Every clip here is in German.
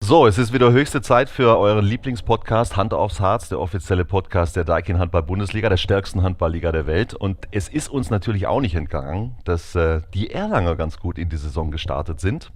So, es ist wieder höchste Zeit für euren Lieblingspodcast Hand aufs Harz, der offizielle Podcast der Daikin Handball-Bundesliga, der stärksten Handballliga der Welt. Und es ist uns natürlich auch nicht entgangen, dass die Erlanger ganz gut in die Saison gestartet sind.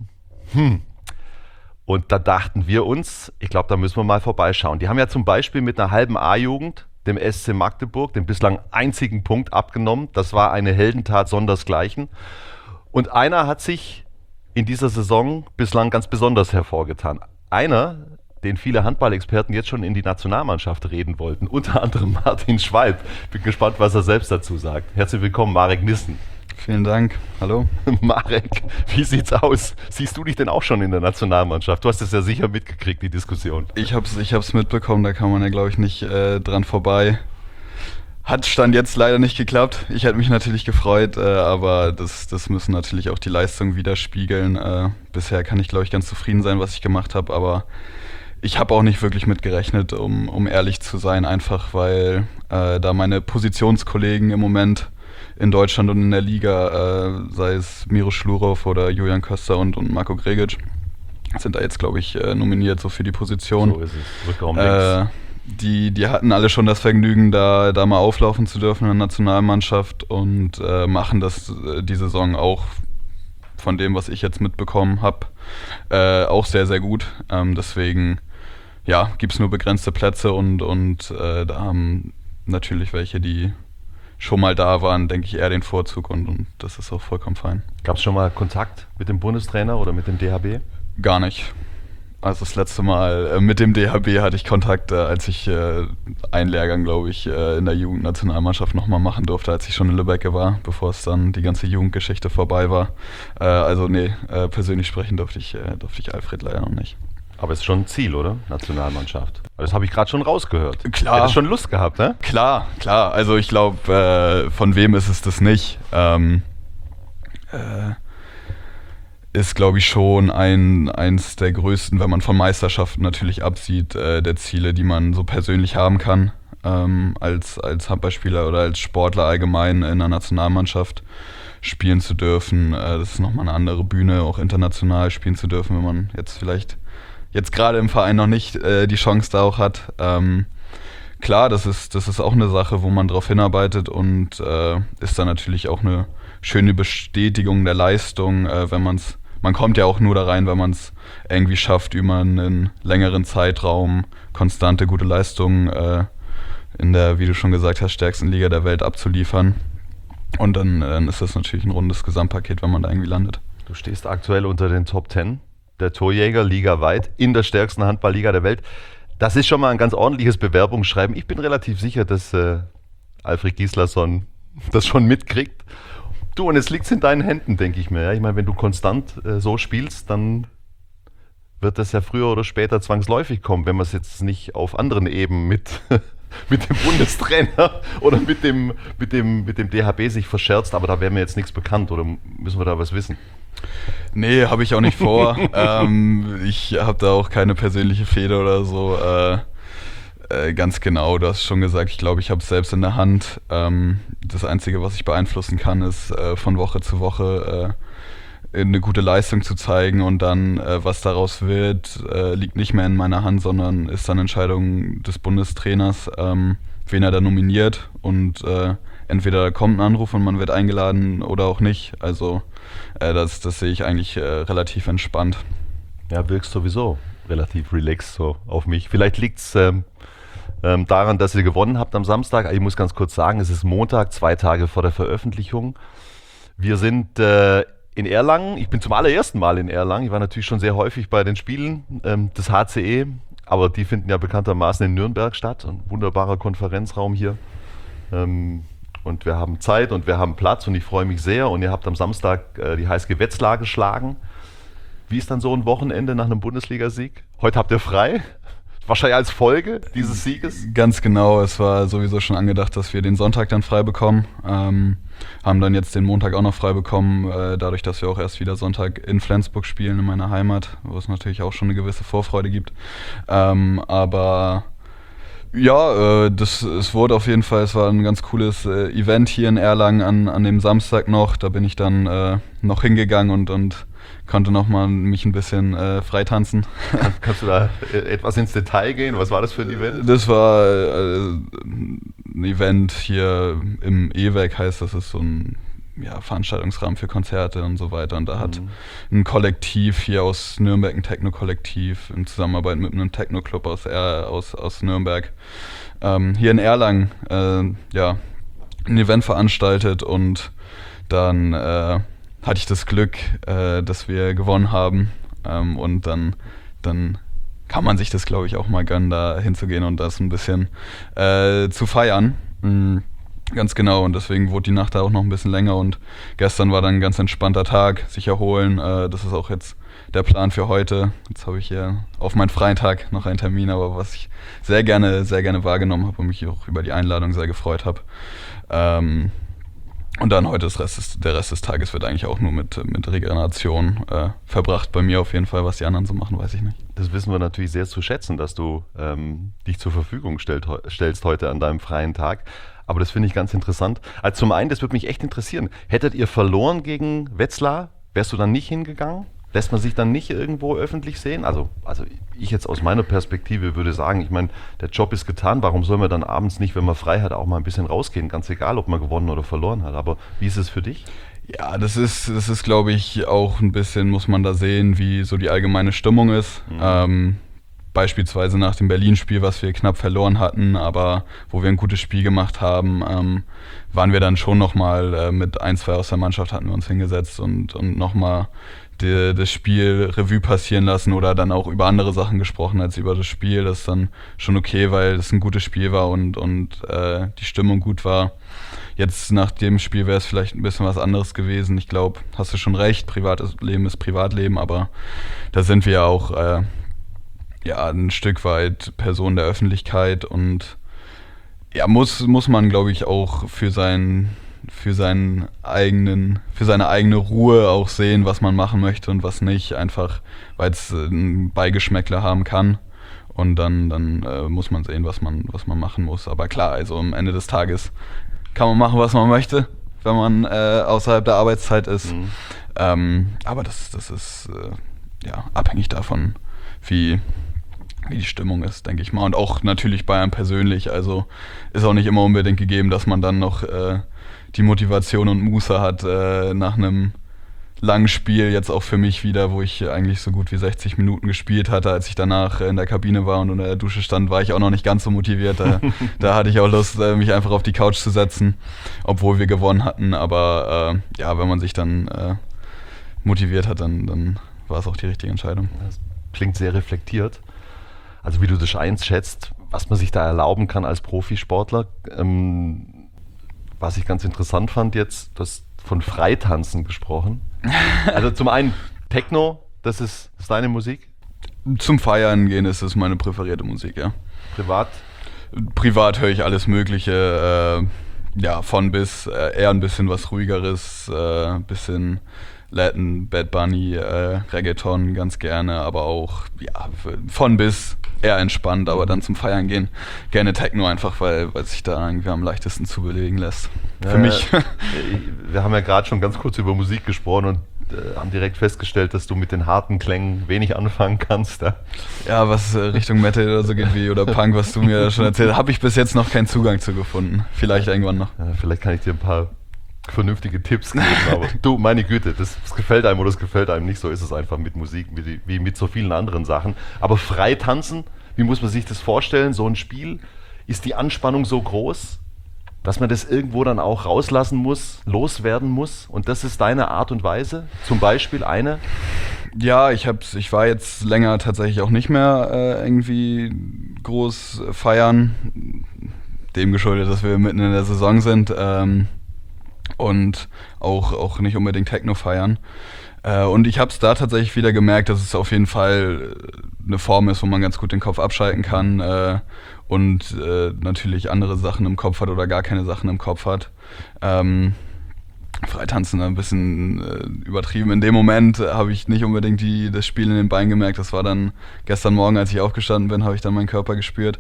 Und da dachten wir uns, ich glaube, da müssen wir mal vorbeischauen. Die haben ja zum Beispiel mit einer halben A-Jugend dem SC Magdeburg den bislang einzigen Punkt abgenommen. Das war eine Heldentat sondersgleichen. Und einer hat sich in dieser Saison bislang ganz besonders hervorgetan. Einer, den viele Handballexperten jetzt schon in die Nationalmannschaft reden wollten, unter anderem Martin Schwalb. Bin gespannt, was er selbst dazu sagt. Herzlich willkommen, Marek Nissen. Vielen Dank. Hallo. Marek, wie sieht's aus? Siehst du dich denn auch schon in der Nationalmannschaft? Du hast es ja sicher mitgekriegt, die Diskussion. Ich hab's mitbekommen, da kann man ja, glaube ich, nicht dran vorbei. Stand jetzt leider nicht geklappt. Ich hätte mich natürlich gefreut, aber das müssen natürlich auch die Leistungen widerspiegeln. Bisher kann ich, glaube ich, ganz zufrieden sein, was ich gemacht habe, aber ich habe auch nicht wirklich mit gerechnet, um ehrlich zu sein, einfach weil da meine Positionskollegen im Moment in Deutschland und in der Liga, sei es Miro Schlurow oder Julian Köster und Marco Gregic, sind da jetzt, glaube ich, nominiert so für die Position. So ist es. Rückraum links. Die hatten alle schon das Vergnügen, da mal auflaufen zu dürfen in der Nationalmannschaft und machen das die Saison auch von dem, was ich jetzt mitbekommen habe, auch sehr, sehr gut. Deswegen gibt es nur begrenzte Plätze und da haben natürlich welche, die schon mal da waren, denke ich, eher den Vorzug und das ist auch vollkommen fein. Gab es schon mal Kontakt mit dem Bundestrainer oder mit dem DHB? Gar nicht. Also das letzte Mal mit dem DHB hatte ich Kontakt, als ich einen Lehrgang, glaube ich, in der Jugendnationalmannschaft nochmal machen durfte, als ich schon in Lübeck war, bevor es dann die ganze Jugendgeschichte vorbei war. Persönlich sprechen durfte ich Alfred leider noch nicht. Aber es ist schon ein Ziel, oder? Nationalmannschaft. Das habe ich gerade schon rausgehört. Klar. Hättest schon Lust gehabt, ne? Klar. Also ich glaube, von wem ist es das nicht? Ist, glaube ich, schon eins der größten, wenn man von Meisterschaften natürlich absieht, der Ziele, die man so persönlich haben kann, als Handballspieler oder als Sportler allgemein in einer Nationalmannschaft spielen zu dürfen. Das ist nochmal eine andere Bühne, auch international spielen zu dürfen, wenn man jetzt gerade im Verein noch nicht die Chance da auch hat. Klar, das ist auch eine Sache, wo man drauf hinarbeitet und ist dann natürlich auch eine schöne Bestätigung der Leistung, man kommt ja auch nur da rein, wenn man es irgendwie schafft, über einen längeren Zeitraum konstante gute Leistungen in der, wie du schon gesagt hast, stärksten Liga der Welt abzuliefern. Und dann ist das natürlich ein rundes Gesamtpaket, wenn man da irgendwie landet. Du stehst aktuell unter den Top 10 der Torjäger ligaweit in der stärksten Handballliga der Welt. Das ist schon mal ein ganz ordentliches Bewerbungsschreiben. Ich bin relativ sicher, dass Alfred Gislason das schon mitkriegt. Du, und es liegt in deinen Händen, denke ich mir. Ja? Ich meine, wenn du konstant so spielst, dann wird das ja früher oder später zwangsläufig kommen, wenn man es jetzt nicht auf anderen Ebenen mit dem Bundestrainer oder mit dem DHB sich verscherzt, aber da wäre mir jetzt nichts bekannt, oder müssen wir da was wissen? Nee, habe ich auch nicht vor. Ich habe da auch keine persönliche Fehde oder so. Ganz genau, du hast schon gesagt, ich glaube, ich habe es selbst in der Hand. Das Einzige, was ich beeinflussen kann, ist von Woche zu Woche eine gute Leistung zu zeigen und dann, was daraus wird, liegt nicht mehr in meiner Hand, sondern ist dann Entscheidung des Bundestrainers, wen er da nominiert und entweder kommt ein Anruf und man wird eingeladen oder auch nicht. Also das sehe ich eigentlich relativ entspannt. Ja, wirkst sowieso relativ relaxed so auf mich. Vielleicht liegt es daran, dass ihr gewonnen habt am Samstag. Ich muss ganz kurz sagen, es ist Montag, 2 Tage vor der Veröffentlichung. Wir sind in Erlangen. Ich bin zum allerersten Mal in Erlangen. Ich war natürlich schon sehr häufig bei den Spielen des HCE, aber die finden ja bekanntermaßen in Nürnberg statt. Ein wunderbarer Konferenzraum hier. Und wir haben Zeit und wir haben Platz und ich freue mich sehr. Und ihr habt am Samstag die HSG Wetzlar geschlagen. Wie ist dann so ein Wochenende nach einem Bundesligasieg? Heute habt ihr frei? Wahrscheinlich als Folge dieses Sieges? Ganz genau, es war sowieso schon angedacht, dass wir den Sonntag dann frei bekommen. Haben dann jetzt den Montag auch noch frei bekommen, dadurch, dass wir auch erst wieder Sonntag in Flensburg spielen, in meiner Heimat, wo es natürlich auch schon eine gewisse Vorfreude gibt. Aber ja, es wurde auf jeden Fall, es war ein ganz cooles Event hier in Erlangen an dem Samstag noch. Da bin ich dann noch hingegangen und konnte nochmal mich ein bisschen freitanzen. Kannst du da etwas ins Detail gehen? Was war das für ein Event? Das war ein Event hier im EWEG, heißt das, ist so ein Veranstaltungsrahmen für Konzerte und so weiter. Und da hat ein Kollektiv hier aus Nürnberg, ein Techno-Kollektiv in Zusammenarbeit mit einem Techno-Club aus Nürnberg, hier in Erlangen ein Event veranstaltet, und dann hatte ich das Glück, dass wir gewonnen haben, und dann kann man sich das, glaube ich, auch mal gönnen, da hinzugehen und das ein bisschen zu feiern. Ganz genau, und deswegen wurde die Nacht da auch noch ein bisschen länger, und gestern war dann ein ganz entspannter Tag, sich erholen. Das ist auch jetzt der Plan für heute. Jetzt habe ich hier auf meinen freien Tag noch einen Termin, aber was ich sehr gerne wahrgenommen habe und mich auch über die Einladung sehr gefreut habe. Und dann heute der Rest des Tages wird eigentlich auch nur mit Regeneration verbracht. Bei mir auf jeden Fall. Was die anderen so machen, weiß ich nicht. Das wissen wir natürlich sehr zu schätzen, dass du dich zur Verfügung stellst heute an deinem freien Tag. Aber das finde ich ganz interessant. Also zum einen, das würde mich echt interessieren. Hättet ihr verloren gegen Wetzlar, wärst du dann nicht hingegangen? Lässt man sich dann nicht irgendwo öffentlich sehen? Also ich jetzt aus meiner Perspektive würde sagen, ich meine, der Job ist getan. Warum soll man dann abends nicht, wenn man frei hat, auch mal ein bisschen rausgehen? Ganz egal, ob man gewonnen oder verloren hat. Aber wie ist es für dich? Ja, das ist, glaube ich, auch ein bisschen, muss man da sehen, wie so die allgemeine Stimmung ist. Beispielsweise nach dem Berlin-Spiel, was wir knapp verloren hatten, aber wo wir ein gutes Spiel gemacht haben, waren wir dann schon nochmal mit 1, 2 aus der Mannschaft, hatten wir uns hingesetzt und nochmal das Spiel Revue passieren lassen oder dann auch über andere Sachen gesprochen als über das Spiel. Das ist dann schon okay, weil es ein gutes Spiel war und die Stimmung gut war. Jetzt nach dem Spiel wäre es vielleicht ein bisschen was anderes gewesen. Ich glaube, hast du schon recht, privates Leben ist Privatleben, aber da sind wir ja auch ein Stück weit Person der Öffentlichkeit, und muss man, glaube ich, auch für seine eigene Ruhe auch sehen, was man machen möchte und was nicht, einfach weil es ein Beigeschmäckler haben kann, und dann muss man sehen, was man machen muss. Aber klar, also am Ende des Tages kann man machen, was man möchte, wenn man außerhalb der Arbeitszeit ist. Aber das ist abhängig davon, wie die Stimmung ist, denke ich mal. Und auch natürlich bei einem persönlich. Also ist auch nicht immer unbedingt gegeben, dass man dann noch die Motivation und Muße hat nach einem langen Spiel. Jetzt auch für mich wieder, wo ich eigentlich so gut wie 60 Minuten gespielt hatte. Als ich danach in der Kabine war und unter der Dusche stand, war ich auch noch nicht ganz so motiviert. Da hatte ich auch Lust, mich einfach auf die Couch zu setzen, obwohl wir gewonnen hatten. Aber wenn man sich dann motiviert hat, dann war es auch die richtige Entscheidung. Das klingt sehr reflektiert. Also wie du das einschätzt, was man sich da erlauben kann als Profisportler. Was ich ganz interessant fand jetzt, du hast von Freitanzen gesprochen. Also zum einen Techno, das ist deine Musik? Zum Feiern gehen ist es meine präferierte Musik, ja. Privat? Privat höre ich alles Mögliche, von bis, eher ein bisschen was Ruhigeres, bisschen Latin, Bad Bunny, Reggaeton ganz gerne, aber auch von bis eher entspannt, aber dann zum Feiern gehen gerne Techno, einfach weil sich da irgendwie am leichtesten zu bewegen lässt. Für mich. Wir haben ja gerade schon ganz kurz über Musik gesprochen und haben direkt festgestellt, dass du mit den harten Klängen wenig anfangen kannst. Ja, was Richtung Metal oder so geht oder Punk, was du mir schon erzählt hast, habe ich bis jetzt noch keinen Zugang zu gefunden. Vielleicht irgendwann noch. Ja, vielleicht kann ich dir ein paar vernünftige Tipps geben, aber du, meine Güte, das gefällt einem oder das gefällt einem nicht, so ist es einfach mit Musik, wie mit so vielen anderen Sachen. Aber frei tanzen, wie muss man sich das vorstellen? So ein Spiel, ist die Anspannung so groß, dass man das irgendwo dann auch rauslassen muss, loswerden muss, und das ist deine Art und Weise? Zum Beispiel eine? Ja, ich war jetzt länger tatsächlich auch nicht mehr irgendwie groß feiern, dem geschuldet, dass wir mitten in der Saison sind, und auch nicht unbedingt Techno feiern. Und ich habe es da tatsächlich wieder gemerkt, dass es auf jeden Fall eine Form ist, wo man ganz gut den Kopf abschalten kann und natürlich andere Sachen im Kopf hat oder gar keine Sachen im Kopf hat. Freitanzen ein bisschen übertrieben. In dem Moment habe ich nicht unbedingt das Spiel in den Beinen gemerkt. Das war dann gestern Morgen, als ich aufgestanden bin, habe ich dann meinen Körper gespürt.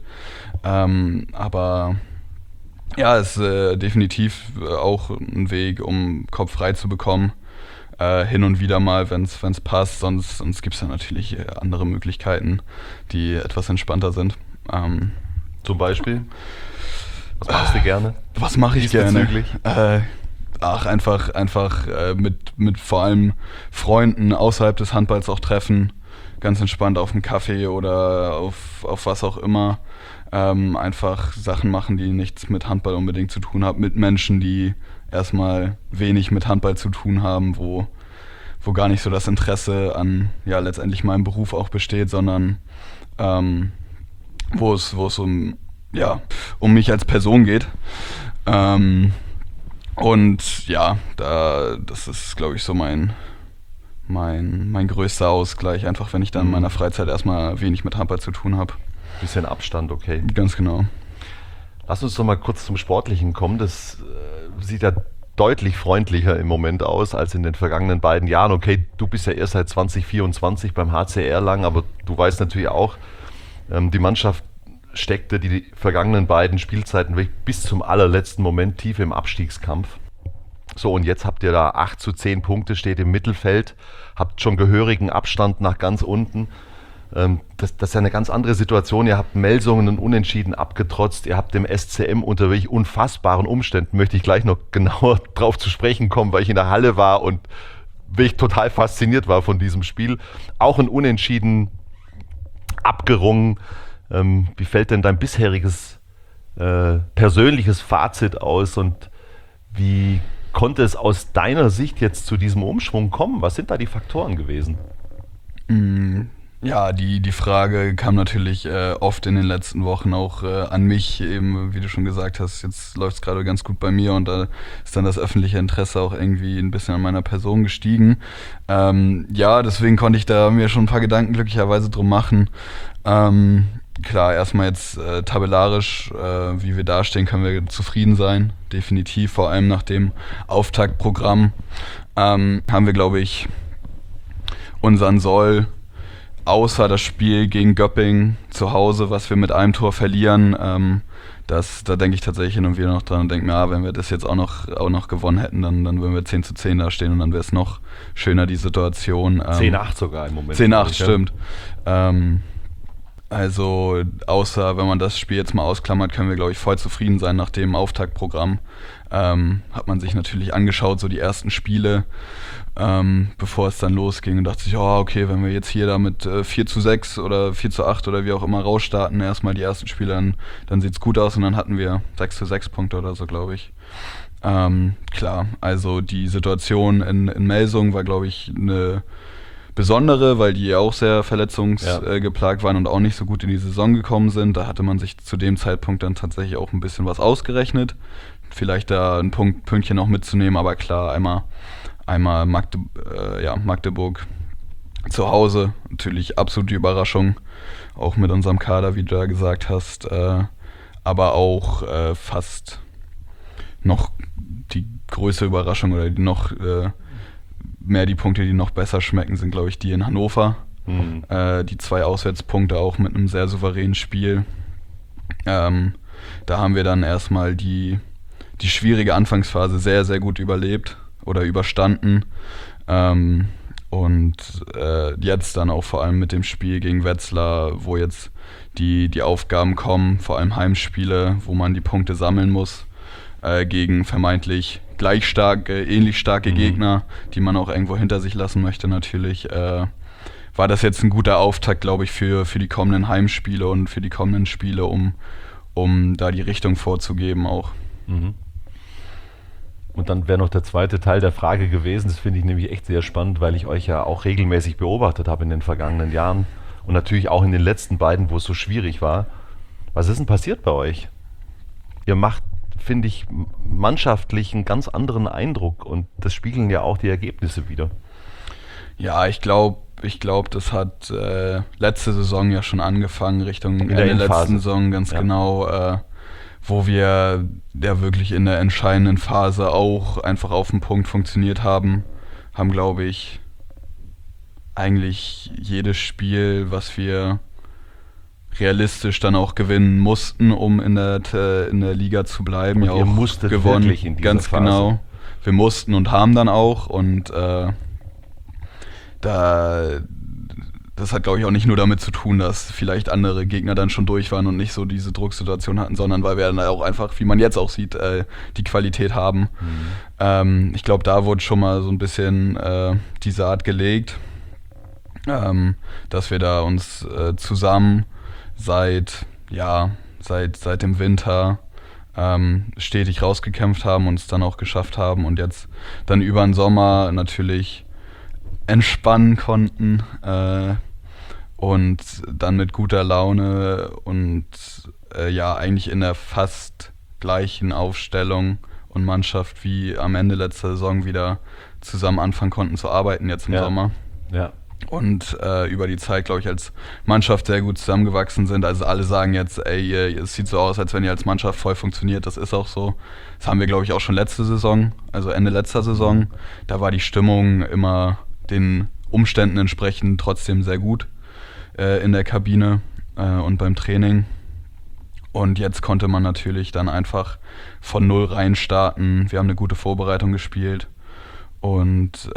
Aber ja, es ist definitiv auch ein Weg, um Kopf frei zu bekommen. hin und wieder mal, wenn es passt. Sonst gibt es ja natürlich andere Möglichkeiten, die etwas entspannter sind. Zum Beispiel? Was machst du gerne? Was mache ich gerne? Einfach mit vor allem Freunden außerhalb des Handballs auch treffen. Ganz entspannt auf einen Kaffee oder auf was auch immer. Einfach Sachen machen, die nichts mit Handball unbedingt zu tun haben. Mit Menschen, die erstmal wenig mit Handball zu tun haben, wo gar nicht so das Interesse an letztendlich meinem Beruf auch besteht, sondern wo es um mich als Person geht. Und ja, das ist, glaube ich, so mein größter Ausgleich, einfach wenn ich dann in meiner Freizeit erstmal wenig mit Handball zu tun habe. Bisschen Abstand, okay. Ganz genau. Lass uns doch mal kurz zum Sportlichen kommen. Das sieht ja deutlich freundlicher im Moment aus als in den vergangenen beiden Jahren. Okay, du bist ja erst seit 2024 beim HC Erlangen, aber du weißt natürlich auch, die Mannschaft steckte die vergangenen beiden Spielzeiten wirklich bis zum allerletzten Moment tief im Abstiegskampf. So, und jetzt habt ihr da 8-10 Punkte, steht im Mittelfeld, habt schon gehörigen Abstand nach ganz unten. Das ist ja eine ganz andere Situation. Ihr habt Melsungen und Unentschieden abgetrotzt. Ihr habt dem SCM unter wirklich unfassbaren Umständen, möchte ich gleich noch genauer drauf zu sprechen kommen, weil ich in der Halle war und wirklich total fasziniert war von diesem Spiel. Auch ein Unentschieden abgerungen. Wie fällt denn dein bisheriges persönliches Fazit aus und wie konnte es aus deiner Sicht jetzt zu diesem Umschwung kommen? Was sind da die Faktoren gewesen? Ja, die Frage kam natürlich oft in den letzten Wochen auch an mich, eben wie du schon gesagt hast, jetzt läuft es gerade ganz gut bei mir und da ist dann das öffentliche Interesse auch irgendwie ein bisschen an meiner Person gestiegen. Deswegen konnte ich da mir schon ein paar Gedanken glücklicherweise drum machen. Klar, erstmal jetzt tabellarisch, wie wir dastehen, können wir zufrieden sein, definitiv, vor allem nach dem Auftaktprogramm haben wir, glaube ich, unseren Soll, außer das Spiel gegen Göppingen zu Hause, was wir mit einem Tor verlieren, da denke ich tatsächlich hin und wieder noch dran und denke mir, wenn wir das jetzt auch noch gewonnen hätten, dann würden wir 10-10 da stehen und dann wäre es noch schöner, die Situation. 10-8 sogar im Moment. 10-8, stimmt. Also außer, wenn man das Spiel jetzt mal ausklammert, können wir, glaube ich, voll zufrieden sein nach dem Auftaktprogramm. Hat man sich natürlich angeschaut, so die ersten Spiele, bevor es dann losging und dachte sich, okay, wenn wir jetzt hier da mit 4-6 oder 4-8 oder wie auch immer rausstarten, erstmal die ersten Spiele, dann sieht es gut aus und dann hatten wir 6-6 Punkte oder so, glaube ich. Klar, also die Situation in Melsungen war, glaube ich, eine besondere, weil die auch sehr verletzungsgeplagt waren und auch nicht so gut in die Saison gekommen sind. Da hatte man sich zu dem Zeitpunkt dann tatsächlich auch ein bisschen was ausgerechnet. Vielleicht da ein Pünktchen noch mitzunehmen, aber klar, einmal Magdeburg zu Hause, natürlich absolute Überraschung, auch mit unserem Kader, wie du da gesagt hast, aber auch fast noch die größte Überraschung oder die noch mehr die Punkte, die noch besser schmecken, sind, glaube ich, die in Hannover. Die 2 Auswärtspunkte auch mit einem sehr souveränen Spiel. Da haben wir dann erstmal die schwierige Anfangsphase sehr, sehr gut überlebt oder überstanden. Und jetzt dann auch vor allem mit dem Spiel gegen Wetzlar, wo jetzt die Aufgaben kommen, vor allem Heimspiele, wo man die Punkte sammeln muss, gegen vermeintlich gleich starke, ähnlich starke Gegner, die man auch irgendwo hinter sich lassen möchte natürlich, war das jetzt ein guter Auftakt, glaube ich, für die kommenden Heimspiele und für die kommenden Spiele, um da die Richtung vorzugeben auch. Und dann wäre noch der zweite Teil der Frage gewesen, das finde ich nämlich echt sehr spannend, weil ich euch ja auch regelmäßig beobachtet habe in den vergangenen Jahren und natürlich auch in den letzten beiden, wo es so schwierig war. Was ist denn passiert bei euch? Ihr macht, finde ich, mannschaftlich einen ganz anderen Eindruck und das spiegeln ja auch die Ergebnisse wider. Ja, ich glaube, das hat letzte Saison ja schon angefangen, Richtung Ende der letzten Saison, ganz genau, wo wir ja wirklich in der entscheidenden Phase auch einfach auf den Punkt funktioniert haben, glaube ich, eigentlich jedes Spiel, was wir realistisch dann auch gewinnen mussten, um in der Liga zu bleiben. Und ja, ihr auch musstet gewonnen, wirklich in dieser ganz Phase. genau. Wir mussten und haben dann auch und das hat, glaube ich, auch nicht nur damit zu tun, dass vielleicht andere Gegner dann schon durch waren und nicht so diese Drucksituation hatten, sondern weil wir dann auch einfach, wie man jetzt auch sieht, die Qualität haben. Ich glaube, da wurde schon mal so ein bisschen die Saat gelegt, dass wir da uns zusammen seit dem Winter stetig rausgekämpft haben und es dann auch geschafft haben und jetzt dann über den Sommer natürlich entspannen konnten und dann mit guter Laune und eigentlich in der fast gleichen Aufstellung und Mannschaft wie am Ende letzter Saison wieder zusammen anfangen konnten zu arbeiten jetzt im Sommer. Ja. Und über die Zeit, glaube ich, als Mannschaft sehr gut zusammengewachsen sind. Also alle sagen jetzt, es sieht so aus, als wenn ihr als Mannschaft voll funktioniert. Das ist auch so. Das haben wir, glaube ich, auch schon letzte Saison, also Ende letzter Saison. Da war die Stimmung immer den Umständen entsprechend trotzdem sehr gut in der Kabine und beim Training. Und jetzt konnte man natürlich dann einfach von null rein starten. Wir haben eine gute Vorbereitung gespielt und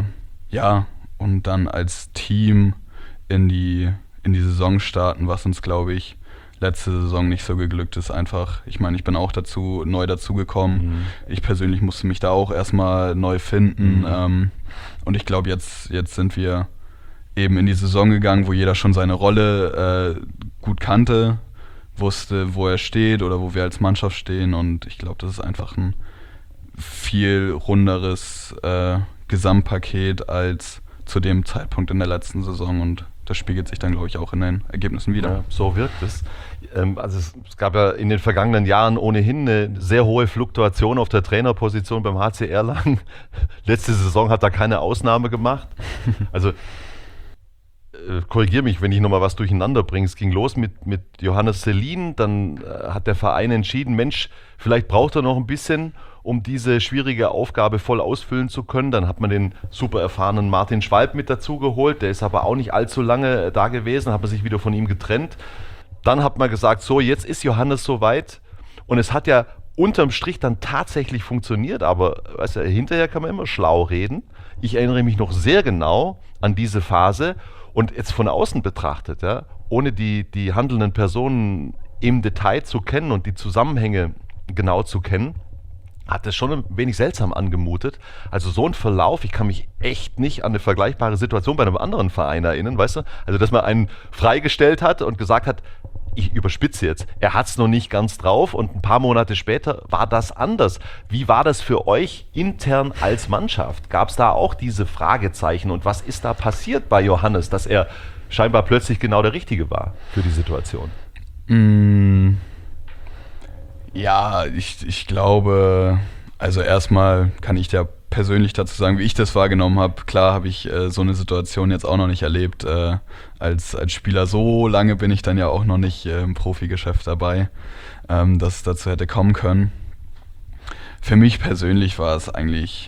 und dann als Team in die Saison starten, was uns, glaube ich, letzte Saison nicht so geglückt ist. Einfach, ich meine, ich bin auch neu dazugekommen. Ich persönlich musste mich da auch erstmal neu finden. Und ich glaube, jetzt sind wir eben in die Saison gegangen, wo jeder schon seine Rolle gut kannte, wusste, wo er steht oder wo wir als Mannschaft stehen. Und ich glaube, das ist einfach ein viel runderes Gesamtpaket als zu dem Zeitpunkt in der letzten Saison und das spiegelt sich dann, glaube ich, auch in den Ergebnissen wieder. Ja, so wirkt es. Also es gab ja in den vergangenen Jahren ohnehin eine sehr hohe Fluktuation auf der Trainerposition beim HC Erlangen. Letzte Saison hat da keine Ausnahme gemacht. Also korrigiere mich, wenn ich nochmal was durcheinander bringe. Es ging los mit Johannes Selin, dann hat der Verein entschieden, Mensch, vielleicht braucht er noch ein bisschen, um diese schwierige Aufgabe voll ausfüllen zu können. Dann hat man den super erfahrenen Martin Schwalb mit dazu geholt, der ist aber auch nicht allzu lange da gewesen, hat man sich wieder von ihm getrennt. Dann hat man gesagt, so, jetzt ist Johannes soweit und es hat ja unterm Strich dann tatsächlich funktioniert, aber weißt du, hinterher kann man immer schlau reden. Ich erinnere mich noch sehr genau an diese Phase und jetzt von außen betrachtet, ja, ohne die handelnden Personen im Detail zu kennen und die Zusammenhänge genau zu kennen, hat das schon ein wenig seltsam angemutet. Also so ein Verlauf, ich kann mich echt nicht an eine vergleichbare Situation bei einem anderen Verein erinnern, weißt du? Also dass man einen freigestellt hat und gesagt hat, ich überspitze jetzt, er hat es noch nicht ganz drauf und ein paar Monate später war das anders. Wie war das für euch intern als Mannschaft? Gab es da auch diese Fragezeichen und was ist da passiert bei Johannes, dass er scheinbar plötzlich genau der Richtige war für die Situation? Ja, ich glaube, also erstmal kann ich dir persönlich dazu sagen, wie ich das wahrgenommen habe. Klar habe ich so eine Situation jetzt auch noch nicht erlebt. Als Spieler so lange bin ich dann ja auch noch nicht im Profigeschäft dabei, dass es dazu hätte kommen können. Für mich persönlich war es eigentlich,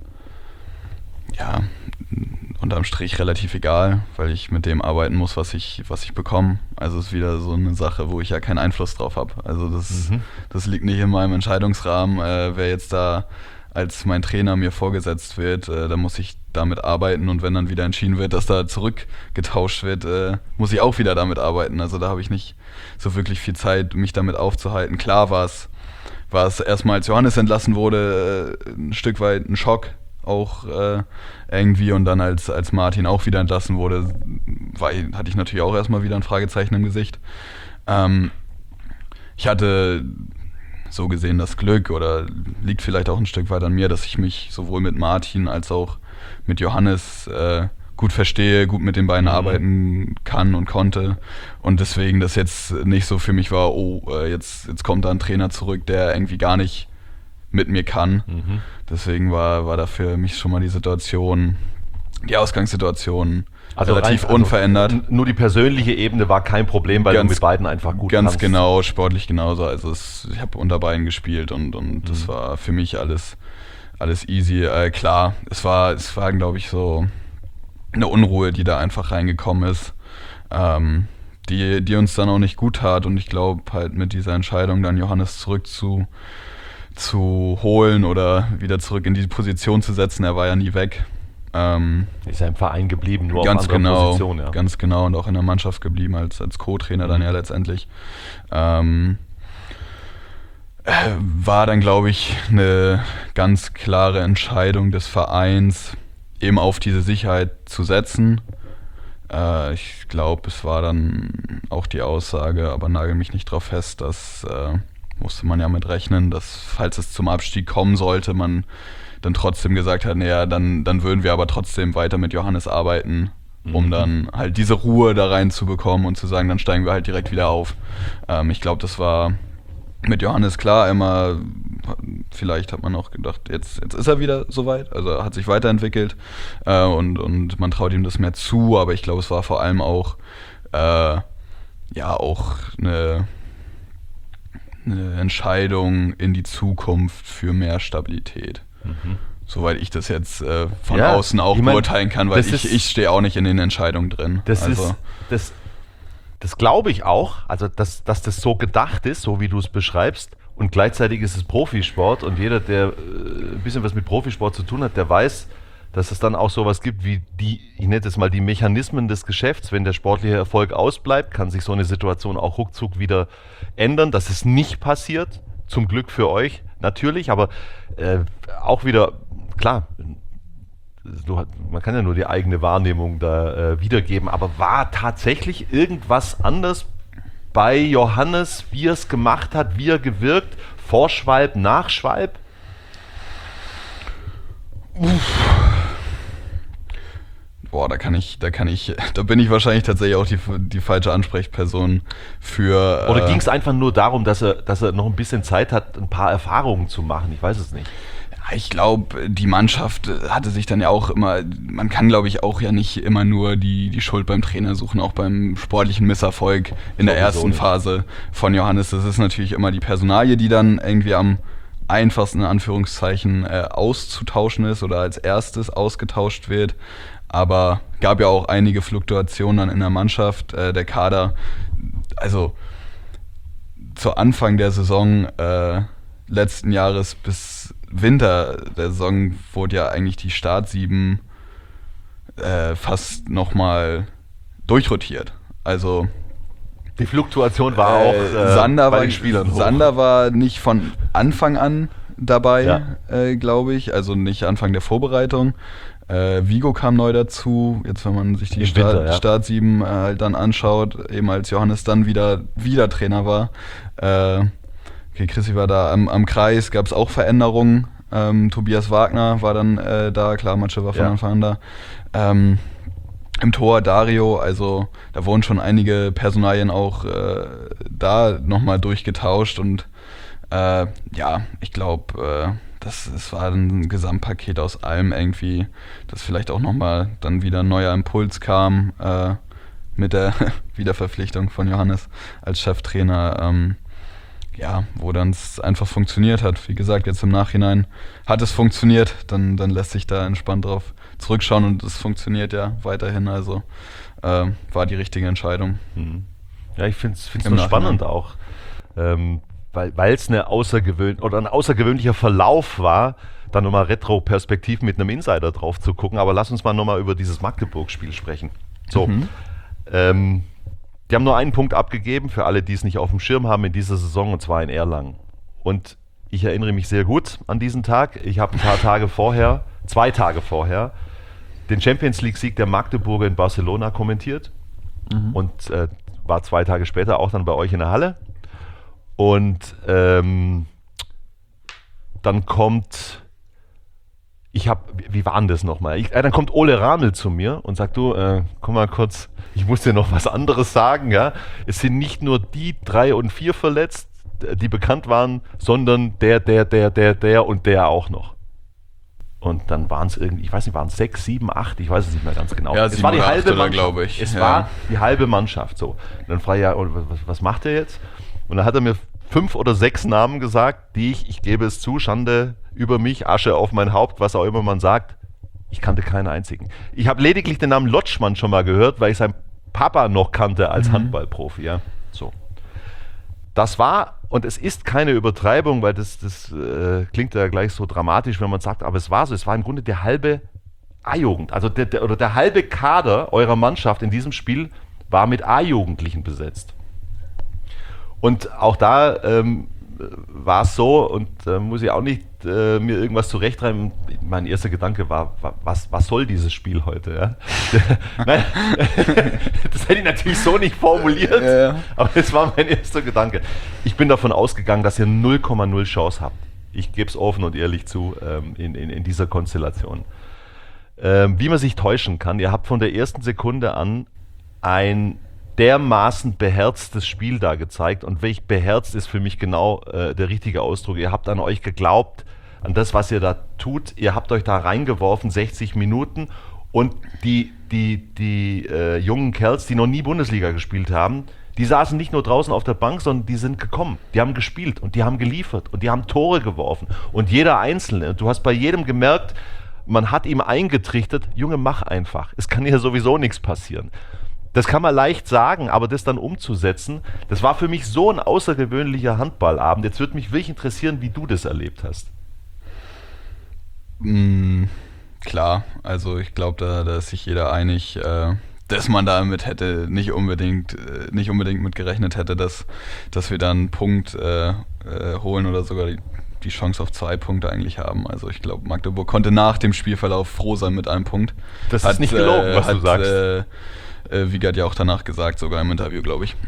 ja, unterm Strich relativ egal, weil ich mit dem arbeiten muss, was ich bekomme. Also es ist wieder so eine Sache, wo ich ja keinen Einfluss drauf habe. Also das liegt nicht in meinem Entscheidungsrahmen. Wer jetzt da als mein Trainer mir vorgesetzt wird, da muss ich damit arbeiten und wenn dann wieder entschieden wird, dass da zurückgetauscht wird, muss ich auch wieder damit arbeiten. Also da habe ich nicht so wirklich viel Zeit, mich damit aufzuhalten. Klar war es erstmal, als Johannes entlassen wurde, ein Stück weit ein Schock auch irgendwie und dann als Martin auch wieder entlassen wurde, hatte ich natürlich auch erstmal wieder ein Fragezeichen im Gesicht. Ich hatte so gesehen das Glück oder liegt vielleicht auch ein Stück weit an mir, dass ich mich sowohl mit Martin als auch mit Johannes gut verstehe, gut mit den beiden arbeiten kann und konnte und deswegen das jetzt nicht so für mich war, jetzt kommt da ein Trainer zurück, der irgendwie gar nicht mit mir kann. Deswegen war da für mich schon mal die Ausgangssituation also relativ unverändert. Nur die persönliche Ebene war kein Problem, weil du mit beiden einfach gut kannst. Ganz genau, sportlich genauso. Also ich habe unter beiden gespielt und das war für mich alles easy. Klar, es war glaube ich so eine Unruhe, die da einfach reingekommen ist, die uns dann auch nicht gut tat und ich glaube halt mit dieser Entscheidung dann Johannes zurück zu holen oder wieder zurück in die Position zu setzen, er war ja nie weg. Ist ja im Verein geblieben, nur ganz auf anderer genau, Position. Ja. ganz genau, und auch in der Mannschaft geblieben als Co-Trainer dann ja letztendlich. War dann, glaube ich, eine ganz klare Entscheidung des Vereins, eben auf diese Sicherheit zu setzen. Ich glaube, es war dann auch die Aussage, aber nagel mich nicht drauf fest, dass musste man ja mit rechnen, dass, falls es zum Abstieg kommen sollte, man dann trotzdem gesagt hat, naja, dann würden wir aber trotzdem weiter mit Johannes arbeiten, um dann halt diese Ruhe da reinzubekommen und zu sagen, dann steigen wir halt direkt wieder auf. Ich glaube, das war mit Johannes klar, immer, vielleicht hat man auch gedacht, jetzt ist er wieder soweit, also er hat sich weiterentwickelt und man traut ihm das mehr zu, aber ich glaube, es war vor allem auch auch eine Entscheidung in die Zukunft für mehr Stabilität. Soweit ich das jetzt von außen auch beurteilen kann, weil ich stehe auch nicht in den Entscheidungen drin. Das glaube ich auch, also dass das so gedacht ist, so wie du es beschreibst, und gleichzeitig ist es Profisport und jeder, der ein bisschen was mit Profisport zu tun hat, der weiß, dass es dann auch sowas gibt wie ich nenne es mal die Mechanismen des Geschäfts. Wenn der sportliche Erfolg ausbleibt, kann sich so eine Situation auch ruckzuck wieder ändern. Das ist nicht passiert, zum Glück für euch natürlich, aber auch wieder, klar, man kann ja nur die eigene Wahrnehmung da wiedergeben, aber war tatsächlich irgendwas anders bei Johannes, wie er es gemacht hat, wie er gewirkt, vor Schwalb, nach Schwalb? Boah, da bin ich wahrscheinlich tatsächlich auch die falsche Ansprechperson für. Oder ging es einfach nur darum, dass er noch ein bisschen Zeit hat, ein paar Erfahrungen zu machen? Ich weiß es nicht. Ich glaube, die Mannschaft hatte sich dann ja auch immer, man kann, glaube ich, auch ja nicht immer nur die Schuld beim Trainer suchen, auch beim sportlichen Misserfolg in der ersten Phase von Johannes. Das ist natürlich immer die Personalie, die dann irgendwie am einfachsten in Anführungszeichen auszutauschen ist oder als erstes ausgetauscht wird. Aber gab ja auch einige Fluktuationen dann in der Mannschaft, der Kader. Also zu Anfang der Saison letzten Jahres bis Winter der Saison wurde ja eigentlich die Startsieben fast nochmal durchrotiert. Also die Fluktuation war auch bei den Spielern hoch. Sander war nicht von Anfang an dabei, glaube ich, also nicht Anfang der Vorbereitung. Vigo kam neu dazu, jetzt wenn man sich die Startsieben halt dann anschaut, eben als Johannes dann wieder Trainer war. Okay, Chrissy war da am Kreis, gab es auch Veränderungen. Tobias Wagner war dann da, klar, Matsche war von Anfang an da. Im Tor Dario, also da wurden schon einige Personalien auch da nochmal durchgetauscht und ich glaube, es war ein Gesamtpaket aus allem irgendwie, dass vielleicht auch nochmal dann wieder ein neuer Impuls kam mit der Wiederverpflichtung von Johannes als Cheftrainer, wo dann es einfach funktioniert hat. Wie gesagt, jetzt im Nachhinein hat es funktioniert, dann lässt sich da entspannt drauf zurückschauen und es funktioniert ja weiterhin, also war die richtige Entscheidung. Ja, ich finde es nur spannend auch, weil es ein außergewöhnlicher Verlauf war, dann nochmal retroperspektiv mit einem Insider drauf zu gucken, aber lass uns mal nochmal über dieses Magdeburg-Spiel sprechen. So, die haben nur einen Punkt abgegeben, für alle, die es nicht auf dem Schirm haben in dieser Saison, und zwar in Erlangen. Und ich erinnere mich sehr gut an diesen Tag. Ich habe 2 Tage vorher, den Champions-League-Sieg der Magdeburger in Barcelona kommentiert und war 2 Tage später auch dann bei euch in der Halle. Und dann kommt, wie war denn das nochmal? Dann kommt Ole Ramel zu mir und sagt, du, komm mal kurz, ich muss dir noch was anderes sagen, ja. Es sind nicht nur die 3 und 4 verletzt, die bekannt waren, sondern der und der auch noch. Und dann waren es irgendwie, ich weiß nicht, waren es 6, 7, 8, ich weiß es nicht mehr ganz genau. Ja, es war die halbe Mannschaft, glaube ich. Es war die halbe Mannschaft, so. Und dann frage ich, was macht er jetzt? Und dann hat er mir 5 oder 6 Namen gesagt, die ich gebe es zu, Schande über mich, Asche auf mein Haupt, was auch immer man sagt. Ich kannte keinen einzigen. Ich habe lediglich den Namen Lotschmann schon mal gehört, weil ich seinen Papa noch kannte als Handballprofi. Ja? So. Das war, und es ist keine Übertreibung, weil das klingt ja gleich so dramatisch, wenn man sagt, aber es war so, es war im Grunde der halbe A-Jugend. Also der halbe Kader eurer Mannschaft in diesem Spiel war mit A-Jugendlichen besetzt. Und auch da war es so, und muss ich auch nicht mir irgendwas zurechtreiben. Mein erster Gedanke war, was soll dieses Spiel heute? Ja? Nein, das hätte ich natürlich so nicht formuliert, aber es war mein erster Gedanke. Ich bin davon ausgegangen, dass ihr 0,0 Chance habt. Ich gebe es offen und ehrlich zu, in dieser Konstellation. Wie man sich täuschen kann, ihr habt von der ersten Sekunde an ein dermaßen beherztes Spiel da gezeigt, und welch beherzt ist für mich genau der richtige Ausdruck. Ihr habt an euch geglaubt, an das, was ihr da tut. Ihr habt euch da reingeworfen, 60 Minuten, und die jungen Kerls, die noch nie Bundesliga gespielt haben, die saßen nicht nur draußen auf der Bank, sondern die sind gekommen. Die haben gespielt und die haben geliefert und die haben Tore geworfen. Und jeder Einzelne, du hast bei jedem gemerkt, man hat ihm eingetrichtert, Junge, mach einfach. Es kann hier sowieso nichts passieren. Das kann man leicht sagen, aber das dann umzusetzen, das war für mich so ein außergewöhnlicher Handballabend. Jetzt würde mich wirklich interessieren, wie du das erlebt hast. Klar, also ich glaube, da ist sich jeder einig, dass man damit hätte nicht unbedingt mit gerechnet hätte, dass wir dann einen Punkt holen oder sogar die Chance auf 2 Punkte eigentlich haben. Also ich glaube, Magdeburg konnte nach dem Spielverlauf froh sein mit einem Punkt. Das ist nicht gelogen, was du sagst. Wiegert ja auch danach gesagt, sogar im Interview, glaube ich.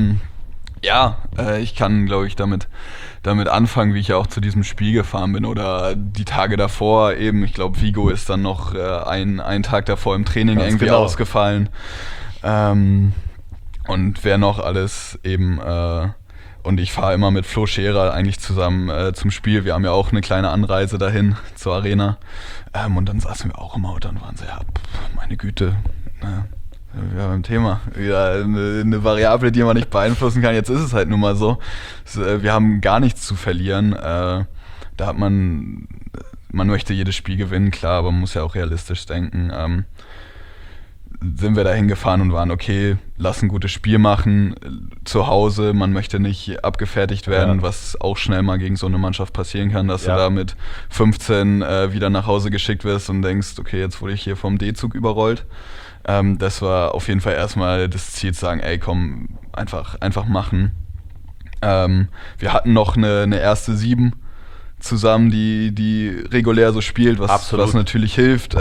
Ich kann, glaube ich, damit anfangen, wie ich ja auch zu diesem Spiel gefahren bin oder die Tage davor eben. Ich glaube, Vigo ist dann noch einen Tag davor im Training Ganz irgendwie genau ausgefallen. Und wer noch alles eben. Und ich fahre immer mit Flo Scherer eigentlich zusammen zum Spiel. Wir haben ja auch eine kleine Anreise dahin zur Arena. Und dann saßen wir auch im Auto und waren so, meine Güte, ja, beim Thema. Wieder eine Variable, die man nicht beeinflussen kann. Jetzt ist es halt nun mal so. Wir haben gar nichts zu verlieren. Da hat man möchte jedes Spiel gewinnen, klar, aber man muss ja auch realistisch denken. Sind wir da hingefahren und waren, okay, lass ein gutes Spiel machen zu Hause. Man möchte nicht abgefertigt werden, was auch schnell mal gegen so eine Mannschaft passieren kann, dass du da mit 15 wieder nach Hause geschickt wirst und denkst, okay, jetzt wurde ich hier vom D-Zug überrollt. Das war auf jeden Fall erstmal das Ziel, zu sagen, ey, komm, einfach machen. Wir hatten noch eine erste 7 zusammen, die regulär so spielt, was natürlich hilft.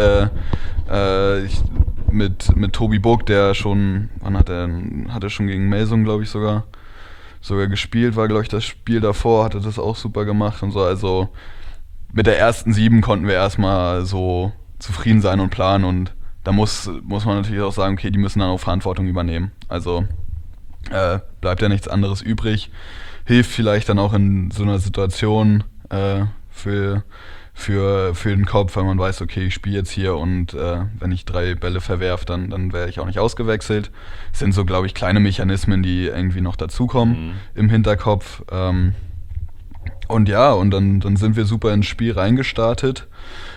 Mit Tobi Buck, der schon, hat er schon gegen Melsung, glaube ich, sogar gespielt, war, glaube ich, das Spiel davor, hatte das auch super gemacht und so. Also mit der ersten 7 konnten wir erstmal so zufrieden sein und planen, und da muss man natürlich auch sagen, okay, die müssen dann auch Verantwortung übernehmen. Also bleibt ja nichts anderes übrig. Hilft vielleicht dann auch in so einer Situation für den Kopf, weil man weiß, okay, ich spiele jetzt hier und wenn ich 3 Bälle verwerfe, dann werde ich auch nicht ausgewechselt. Es sind so, glaube ich, kleine Mechanismen, die irgendwie noch dazukommen im Hinterkopf. Und dann sind wir super ins Spiel reingestartet.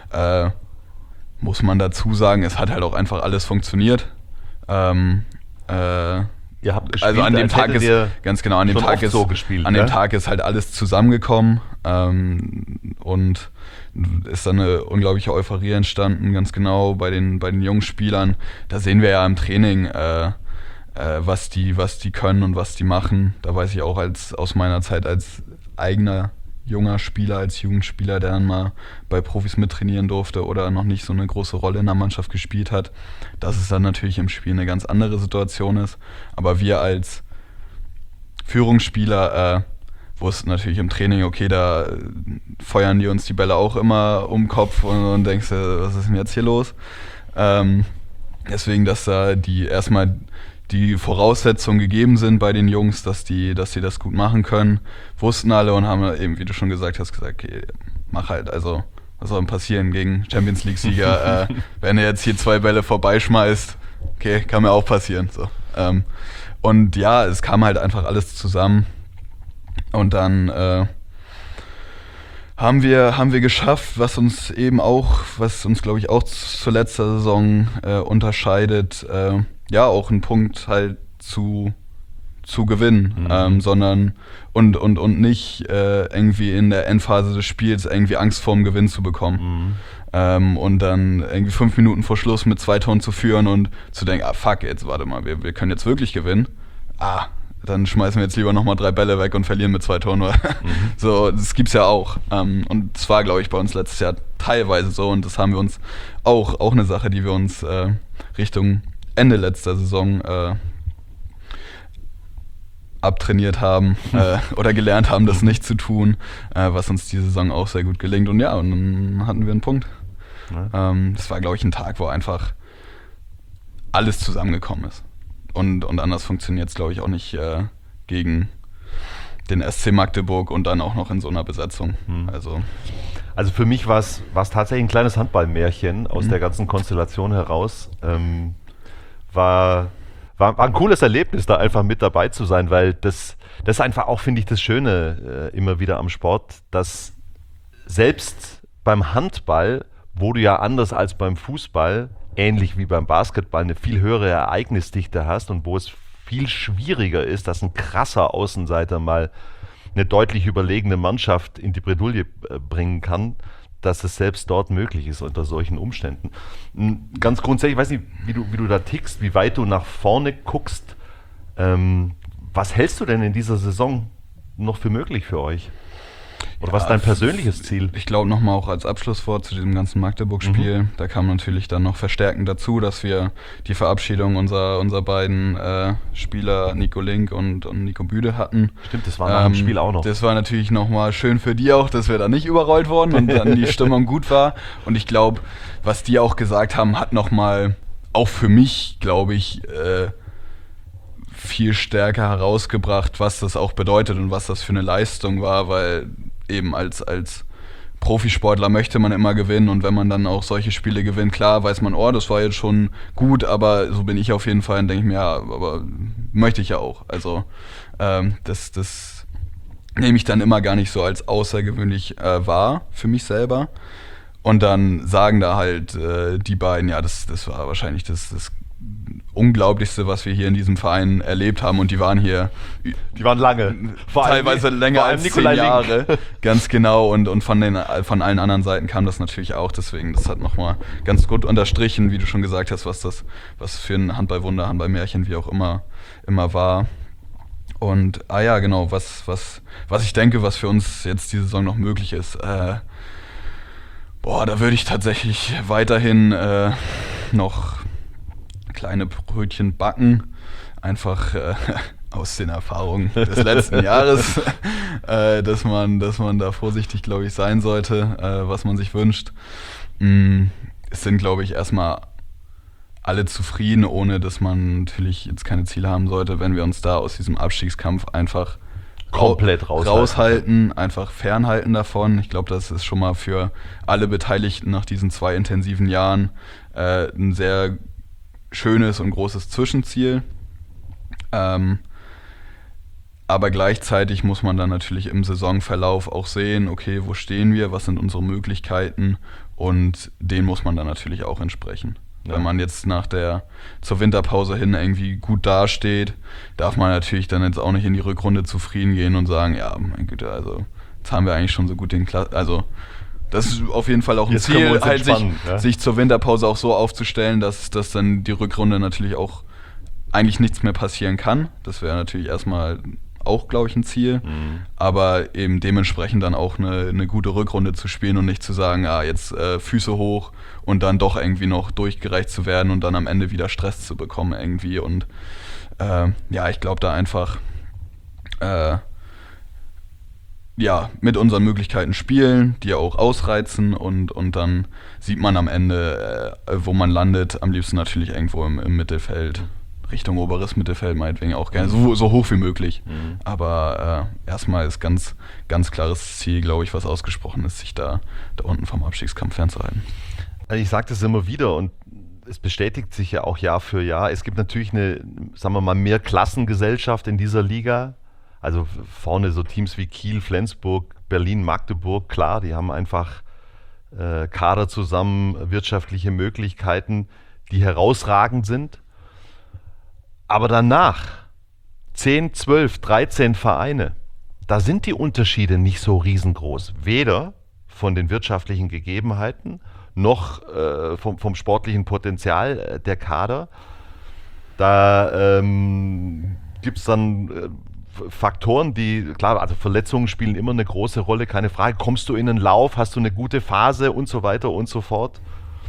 Muss man dazu sagen, es hat halt auch einfach alles funktioniert. Ihr habt gespielt, also an dem Tag ist ganz genau, an dem Tag ist so gespielt, dem Tag ist halt alles zusammengekommen und ist dann eine unglaubliche Euphorie entstanden, ganz genau bei den jungen Spielern. Da sehen wir ja im Training, was die können und was die machen. Da weiß ich auch aus meiner Zeit als eigener junger Spieler, als Jugendspieler, der dann mal bei Profis mittrainieren durfte oder noch nicht so eine große Rolle in der Mannschaft gespielt hat, dass es dann natürlich im Spiel eine ganz andere Situation ist. Aber wir als Führungsspieler wussten natürlich im Training, okay, da feuern die uns die Bälle auch immer um den Kopf und denkst, was ist denn jetzt hier los? Deswegen, dass da erstmal die Voraussetzungen gegeben sind bei den Jungs, dass die das gut machen können, wussten alle und haben eben, wie du schon gesagt hast, gesagt, okay, mach halt, also was soll denn passieren gegen Champions League-Sieger, wenn er jetzt hier 2 Bälle vorbeischmeißt, okay, kann mir auch passieren. So. Und ja, es kam halt einfach alles zusammen und dann haben wir geschafft, was uns glaube ich auch zur letzten Saison unterscheidet, auch einen Punkt halt zu zu gewinnen, sondern und nicht irgendwie in der Endphase des Spiels irgendwie Angst vorm Gewinn zu bekommen. Und dann irgendwie 5 Minuten vor Schluss mit 2 Toren zu führen und zu denken, fuck, jetzt warte mal, wir können jetzt wirklich gewinnen. Dann schmeißen wir jetzt lieber nochmal 3 Bälle weg und verlieren mit 2 Toren. So, das gibt's ja auch. Und das war, glaube ich, bei uns letztes Jahr teilweise so. Und das haben wir uns auch eine Sache, die wir uns Richtung Ende letzter Saison abtrainiert haben oder gelernt haben, das nicht zu tun, was uns diese Saison auch sehr gut gelingt. Und ja, und dann hatten wir einen Punkt. Das war, glaube ich, ein Tag, wo einfach alles zusammengekommen ist. Und anders funktioniert es, glaube ich, auch nicht gegen den SC Magdeburg und dann auch noch in so einer Besetzung. Also für mich war es tatsächlich ein kleines Handballmärchen aus der ganzen Konstellation heraus. War ein cooles Erlebnis, da einfach mit dabei zu sein, weil das ist einfach auch, finde ich, das Schöne immer wieder am Sport, dass selbst beim Handball, wo du ja anders als beim Fußball, ähnlich wie beim Basketball, eine viel höhere Ereignisdichte hast und wo es viel schwieriger ist, dass ein krasser Außenseiter mal eine deutlich überlegene Mannschaft in die Bredouille bringen kann, dass es selbst dort möglich ist unter solchen Umständen. Ganz grundsätzlich, ich weiß nicht, wie du da tickst, wie weit du nach vorne guckst. Was hältst du denn in dieser Saison noch für möglich für euch? Oder was ist dein persönliches Ziel? Ich glaube nochmal auch als Abschlusswort zu diesem ganzen Magdeburg-Spiel, da kam natürlich dann noch verstärkend dazu, dass wir die Verabschiedung unserer beiden Spieler Nico Link und Nico Büde hatten. Stimmt, das war nach dem Spiel auch noch. Das war natürlich nochmal schön für die auch, dass wir da nicht überrollt wurden und dann die Stimmung gut war. Und ich glaube, was die auch gesagt haben, hat nochmal auch für mich, glaube ich, viel stärker herausgebracht, was das auch bedeutet und was das für eine Leistung war, weil eben als Profisportler möchte man immer gewinnen und wenn man dann auch solche Spiele gewinnt, klar weiß man, das war jetzt schon gut, aber so bin ich auf jeden Fall und denke ich mir, ja, aber möchte ich ja auch. Also das nehme ich dann immer gar nicht so als außergewöhnlich wahr für mich selber und dann sagen da halt die beiden, ja, das war wahrscheinlich das Unglaublichste, was wir hier in diesem Verein erlebt haben und die waren lange. Teilweise länger als 10 Jahre. Ganz genau und von allen anderen Seiten kam das natürlich auch, deswegen, das hat nochmal ganz gut unterstrichen, wie du schon gesagt hast, was für ein Handballwunder, Handballmärchen, wie auch immer war. Und, ja, genau, was ich denke, was für uns jetzt diese Saison noch möglich ist, da würde ich tatsächlich weiterhin noch kleine Brötchen backen, einfach aus den Erfahrungen des letzten Jahres, dass man da vorsichtig, glaube ich, sein sollte, was man sich wünscht. Es sind, glaube ich, erstmal alle zufrieden, ohne dass man natürlich jetzt keine Ziele haben sollte, wenn wir uns da aus diesem Abstiegskampf einfach komplett raushalten, einfach fernhalten davon. Ich glaube, das ist schon mal für alle Beteiligten nach diesen 2 intensiven Jahren ein sehr schönes und großes Zwischenziel. Aber gleichzeitig muss man dann natürlich im Saisonverlauf auch sehen, okay, wo stehen wir, was sind unsere Möglichkeiten und denen muss man dann natürlich auch entsprechen. Ja. Wenn man jetzt zur Winterpause hin irgendwie gut dasteht, darf man natürlich dann jetzt auch nicht in die Rückrunde zufrieden gehen und sagen, ja, mein Güte, also jetzt haben wir eigentlich schon so gut also das ist auf jeden Fall auch ein jetzt Ziel, halt sich zur Winterpause auch so aufzustellen, dass dann die Rückrunde natürlich auch eigentlich nichts mehr passieren kann. Das wäre natürlich erstmal auch, glaube ich, ein Ziel. Aber eben dementsprechend dann auch eine gute Rückrunde zu spielen und nicht zu sagen, jetzt Füße hoch und dann doch irgendwie noch durchgereicht zu werden und dann am Ende wieder Stress zu bekommen irgendwie. Und ich glaube da einfach mit unseren Möglichkeiten spielen, die auch ausreizen und dann sieht man am Ende, wo man landet, am liebsten natürlich irgendwo im Mittelfeld, Richtung oberes Mittelfeld meinetwegen auch gerne, so hoch wie möglich. Aber erstmal ist ganz, ganz klares Ziel, glaube ich, was ausgesprochen ist, sich da unten vom Abstiegskampf fernzuhalten. Also ich sage das immer wieder und es bestätigt sich ja auch Jahr für Jahr. Es gibt natürlich eine, sagen wir mal, mehr Klassengesellschaft in dieser Liga. Also vorne so Teams wie Kiel, Flensburg, Berlin, Magdeburg, klar, die haben einfach Kader zusammen, wirtschaftliche Möglichkeiten, die herausragend sind. Aber danach 10, 12, 13 Vereine, da sind die Unterschiede nicht so riesengroß. Weder von den wirtschaftlichen Gegebenheiten noch vom sportlichen Potenzial der Kader. Da gibt es dann Faktoren, die, klar, also Verletzungen spielen immer eine große Rolle, keine Frage. Kommst du in einen Lauf, hast du eine gute Phase und so weiter und so fort.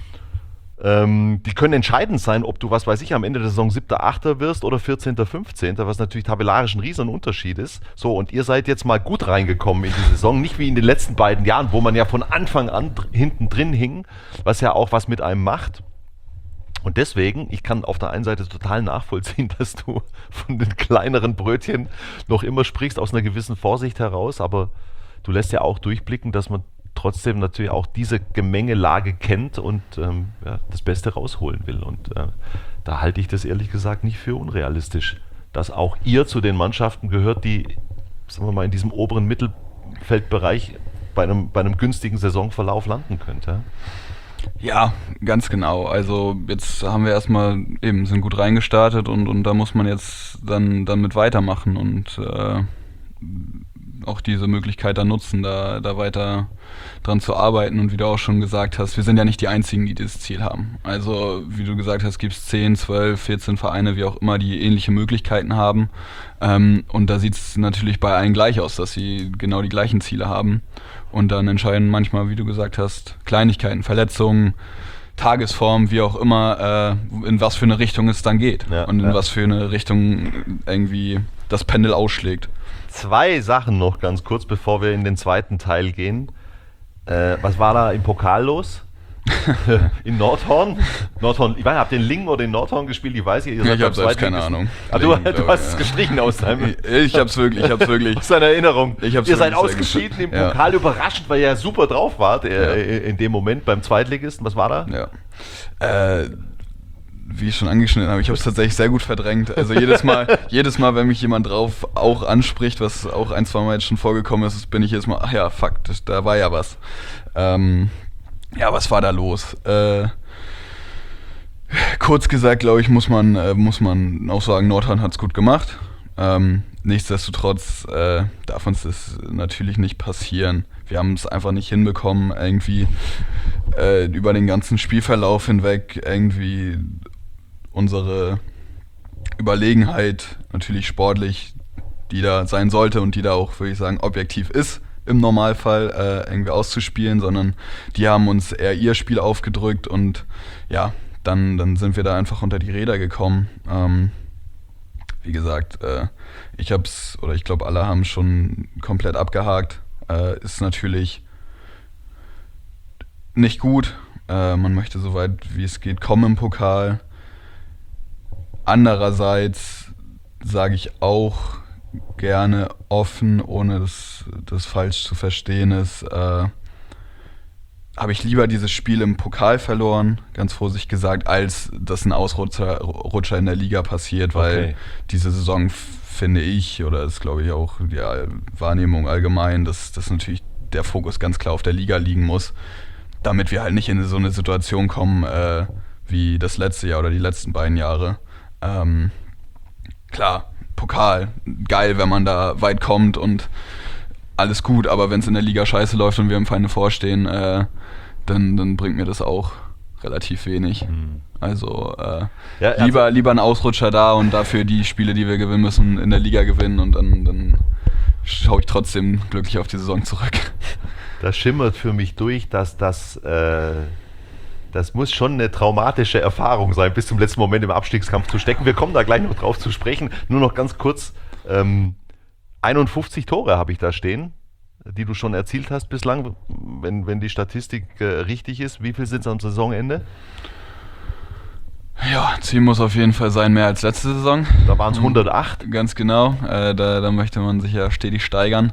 Die können entscheidend sein, ob du, was weiß ich, am Ende der Saison 7., 8. wirst oder 14., 15., was natürlich tabellarisch ein riesen Unterschied ist. So, und ihr seid jetzt mal gut reingekommen in die Saison, nicht wie in den letzten beiden Jahren, wo man ja von Anfang an hinten drin hing, was ja auch was mit einem macht. Und deswegen, ich kann auf der einen Seite total nachvollziehen, dass du von den kleineren Brötchen noch immer sprichst, aus einer gewissen Vorsicht heraus, aber du lässt ja auch durchblicken, dass man trotzdem natürlich auch diese Gemengelage kennt und das Beste rausholen will. Und da halte ich das ehrlich gesagt nicht für unrealistisch, dass auch ihr zu den Mannschaften gehört, die, sagen wir mal, in diesem oberen Mittelfeldbereich bei einem günstigen Saisonverlauf landen könnt. Ja, ganz genau. Also jetzt haben wir erstmal sind gut reingestartet und da muss man jetzt dann mit weitermachen und auch diese Möglichkeit dann nutzen, da weiter dran zu arbeiten. Und wie du auch schon gesagt hast, wir sind ja nicht die Einzigen, die dieses Ziel haben. Also wie du gesagt hast, gibt es 10, 12, 14 Vereine, wie auch immer, die ähnliche Möglichkeiten haben. Und da sieht es natürlich bei allen gleich aus, dass sie genau die gleichen Ziele haben. Und dann entscheiden manchmal, wie du gesagt hast, Kleinigkeiten, Verletzungen, Tagesform, wie auch immer, in was für eine Richtung es dann geht. Ja, und in was für eine Richtung irgendwie das Pendel ausschlägt. 2 Sachen noch ganz kurz, bevor wir in den zweiten Teil gehen. Was war da im Pokal los? In Nordhorn? Ich weiß nicht, habt ihr den Lingen oder den Nordhorn gespielt? Ich weiß nicht. Ich habe selbst keine Ahnung. Du hast es gestrichen aus deinem... Ich hab's wirklich. Aus deiner Erinnerung. Ihr seid ausgeschieden im Pokal, überraschend, weil ihr ja super drauf wart in dem Moment beim Zweitligisten. Was war da? Ja. Wie ich schon angeschnitten habe, ich habe es tatsächlich sehr gut verdrängt. Also jedes Mal, wenn mich jemand drauf auch anspricht, was auch 1, 2 Mal jetzt schon vorgekommen ist, bin ich jedes Mal, ach ja, fuck, da war ja was. Ja, was war da los? Kurz gesagt, glaube ich, muss man auch sagen, Nordhorn hat es gut gemacht. Nichtsdestotrotz darf uns das natürlich nicht passieren. Wir haben es einfach nicht hinbekommen, irgendwie über den ganzen Spielverlauf hinweg irgendwie unsere Überlegenheit, natürlich sportlich, die da sein sollte und die da auch, würde ich sagen, objektiv ist, im Normalfall irgendwie auszuspielen, sondern die haben uns eher ihr Spiel aufgedrückt und ja, dann sind wir da einfach unter die Räder gekommen. Wie gesagt, ich glaube, alle haben schon komplett abgehakt. Ist natürlich nicht gut. Man möchte so weit wie es geht kommen im Pokal. Andererseits sage ich auch gerne offen, ohne das falsch zu verstehen ist, habe ich lieber dieses Spiel im Pokal verloren, ganz vorsichtig gesagt, als dass ein Ausrutscher in der Liga passiert, weil diese Saison, finde ich, oder ist glaube ich auch die Wahrnehmung allgemein, dass natürlich der Fokus ganz klar auf der Liga liegen muss, damit wir halt nicht in so eine Situation kommen wie das letzte Jahr oder die letzten beiden Jahre. Klar, Pokal, geil, wenn man da weit kommt und alles gut, aber wenn es in der Liga scheiße läuft und wir im Final Four stehen, dann bringt mir das auch relativ wenig. Also lieber ein Ausrutscher da und dafür die Spiele, die wir gewinnen müssen, in der Liga gewinnen und dann schaue ich trotzdem glücklich auf die Saison zurück. Das schimmert für mich durch, dass das muss schon eine traumatische Erfahrung sein, bis zum letzten Moment im Abstiegskampf zu stecken. Wir kommen da gleich noch drauf zu sprechen. Nur noch ganz kurz, 51 Tore habe ich da stehen, die du schon erzielt hast bislang, wenn die Statistik richtig ist. Wie viel sind es am Saisonende? Ja, Ziel muss auf jeden Fall sein, mehr als letzte Saison. Da waren es 108. Ganz genau, da möchte man sich ja stetig steigern.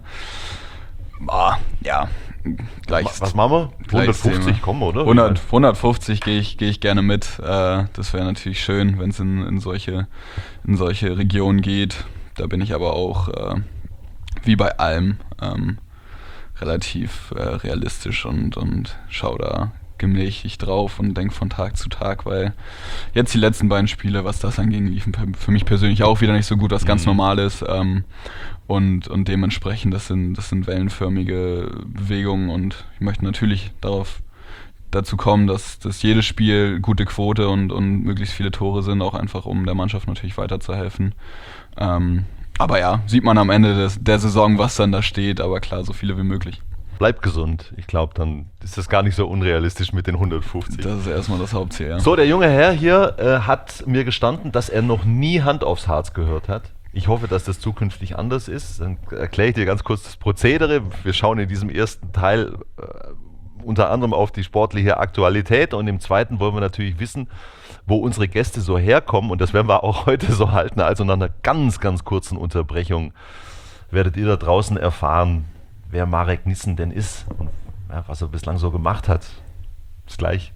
Ja, gleich. Was machen wir? 150 kommen, oder? 150 gehe ich gerne mit. Das wäre natürlich schön, wenn es in solche Regionen geht. Da bin ich aber auch, wie bei allem, relativ realistisch und schaue da gemächlich drauf und denke von Tag zu Tag, weil jetzt die letzten beiden Spiele, was das anging, liefen für mich persönlich auch wieder nicht so gut, was ganz normal ist. Und dementsprechend, das sind wellenförmige Bewegungen und ich möchte natürlich dazu kommen, dass jedes Spiel gute Quote und möglichst viele Tore sind, auch einfach um der Mannschaft natürlich weiterzuhelfen. Aber ja, sieht man am Ende der Saison, was dann da steht, aber klar, so viele wie möglich. Bleib gesund. Ich glaube, dann ist das gar nicht so unrealistisch mit den 150. Das ist erstmal das Hauptziel, ja. So, der junge Herr hier hat mir gestanden, dass er noch nie Hand aufs Harz gehört hat. Ich hoffe, dass das zukünftig anders ist. Dann erkläre ich dir ganz kurz das Prozedere. Wir schauen in diesem ersten Teil unter anderem auf die sportliche Aktualität und im zweiten wollen wir natürlich wissen, wo unsere Gäste so herkommen und das werden wir auch heute so halten. Also nach einer ganz, ganz kurzen Unterbrechung werdet ihr da draußen erfahren, wer Marek Nissen denn ist und was er bislang so gemacht hat. Bis gleich.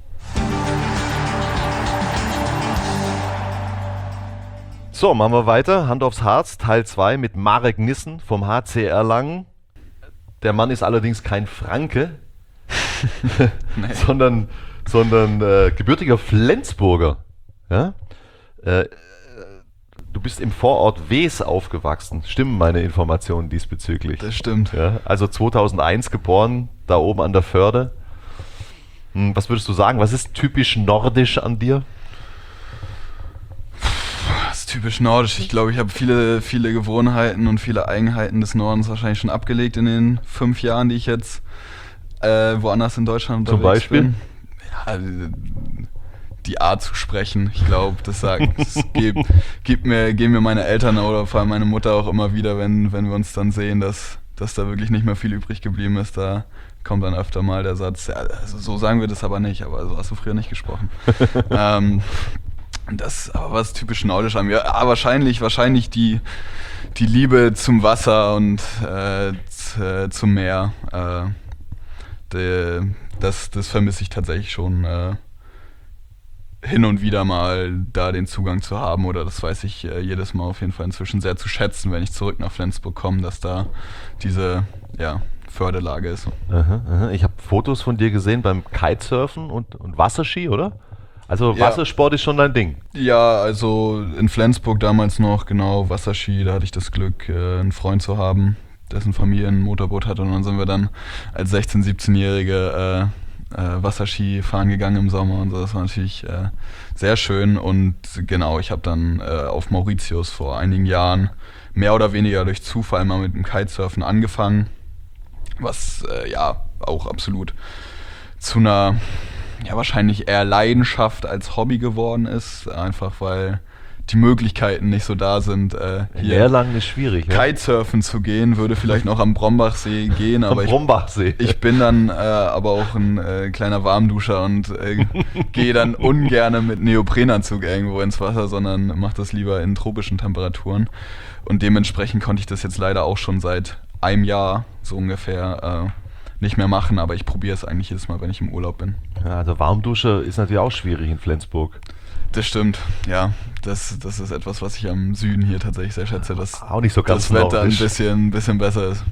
So, machen wir weiter. Hand aufs Harz, Teil 2 mit Marek Nissen vom HC Erlangen. Der Mann ist allerdings kein Franke, Nee. sondern gebürtiger Flensburger. Ja? Du bist im Vorort Wees aufgewachsen. Stimmen meine Informationen diesbezüglich? Das stimmt. Ja? Also 2001 geboren, da oben an der Förde. Was würdest du sagen? Was ist typisch nordisch an dir? Das ist typisch nordisch. Ich glaube, ich habe viele, viele Gewohnheiten und viele Eigenheiten des Nordens wahrscheinlich schon abgelegt in den 5 Jahren, die ich jetzt woanders in Deutschland Zum unterwegs Beispiel? bin. Ja, die Art zu sprechen, ich glaube, geben mir meine Eltern oder vor allem meine Mutter auch immer wieder, wenn wir uns dann sehen, dass da wirklich nicht mehr viel übrig geblieben ist. Da kommt dann öfter mal der Satz, ja, also so sagen wir das aber nicht, aber so hast du früher nicht gesprochen. Das aber was typisch nordisch an mir. Ja, wahrscheinlich die Liebe zum Wasser und zum Meer. Das vermisse ich tatsächlich schon hin und wieder mal, da den Zugang zu haben, oder das weiß ich jedes Mal auf jeden Fall inzwischen sehr zu schätzen, wenn ich zurück nach Flensburg komme, dass da diese Förderlage ist. Aha. Ich habe Fotos von dir gesehen beim Kitesurfen und Wasserski, oder? Also Wassersport ist schon dein Ding. Ja, also in Flensburg damals noch, genau, Wasserski, da hatte ich das Glück, einen Freund zu haben, dessen Familie ein Motorboot hatte, und dann sind wir dann als 16-, 17-Jährige Wasserski fahren gegangen im Sommer und so. Das war natürlich sehr schön und genau, ich habe dann auf Mauritius vor einigen Jahren mehr oder weniger durch Zufall mal mit dem Kitesurfen angefangen, was auch absolut zu einer wahrscheinlich eher Leidenschaft als Hobby geworden ist, einfach weil die Möglichkeiten nicht so da sind, In Erlangen ist schwierig. Kitesurfen zu gehen, würde vielleicht noch am Brombachsee gehen, aber ich bin dann aber auch ein kleiner Warmduscher und gehe dann ungern mit Neoprenanzug irgendwo ins Wasser, sondern mache das lieber in tropischen Temperaturen. Und dementsprechend konnte ich das jetzt leider auch schon seit einem Jahr so ungefähr nicht mehr machen, aber ich probiere es eigentlich jedes Mal, wenn ich im Urlaub bin. Ja, also Warmdusche ist natürlich auch schwierig in Flensburg. Das stimmt, ja. Das ist etwas, was ich am Süden hier tatsächlich sehr schätze, dass auch nicht so ganz das Wetter nordisch. ein bisschen besser ist.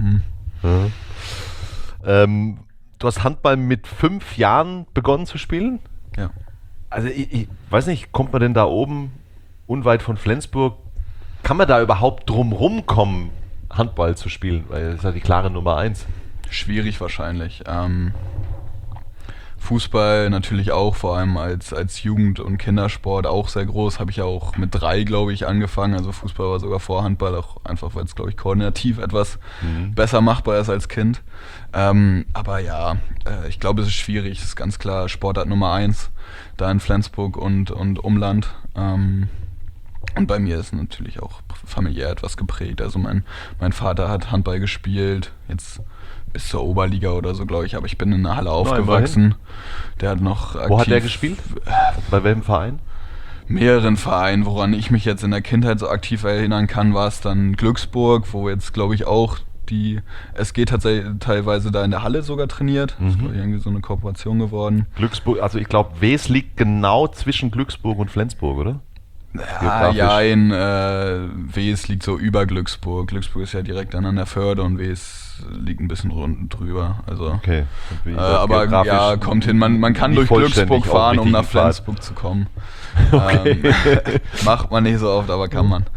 Ja. Du hast Handball mit 5 Jahren begonnen zu spielen? Ja. Also ich weiß nicht, kommt man denn da oben unweit von Flensburg, kann man da überhaupt drum rumkommen, Handball zu spielen? Weil das ist ja die klare Nummer 1. Schwierig wahrscheinlich. Fußball natürlich auch, vor allem als Jugend- und Kindersport auch sehr groß. Habe ich ja auch mit 3, glaube ich, angefangen. Also Fußball war sogar vor Handball, auch einfach, weil es, glaube ich, koordinativ etwas besser machbar ist als Kind. Aber ja, ich glaube, es ist schwierig. Es ist ganz klar Sportart Nummer 1 da in Flensburg und Umland. Und bei mir ist natürlich auch familiär etwas geprägt. Also mein Vater hat Handball gespielt, jetzt bis zur Oberliga oder so, glaube ich, aber ich bin in der Halle aufgewachsen. Der hat noch aktiv... Wo hat der gespielt? Bei welchem Verein? Mehreren Vereinen, woran ich mich jetzt in der Kindheit so aktiv erinnern kann, war es dann Glücksburg, wo jetzt, glaube ich, auch die SG tatsächlich teilweise da in der Halle sogar trainiert. Das ist, glaube ich, irgendwie so eine Kooperation geworden. Glücksburg, also ich glaube, Wees liegt genau zwischen Glücksburg und Flensburg, oder? Ja, jein, Wes liegt so über Glücksburg. Glücksburg ist ja direkt dann an der Förde und Wes liegt ein bisschen drüber. Also, Okay. aber ja, kommt hin. Man kann nicht durch Glücksburg vollständig, fahren, um nach richtigen Pfad. Flensburg zu kommen. Okay. Macht man nicht so oft, aber kann man.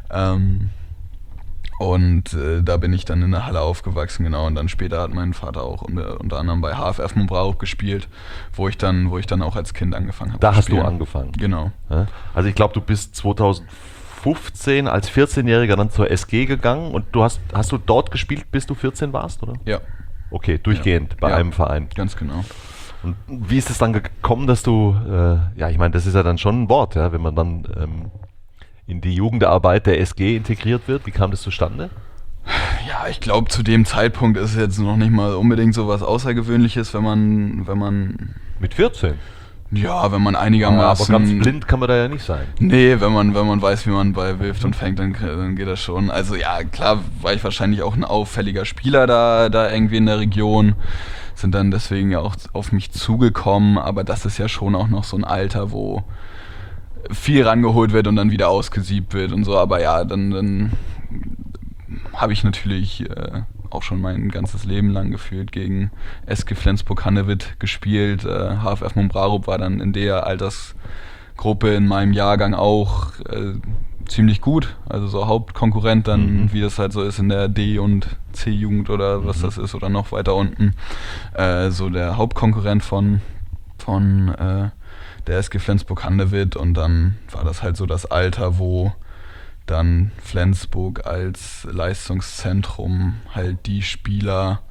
Und da bin ich dann in der Halle aufgewachsen, genau. Und dann später hat mein Vater auch unter anderem bei HFF Mombrauch gespielt, wo ich dann auch als Kind angefangen habe. Da hast du angefangen. Genau. Ja? Also ich glaube, du bist 2015 als 14-Jähriger dann zur SG gegangen und hast du dort gespielt, bis du 14 warst, oder? Ja, Okay, durchgehend bei einem Verein. ganz genau. Und wie ist es dann gekommen, dass du, ja, ich meine, das ist ja dann schon ein Wort, ja, wenn man dann in die Jugendarbeit der SG integriert wird. Wie kam das zustande? Ja, ich glaube, zu dem Zeitpunkt ist es jetzt noch nicht mal unbedingt so was Außergewöhnliches, wenn man Mit 14? ja, wenn man Aber einigermaßen... ganz blind kann man da ja nicht sein. Nee, wenn man weiß, wie man Ball wirft und fängt, dann geht das schon. Also ja, klar war ich wahrscheinlich auch ein auffälliger Spieler da irgendwie in der Region. Sind dann deswegen ja auch auf mich zugekommen, aber das ist ja schon auch noch so ein Alter, wo viel rangeholt wird und dann wieder ausgesiebt wird und so. Aber ja, dann habe ich natürlich auch schon mein ganzes Leben lang gefühlt gegen SG Flensburg-Handewitt gespielt. HFF Mombrarup war dann in der Altersgruppe in meinem Jahrgang auch ziemlich gut. Also so Hauptkonkurrent dann, wie das halt so ist in der D- und C-Jugend oder was das ist oder noch weiter unten. So der Hauptkonkurrent von der SG Flensburg-Handewitt und dann war das halt so das Alter, wo dann Flensburg als Leistungszentrum halt die Spieler,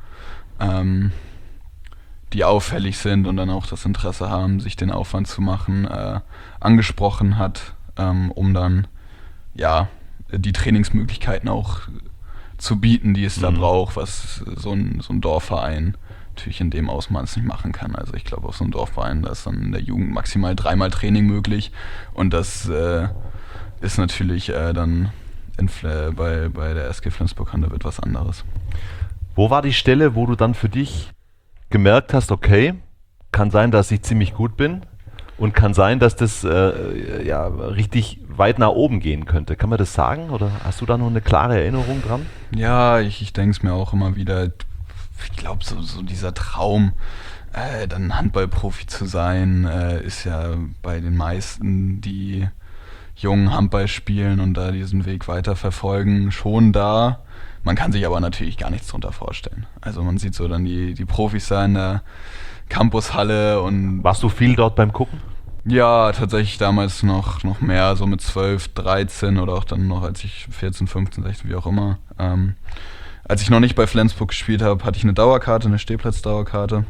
die auffällig sind und dann auch das Interesse haben, sich den Aufwand zu machen, angesprochen hat, um dann ja die Trainingsmöglichkeiten auch zu bieten, die es da braucht, was so ein Dorfverein natürlich in dem Ausmaß nicht machen kann. Also ich glaube, auf so einem Dorfverein, da ist dann in der Jugend maximal 3-mal Training möglich und das ist natürlich dann bei der SG Flensburg-Handewitt was anderes. Wo war die Stelle, wo du dann für dich gemerkt hast, okay, kann sein, dass ich ziemlich gut bin und kann sein, dass das ja, richtig weit nach oben gehen könnte. Kann man das sagen oder hast du da noch eine klare Erinnerung dran? Ja, ich denke es mir auch immer wieder. Ich glaube, so dieser Traum, dann Handballprofi zu sein, ist ja bei den meisten, die jungen Handball spielen und da diesen Weg weiter verfolgen, schon da. Man kann sich aber natürlich gar nichts drunter vorstellen. Also man sieht so dann die Profis da in der Campushalle und... Warst du viel dort beim Gucken? Ja, tatsächlich damals noch mehr, so mit 12, 13 oder auch dann noch, als ich 14, 15, 16, wie auch immer. Als ich noch nicht bei Flensburg gespielt habe, hatte ich eine Dauerkarte, eine Stehplatz-Dauerkarte.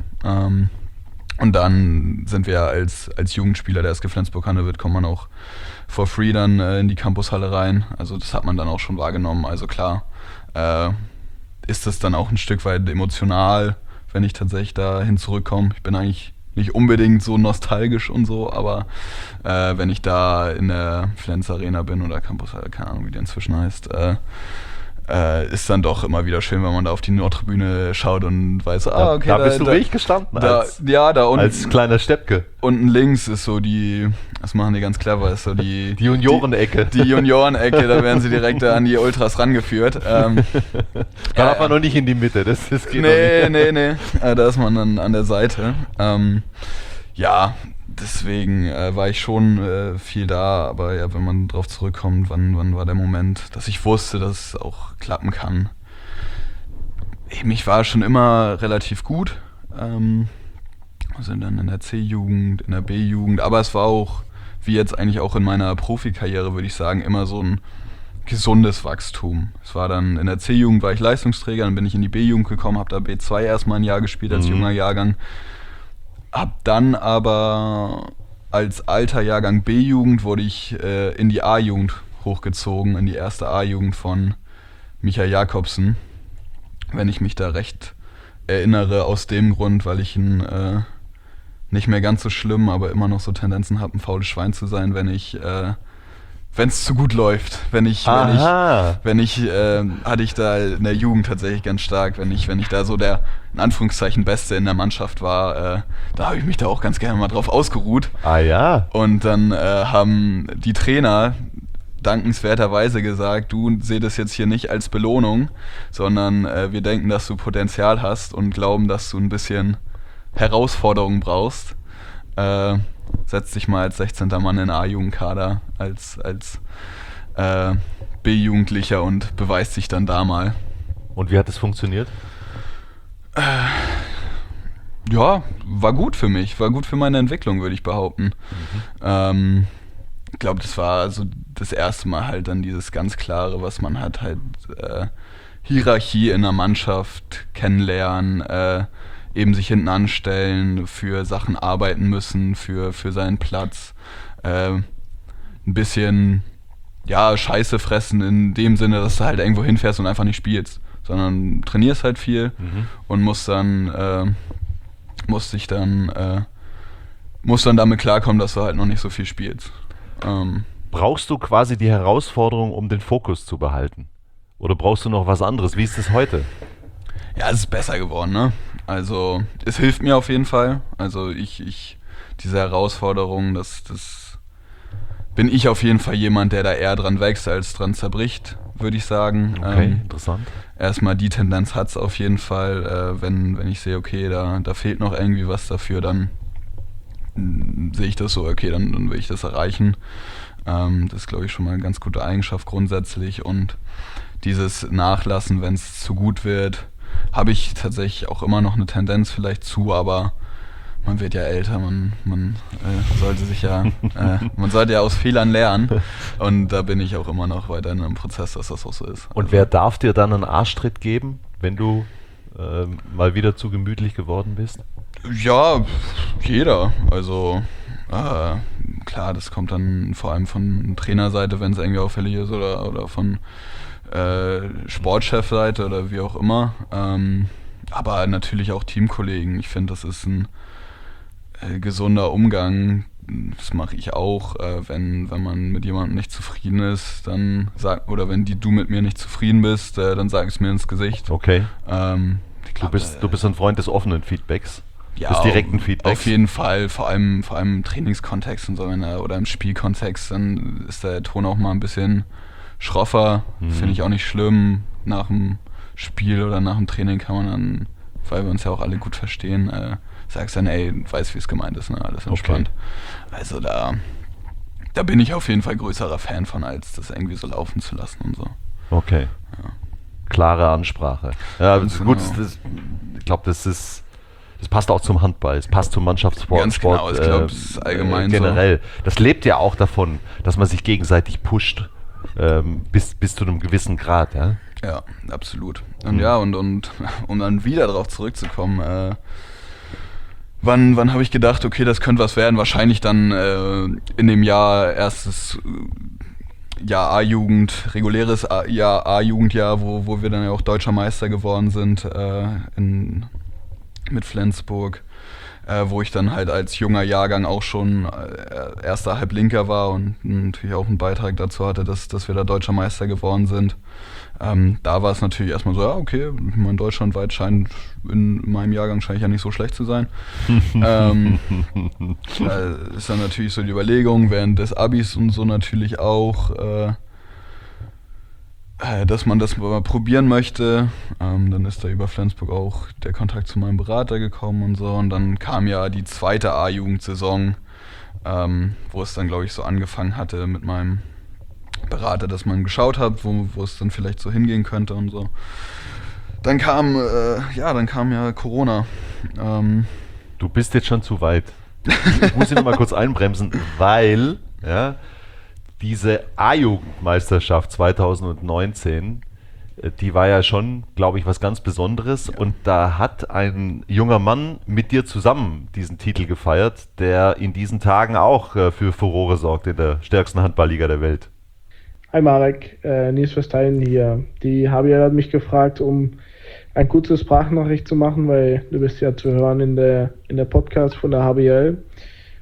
Und dann sind wir als Jugendspieler der SG Flensburg-Handewitt, kommt man auch for free dann in die Campushalle rein. Also das hat man dann auch schon wahrgenommen. Also klar, ist das dann auch ein Stück weit emotional, wenn ich tatsächlich dahin zurückkomme. Ich bin eigentlich nicht unbedingt so nostalgisch und so, aber wenn ich da in der Flens Arena bin oder Campushalle, keine Ahnung, wie die inzwischen heißt, ist dann doch immer wieder schön, wenn man da auf die Nordtribüne schaut und weiß, okay, da bist du wirklich gestanden da unten, als kleiner Steppke. Unten links ist so das machen die ganz clever, ist so die Juniorenecke. Die Juniorenecke, da werden sie direkt an die Ultras rangeführt. Da hat man noch nicht in die Mitte, das geht nee. Da ist man dann an der Seite. Ja, deswegen war ich schon viel da, aber ja, wenn man drauf zurückkommt, wann war der Moment, dass ich wusste, dass es auch klappen kann. Ich war schon immer relativ gut, also dann in der C-Jugend, in der B-Jugend, aber es war auch, wie jetzt eigentlich auch in meiner Profikarriere, würde ich sagen, immer so ein gesundes Wachstum. Es war dann in der C-Jugend war ich Leistungsträger, dann bin ich in die B-Jugend gekommen, habe da B2 erstmal ein Jahr gespielt als junger Jahrgang. Hab dann aber als alter Jahrgang B-Jugend wurde ich in die A-Jugend hochgezogen, in die erste A-Jugend von Michael Jakobsen. Wenn ich mich da recht erinnere, aus dem Grund, weil ich nicht mehr ganz so schlimm, aber immer noch so Tendenzen habe, ein faules Schwein zu sein, wenn ich wenn es zu gut läuft. Hatte ich da in der Jugend tatsächlich ganz stark, wenn ich da so der, in Anführungszeichen, Beste in der Mannschaft war, da habe ich mich da auch ganz gerne mal drauf ausgeruht. Ah ja. Und dann haben die Trainer dankenswerterweise gesagt, du seh das jetzt hier nicht als Belohnung, sondern wir denken, dass du Potenzial hast und glauben, dass du ein bisschen Herausforderung brauchst. Setz dich mal als 16. Mann in A-Jugendkader, als B-Jugendlicher und beweist dich dann da mal. Und wie hat es funktioniert? Ja, war gut für mich, war gut für meine Entwicklung, würde ich behaupten. Ich glaube, das war so das erste Mal halt dann dieses ganz Klare, was man hat, halt Hierarchie in der Mannschaft kennenlernen, eben sich hinten anstellen, für Sachen arbeiten müssen, für seinen Platz, ein bisschen Scheiße fressen in dem Sinne, dass du halt irgendwo hinfährst und einfach nicht spielst, sondern trainierst halt viel und musst dann damit klarkommen, dass du halt noch nicht so viel spielst. Brauchst du quasi die Herausforderung, um den Fokus zu behalten? Oder brauchst du noch was anderes? Wie ist es heute? Ja, es ist besser geworden, ne? Also, es hilft mir auf jeden Fall. Also, diese Herausforderung, das bin ich auf jeden Fall jemand, der da eher dran wächst, als dran zerbricht, würde ich sagen. Okay, interessant. Erstmal die Tendenz hat es auf jeden Fall. Wenn ich sehe, okay, da fehlt noch irgendwie was dafür, dann sehe ich das so, okay, dann will ich das erreichen. Das ist, glaube ich, schon mal eine ganz gute Eigenschaft grundsätzlich. Und dieses Nachlassen, wenn es zu gut wird, habe ich tatsächlich auch immer noch eine Tendenz vielleicht zu, aber man wird ja älter, man sollte ja aus Fehlern lernen. Und da bin ich auch immer noch weiter in einem Prozess, dass das auch so ist. Und wer darf dir dann einen Arschtritt geben, wenn du mal wieder zu gemütlich geworden bist? Ja, jeder. Also klar, das kommt dann vor allem von Trainerseite, wenn es irgendwie auffällig ist, oder von Sportchefseite oder wie auch immer. Aber natürlich auch Teamkollegen. Ich finde, das ist ein gesunder Umgang. Das mache ich auch, wenn man mit jemandem nicht zufrieden ist, dann oder wenn du mit mir nicht zufrieden bist, dann sag es mir ins Gesicht. Okay. Glaub, du bist ein Freund des offenen Feedbacks. Ja, des direkten Feedbacks. Auf jeden Fall, vor allem im Trainingskontext und so, oder im Spielkontext, dann ist der Ton auch mal ein bisschen schroffer. Finde ich auch nicht schlimm. Nach dem Spiel oder nach dem Training kann man dann, weil wir uns ja auch alle gut verstehen, sagst dann, ey, weißt, wie es gemeint ist, ne? Alles entspannt. Okay. Also da bin ich auf jeden Fall größerer Fan von, als das irgendwie so laufen zu lassen und so. Okay. Ja. Klare Ansprache. Ja, Ganz gut, genau. Ich glaube, das passt auch zum Handball, es passt zum Mannschaftssport. Ganz genau, ich glaube, es ist allgemein generell. So. Das lebt ja auch davon, dass man sich gegenseitig pusht, bis zu einem gewissen Grad, ja? Ja, absolut. Und und um dann wieder darauf zurückzukommen, wann habe ich gedacht, okay, das könnte was werden? Wahrscheinlich dann in dem Jahr erstes Jahr A-Jugend, reguläres A-Jugendjahr, wo wir dann ja auch Deutscher Meister geworden sind mit Flensburg, wo ich dann halt als junger Jahrgang auch schon erster Halblinker war und natürlich auch einen Beitrag dazu hatte, dass wir da Deutscher Meister geworden sind. Da war es natürlich erstmal so, ja, okay, ich meine, deutschlandweit scheint in meinem Jahrgang ja nicht so schlecht zu sein. Ist dann natürlich so die Überlegung, während des Abis und so natürlich auch, dass man das mal probieren möchte. Dann ist da über Flensburg auch der Kontakt zu meinem Berater gekommen und so. Und dann kam ja die zweite A-Jugendsaison, wo es dann, glaube ich, so angefangen hatte mit meinem Berater, dass man geschaut hat, wo es dann vielleicht so hingehen könnte und so. Dann kam ja Corona. Du bist jetzt schon zu weit. Ich muss dich noch mal kurz einbremsen, weil diese A-Jugendmeisterschaft 2019, die war ja schon, glaube ich, was ganz Besonderes. Ja. Und da hat ein junger Mann mit dir zusammen diesen Titel gefeiert, der in diesen Tagen auch für Furore sorgt in der stärksten Handballliga der Welt. Hi Marek, Nils Verstein hier. Die HBL hat mich gefragt, um eine kurze Sprachnachricht zu machen, weil du bist ja zu hören in der Podcast von der HBL.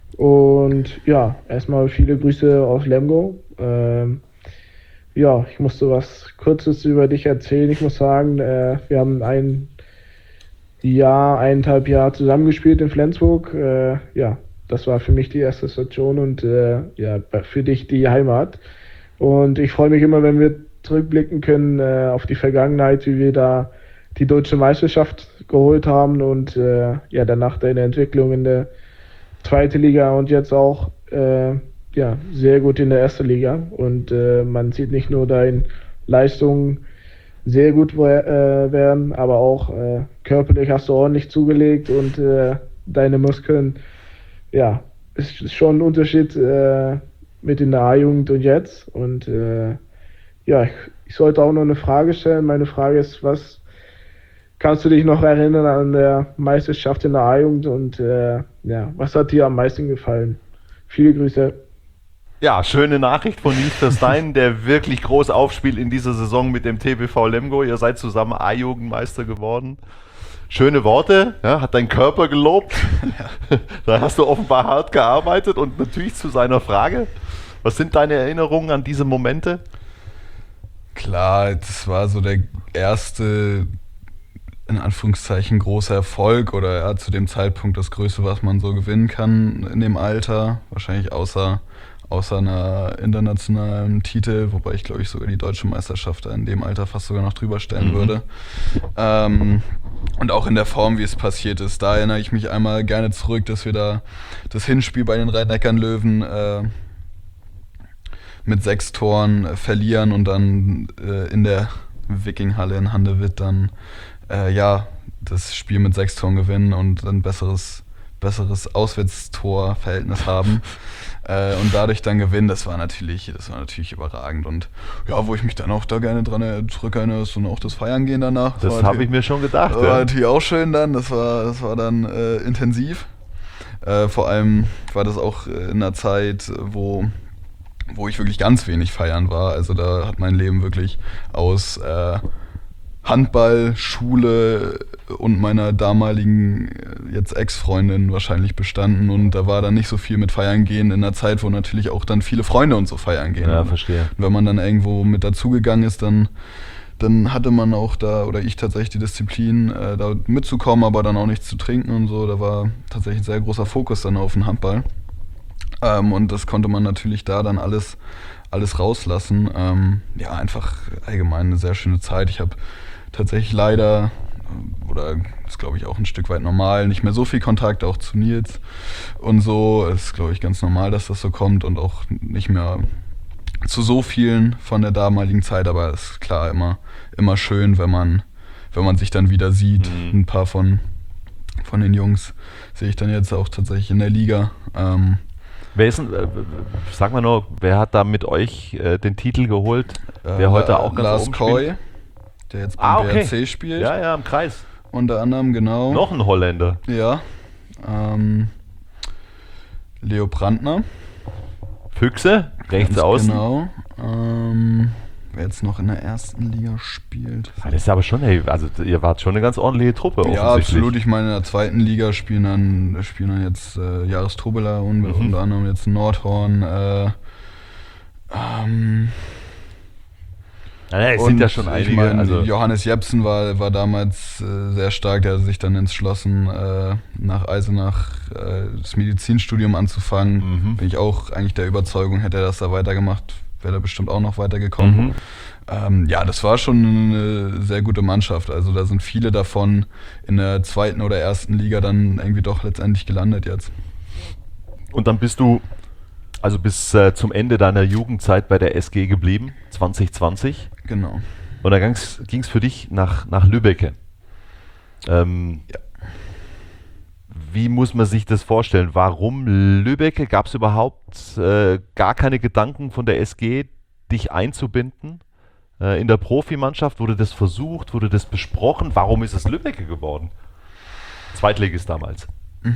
Und ja, erstmal viele Grüße aus Lemgo. Ja, ich musste was Kurzes über dich erzählen. Ich muss sagen, wir haben ein Jahr, 1,5 Jahre zusammengespielt in Flensburg. Ja, das war für mich die erste Station und ja, für dich die Heimat. Und ich freue mich immer, wenn wir zurückblicken können auf die Vergangenheit, wie wir da die deutsche Meisterschaft geholt haben und ja, danach deine Entwicklung in der zweiten Liga und jetzt auch ja, sehr gut in der ersten Liga. Und man sieht nicht nur deine Leistungen sehr gut werden, aber auch körperlich hast du ordentlich zugelegt und deine Muskeln, ja, ist schon ein Unterschied mit in der A-Jugend und jetzt. Und ja, ich sollte auch noch eine Frage stellen. Meine Frage ist, was kannst du dich noch erinnern an der Meisterschaft in der A-Jugend und ja, was hat dir am meisten gefallen? Viele Grüße. Ja, schöne Nachricht von Nils Verstein, der wirklich groß aufspielt in dieser Saison mit dem TBV Lemgo. Ihr seid zusammen A-Jugendmeister geworden. Schöne Worte, ja, hat deinen Körper gelobt. Da hast du offenbar hart gearbeitet und natürlich zu seiner Frage. Was sind deine Erinnerungen an diese Momente? Klar, das war so der erste, in Anführungszeichen, großer Erfolg oder ja, zu dem Zeitpunkt das Größte, was man so gewinnen kann in dem Alter. Wahrscheinlich außer einer internationalen Titel, wobei ich glaube ich sogar die deutsche Meisterschaft in dem Alter fast sogar noch drüber stellen würde. Und auch in der Form, wie es passiert ist. Da erinnere ich mich einmal gerne zurück, dass wir da das Hinspiel bei den Rhein-Neckar-Löwen mit 6 Toren verlieren und dann in der Wikinghalle in Handewitt dann ja, das Spiel mit 6 Toren gewinnen und ein besseres Auswärtstorverhältnis haben und dadurch dann gewinnen, das war natürlich überragend. Und ja, wo ich mich dann auch da gerne dran zurückerinnere, ist und auch das Feiern gehen danach. Das habe ich mir schon gedacht. Das war natürlich auch schön dann, das war dann intensiv. Vor allem war das auch in einer Zeit, wo ich wirklich ganz wenig feiern war. Also da hat mein Leben wirklich aus Handball, Schule und meiner damaligen jetzt Ex-Freundin wahrscheinlich bestanden und da war dann nicht so viel mit feiern gehen in einer Zeit, wo natürlich auch dann viele Freunde und so feiern gehen. Ja, verstehe. Und wenn man dann irgendwo mit dazugegangen ist, dann hatte man auch da, oder ich tatsächlich die Disziplin, da mitzukommen, aber dann auch nichts zu trinken und so. Da war tatsächlich ein sehr großer Fokus dann auf den Handball. Und das konnte man natürlich da dann alles rauslassen. Ja, einfach allgemein eine sehr schöne Zeit. Ich habe tatsächlich leider, oder ist glaube ich auch ein Stück weit normal, nicht mehr so viel Kontakt auch zu Nils und so. Es ist glaube ich ganz normal, dass das so kommt und auch nicht mehr zu so vielen von der damaligen Zeit, aber es ist klar immer schön, wenn man sich dann wieder sieht. Ein paar von den Jungs sehe ich dann jetzt auch tatsächlich in der Liga. Wer ist denn, sag mal nur, wer hat da mit euch den Titel geholt? Wer heute auch ganz Lars oben Koy, spielt? der jetzt beim BRC spielt. Ja, im Kreis. Unter anderem, genau. Noch ein Holländer. Ja. Leo Brandner. Füchse, rechts Ganz außen. Genau. Wer jetzt noch in der ersten Liga spielt. Das ist aber schon, also ihr wart schon eine ganz ordentliche Truppe. Ja, absolut. Ich meine, in der zweiten Liga spielen dann jetzt Jaris Tobeler und unter anderem jetzt Nordhorn. Es sind ja schon einige. Ich meine, also Johannes Jepsen war damals sehr stark. Der hat sich dann entschlossen, nach Eisenach das Medizinstudium anzufangen. Bin ich auch eigentlich der Überzeugung, hätte er das da weitergemacht, wäre er bestimmt auch noch weitergekommen. Ja, das war schon eine sehr gute Mannschaft. Also da sind viele davon in der zweiten oder ersten Liga dann irgendwie doch letztendlich gelandet jetzt. Und dann bist du also bis zum Ende deiner Jugendzeit bei der SG geblieben, 2020. Genau. Und dann ging es für dich nach Lübbecke. Ja. Wie muss man sich das vorstellen? Warum Lübbecke? Gab es überhaupt gar keine Gedanken von der SG, dich einzubinden? In der Profimannschaft wurde das versucht, wurde das besprochen? Warum ist es Lübbecke geworden? Zweitligist damals.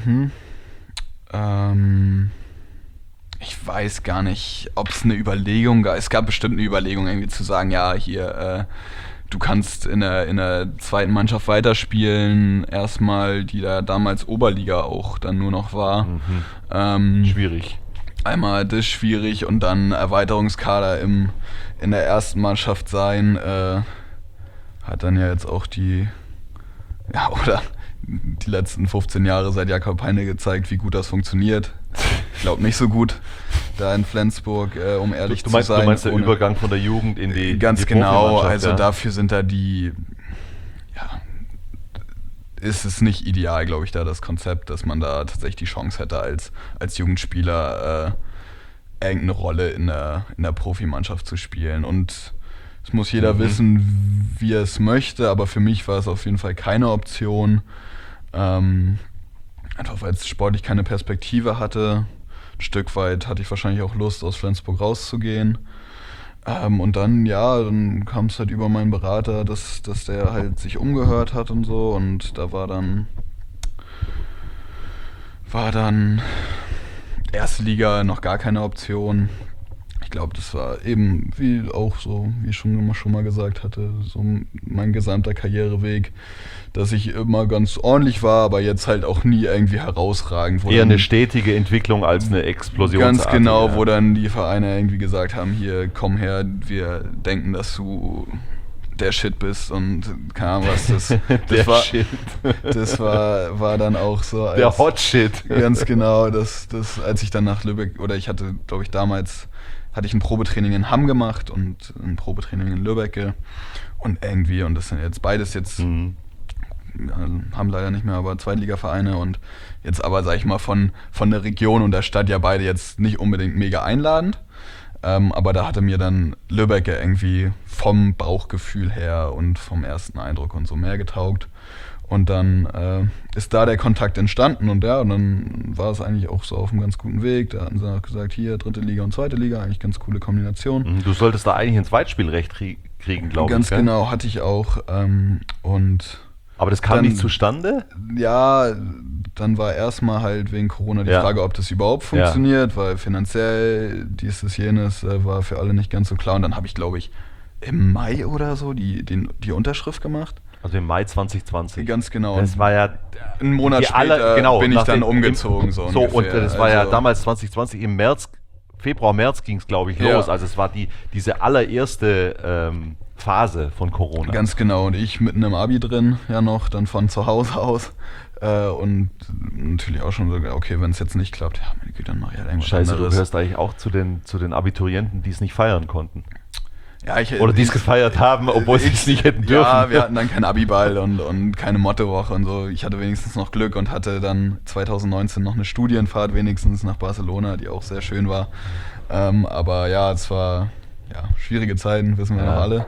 Ich weiß gar nicht, ob es eine Überlegung gab. Es gab bestimmt eine Überlegung, irgendwie zu sagen, ja, hier du kannst in der zweiten Mannschaft weiterspielen, erstmal, die da damals Oberliga auch dann nur noch war. Schwierig. Einmal das schwierig und dann Erweiterungskader in der ersten Mannschaft sein. Hat dann ja jetzt auch die letzten 15 Jahre seit Jakob Heine gezeigt, wie gut das funktioniert. Ich glaube nicht so gut da in Flensburg, um ehrlich zu sein. Du meinst der Übergang von der Jugend in die ganz die genau, Profimannschaft, also dafür sind da ist es nicht ideal, glaube ich, da das Konzept, dass man da tatsächlich die Chance hätte, als Jugendspieler irgendeine Rolle in der Profimannschaft zu spielen. Und es muss jeder wissen, wie er es möchte, aber für mich war es auf jeden Fall keine Option. Einfach weil es sportlich keine Perspektive hatte. Ein Stück weit hatte ich wahrscheinlich auch Lust, aus Flensburg rauszugehen. Und dann kam es halt über meinen Berater, dass der halt sich umgehört hat und so. Und da war dann erste Liga noch gar keine Option. Ich glaube, das war eben, wie ich schon mal gesagt hatte, so mein gesamter Karriereweg, dass ich immer ganz ordentlich war, aber jetzt halt auch nie irgendwie herausragend. Eher eine stetige Entwicklung als eine Explosion. Ganz genau, wo dann die Vereine irgendwie gesagt haben, hier, komm her, wir denken, dass du der Shit bist und keine Ahnung was, das war dann auch so. Der Hot Shit. Ganz genau, als ich dann nach Lübeck, oder ich hatte, glaube ich, damals hatte ich ein Probetraining in Hamm gemacht und ein Probetraining in Lübeck und das sind jetzt beides haben leider nicht mehr, aber Zweitligavereine und jetzt aber, sag ich mal, von der Region und der Stadt ja beide jetzt nicht unbedingt mega einladend. Aber da hatte mir dann Lübeck irgendwie vom Bauchgefühl her und vom ersten Eindruck und so mehr getaugt. Und dann ist da der Kontakt entstanden und dann war es eigentlich auch so auf einem ganz guten Weg. Da hatten sie auch gesagt, hier, 3. Liga und 2. Liga, eigentlich ganz coole Kombination. Du solltest da eigentlich ein Zweitspielrecht kriegen, glaube ich. Ganz genau, hatte ich auch. Aber das kam nicht zustande? Ja, dann war erstmal halt wegen Corona die Frage, ob das überhaupt funktioniert, weil finanziell jenes war für alle nicht ganz so klar. Und dann habe ich, glaube ich, im Mai oder so die Unterschrift gemacht. Also im Mai 2020. Ganz genau. Das war ja einen Monat später bin ich dann umgezogen. So und das war ja damals 2020 im Februar, März ging es, glaube ich, los. Also es war diese allererste Phase von Corona. Ganz genau. Und ich mitten im Abi drin, ja noch, dann von zu Hause aus. Und natürlich auch schon so, okay, wenn es jetzt nicht klappt, ja, meine Güte, dann mache ich halt irgendwas anderes. anderes. Du gehörst eigentlich auch zu den Abiturienten, die es nicht feiern konnten. Ja, oder die es gefeiert haben, obwohl sie es nicht hätten dürfen. Ja, wir hatten dann keinen Abiball und keine Mottowoche und so. Ich hatte wenigstens noch Glück und hatte dann 2019 noch eine Studienfahrt wenigstens nach Barcelona, die auch sehr schön war. Aber ja, es war schwierige Zeiten, wissen wir noch alle.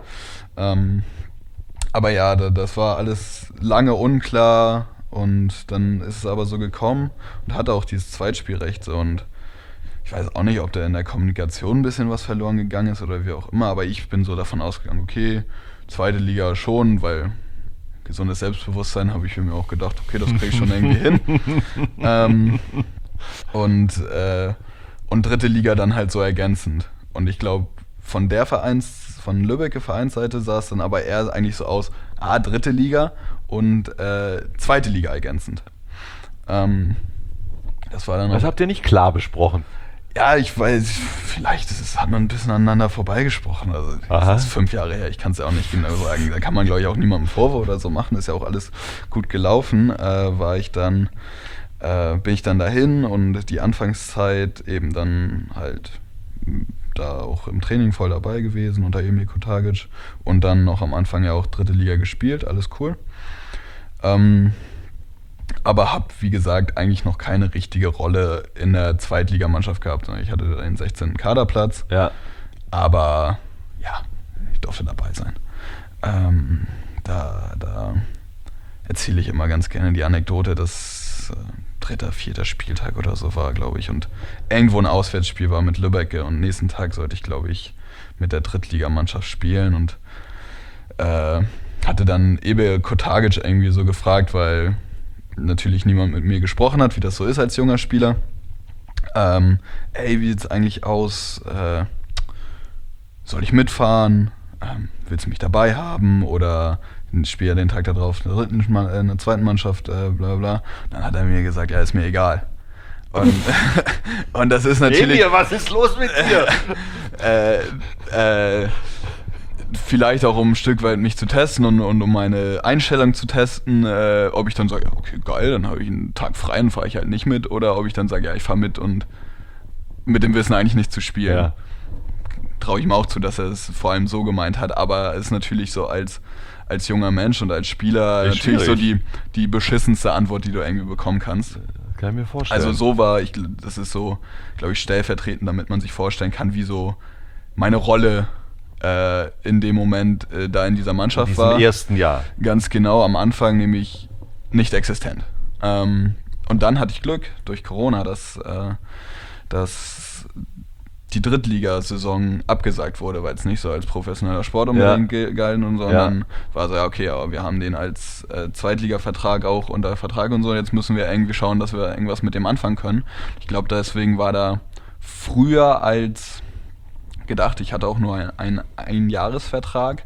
Aber ja, das war alles lange unklar und dann ist es aber so gekommen und hatte auch dieses Zweitspielrecht so und ich weiß auch nicht, ob da in der Kommunikation ein bisschen was verloren gegangen ist oder wie auch immer, aber ich bin so davon ausgegangen, okay, 2. Liga schon, weil gesundes Selbstbewusstsein habe ich mir auch gedacht, okay, das kriege ich schon irgendwie hin. Und 3. Liga dann halt so ergänzend. Und ich glaube, von Lübecker Vereinsseite sah es dann aber eher eigentlich so aus, 3. Liga und 2. Liga ergänzend. Das war dann das habt ihr nicht klar besprochen. Ja, ich weiß, vielleicht hat man ein bisschen aneinander vorbeigesprochen. Also das ist 5 Jahre her, ich kann es ja auch nicht genau sagen. Da kann man, glaube ich, auch niemandem Vorwurf oder so machen. Ist ja auch alles gut gelaufen. Bin ich dann dahin und die Anfangszeit eben dann halt da auch im Training voll dabei gewesen unter Emil Kotagic und dann noch am Anfang ja auch 3. Liga gespielt, alles cool. Aber habe, wie gesagt, eigentlich noch keine richtige Rolle in der Zweitligamannschaft gehabt. Ich hatte den 16. Kaderplatz, aber ja, ich durfte dabei sein. Da erzähle ich immer ganz gerne die Anekdote, dass 3., 4. Spieltag oder so war, glaube ich, und irgendwo ein Auswärtsspiel war mit Lübeck und nächsten Tag sollte ich, glaube ich, mit der Drittligamannschaft spielen und hatte dann Emil Kotagic irgendwie so gefragt, weil natürlich niemand mit mir gesprochen hat, wie das so ist als junger Spieler. Wie sieht's eigentlich aus? Soll ich mitfahren? willst du mich dabei haben oder ein Spieler den Tag darauf in der zweiten Mannschaft, bla bla. Dann hat er mir gesagt, ja, ist mir egal. Und das ist natürlich... Emir, was ist los mit dir? Vielleicht auch um ein Stück weit mich zu testen und um meine Einstellung zu testen, ob ich dann sage, ja, okay, geil, dann habe ich einen Tag frei und fahre ich halt nicht mit, oder ob ich dann sage, ja, ich fahre mit und mit dem Wissen eigentlich nicht zu spielen. Ja. Traue ich mir auch zu, dass er es vor allem so gemeint hat, aber es ist natürlich so als junger Mensch und als Spieler Ist natürlich schwierig. so die beschissenste Antwort, die du irgendwie bekommen kannst. Kann ich mir vorstellen. Also so das ist so, glaube ich, stellvertretend, damit man sich vorstellen kann, wie so meine Rolle in dem Moment da in dieser Mannschaft in diesem war. ersten Jahr. Ganz genau, am Anfang nämlich nicht existent. Und dann hatte ich Glück durch Corona, dass die Drittligasaison abgesagt wurde, weil es nicht so als professioneller Sport unbedingt gehalten und so. Und dann war so, ja, okay, aber wir haben den als Zweitliga-Vertrag auch unter Vertrag und so. Jetzt müssen wir irgendwie schauen, dass wir irgendwas mit dem anfangen können. Ich glaube, deswegen war da früher als gedacht, ich hatte auch nur einen Einjahresvertrag,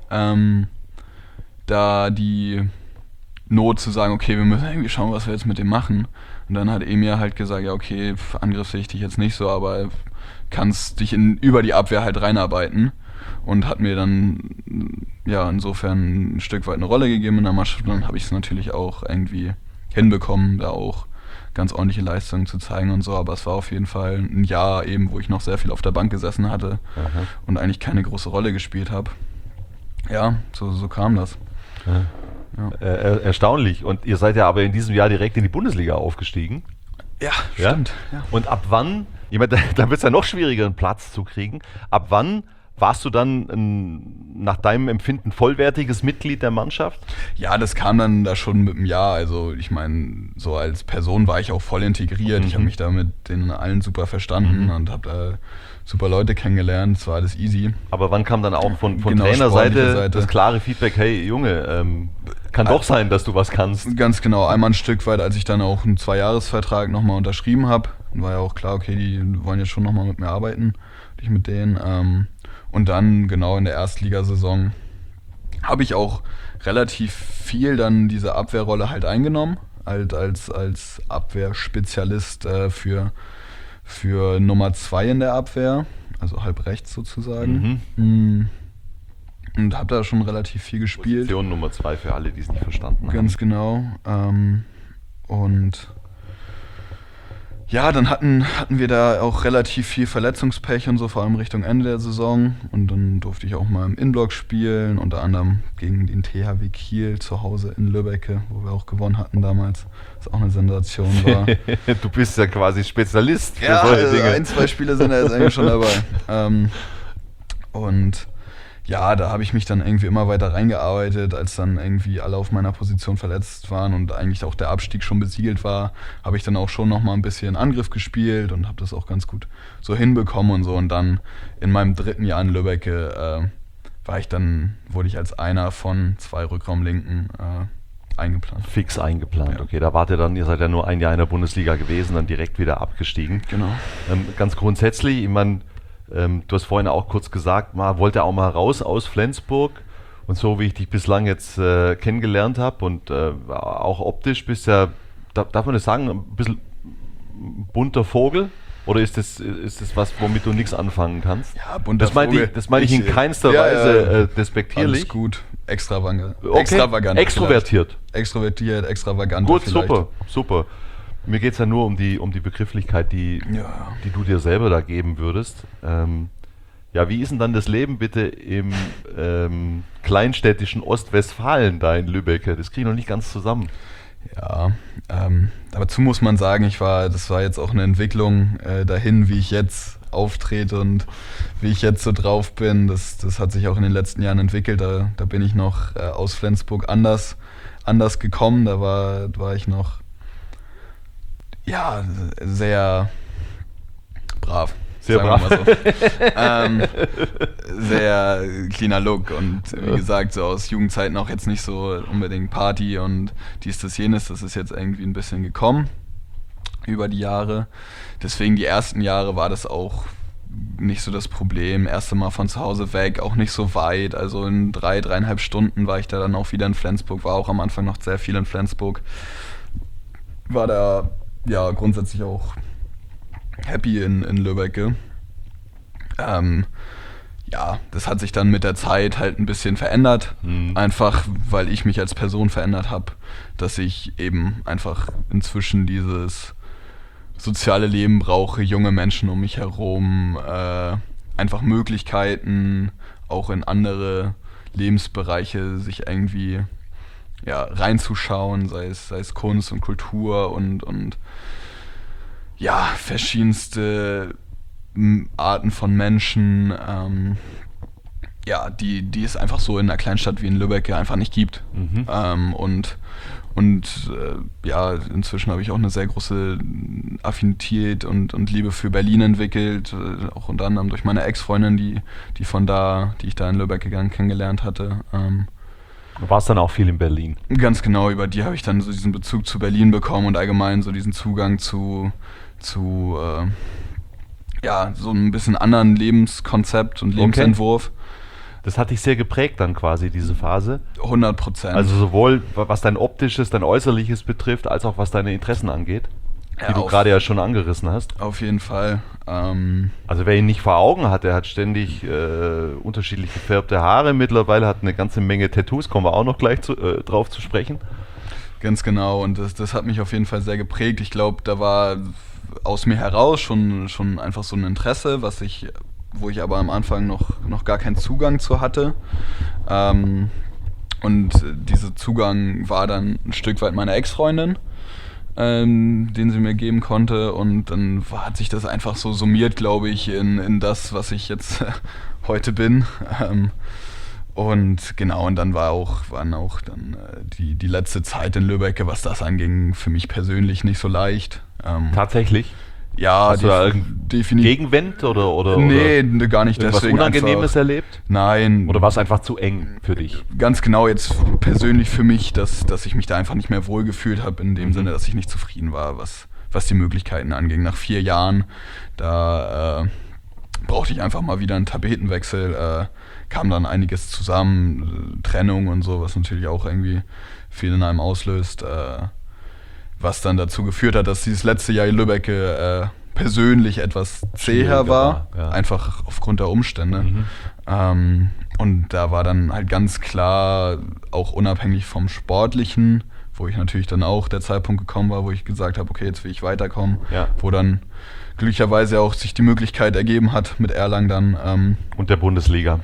da die Not zu sagen, okay, wir müssen irgendwie schauen, was wir jetzt mit dem machen. Und dann hat Emir halt gesagt, ja, okay, Angriff sehe ich dich jetzt nicht so, aber kannst dich über die Abwehr halt reinarbeiten, und hat mir dann ja insofern ein Stück weit eine Rolle gegeben in der Mannschaft, und dann habe ich es natürlich auch irgendwie hinbekommen, da auch ganz ordentliche Leistungen zu zeigen und so, aber es war auf jeden Fall ein Jahr eben, wo ich noch sehr viel auf der Bank gesessen hatte und eigentlich keine große Rolle gespielt habe. Ja, so kam das. Ja. Erstaunlich. Und ihr seid ja aber in diesem Jahr direkt in die Bundesliga aufgestiegen. Ja, stimmt. Ja? Und ab wann, ich meine, da wird es ja noch schwieriger, einen Platz zu kriegen. Ab wann warst du dann nach deinem Empfinden vollwertiges Mitglied der Mannschaft? Ja, das kam dann da schon mit dem Jahr. Also ich meine, so als Person war ich auch voll integriert. Ich habe mich da mit denen allen super verstanden und habe da super Leute kennengelernt. Es war alles easy. Aber wann kam dann auch von Genau, Trainerseite sportliche Seite. das klare Feedback, hey Junge, kann doch sein, dass du was kannst? Ganz genau. Einmal ein Stück weit, als ich dann auch einen 2-Jahres-Vertrag nochmal unterschrieben habe. Dann war ja auch klar, okay, die wollen jetzt schon nochmal mit mir arbeiten. Ich mit denen. Und dann genau in der Erstligasaison habe ich auch relativ viel dann diese Abwehrrolle halt eingenommen, halt als Abwehrspezialist für Nummer 2 in der Abwehr, also halb rechts sozusagen. Und habe da schon relativ viel gespielt. Position Nummer 2 für alle, die es nicht verstanden haben. Ganz genau. Und ja, dann hatten wir da auch relativ viel Verletzungspech und so, vor allem Richtung Ende der Saison. Und dann durfte ich auch mal im Innblock spielen, unter anderem gegen den THW Kiel zu Hause in Lübbecke, wo wir auch gewonnen hatten damals. Was auch eine Sensation war. Du bist ja quasi Spezialist für Ja, solche also Dinge. 1-2 Spiele sind da jetzt eigentlich schon dabei. Und ja, da habe ich mich dann irgendwie immer weiter reingearbeitet, als dann irgendwie alle auf meiner Position verletzt waren und eigentlich auch der Abstieg schon besiegelt war, habe ich dann auch schon nochmal ein bisschen Angriff gespielt und habe das auch ganz gut so hinbekommen und so. Und dann in meinem 3. Jahr in Lübbecke wurde ich als einer von 2 Rückraumlinken eingeplant. Fix eingeplant, Ja. okay. Da wart ihr seid ja nur ein Jahr in der Bundesliga gewesen, dann direkt wieder abgestiegen. Genau. Ganz grundsätzlich, ich meine, du hast vorhin auch kurz gesagt, wollte auch mal raus aus Flensburg, und so wie ich dich bislang jetzt kennengelernt habe und auch optisch bist ja, darf man das sagen, ein bisschen bunter Vogel, oder ist das was, womit du nichts anfangen kannst? Ja, bunter Das meine Vogel. ich in keinster Weise despektierlich. Alles gut. Extravagant. Okay. Extrovertiert. Extrovertiert, extravagant. Gut, super. Mir geht es ja nur um die Begrifflichkeit, die du dir selber da geben würdest. Ja, wie ist denn dann das Leben bitte im kleinstädtischen Ostwestfalen da in Lübbecke? Das kriege ich noch nicht ganz zusammen. Ja, dazu muss man sagen, das war jetzt auch eine Entwicklung dahin, wie ich jetzt auftrete und wie ich jetzt so drauf bin. Das hat sich auch in den letzten Jahren entwickelt. Da bin ich noch aus Flensburg anders gekommen. Da war ich noch sehr brav. Sehr brav. Sagen wir mal so. Sehr cleaner Look und wie gesagt, so aus Jugendzeiten auch jetzt nicht so unbedingt Party und dies, das, jenes. Das ist jetzt irgendwie ein bisschen gekommen über die Jahre. Deswegen die ersten Jahre war das auch nicht so das Problem. Erste Mal von zu Hause weg, auch nicht so weit. Also in 3,5 Stunden war ich da dann auch wieder in Flensburg, war auch am Anfang noch sehr viel in Flensburg. War da ja grundsätzlich auch happy in Lübbecke. Ja, das hat sich dann mit der Zeit halt ein bisschen verändert. Einfach, weil ich mich als Person verändert habe, dass ich eben einfach inzwischen dieses soziale Leben brauche, junge Menschen um mich herum, einfach Möglichkeiten, auch in andere Lebensbereiche sich irgendwie reinzuschauen, sei es Kunst und Kultur und ja, verschiedenste Arten von Menschen, die es einfach so in einer Kleinstadt wie in Lübeck ja einfach nicht gibt. Inzwischen habe ich auch eine sehr große Affinität und Liebe für Berlin entwickelt, auch unter anderem durch meine Ex-Freundin, die ich da in Lübeck kennengelernt hatte. Du warst dann auch viel in Berlin. Ganz genau, über die habe ich dann so diesen Bezug zu Berlin bekommen und allgemein so diesen Zugang zu so ein bisschen anderen Lebenskonzept und Lebensentwurf. Das hat dich sehr geprägt dann quasi, diese Phase? 100%. Also sowohl was dein Optisches, dein Äußerliches betrifft, als auch was deine Interessen angeht, die du gerade ja schon angerissen hast. Auf jeden Fall. Also wer ihn nicht vor Augen hat, der hat ständig unterschiedlich gefärbte Haare, mittlerweile hat eine ganze Menge Tattoos, kommen wir auch noch gleich drauf zu sprechen. Ganz genau, und das hat mich auf jeden Fall sehr geprägt. Ich glaube, da war aus mir heraus schon einfach so ein Interesse, wo ich aber am Anfang noch gar keinen Zugang zu hatte. Und dieser Zugang war dann ein Stück weit meine Ex-Freundin, den sie mir geben konnte. Und dann hat sich das einfach so summiert, glaube ich, in das, was ich jetzt heute bin. Und genau, und dann waren auch die letzte Zeit in Lübbecke, was das anging, für mich persönlich nicht so leicht. Tatsächlich? Ja, hast du da definitiv Gegenwind oder nee, gar nicht irgendwas deswegen. Unangenehmes erlebt? Nein. Oder war es einfach zu eng für dich? Ganz genau, jetzt persönlich für mich, dass ich mich da einfach nicht mehr wohlgefühlt habe, in dem Sinne, dass ich nicht zufrieden war, was die Möglichkeiten anging. Nach 4 Jahren, da brauchte ich einfach mal wieder einen Tapetenwechsel, kam dann einiges zusammen, Trennung und so, was natürlich auch irgendwie viel in einem auslöst, was dann dazu geführt hat, dass dieses letzte Jahr in Lübbecke persönlich etwas zäher war, ja. Einfach aufgrund der Umstände. Und da war dann halt ganz klar, auch unabhängig vom Sportlichen, wo ich natürlich dann auch der Zeitpunkt gekommen war, wo ich gesagt habe, okay, jetzt will ich weiterkommen, wo dann glücklicherweise auch sich die Möglichkeit ergeben hat mit Erlangen dann. Und der Bundesliga.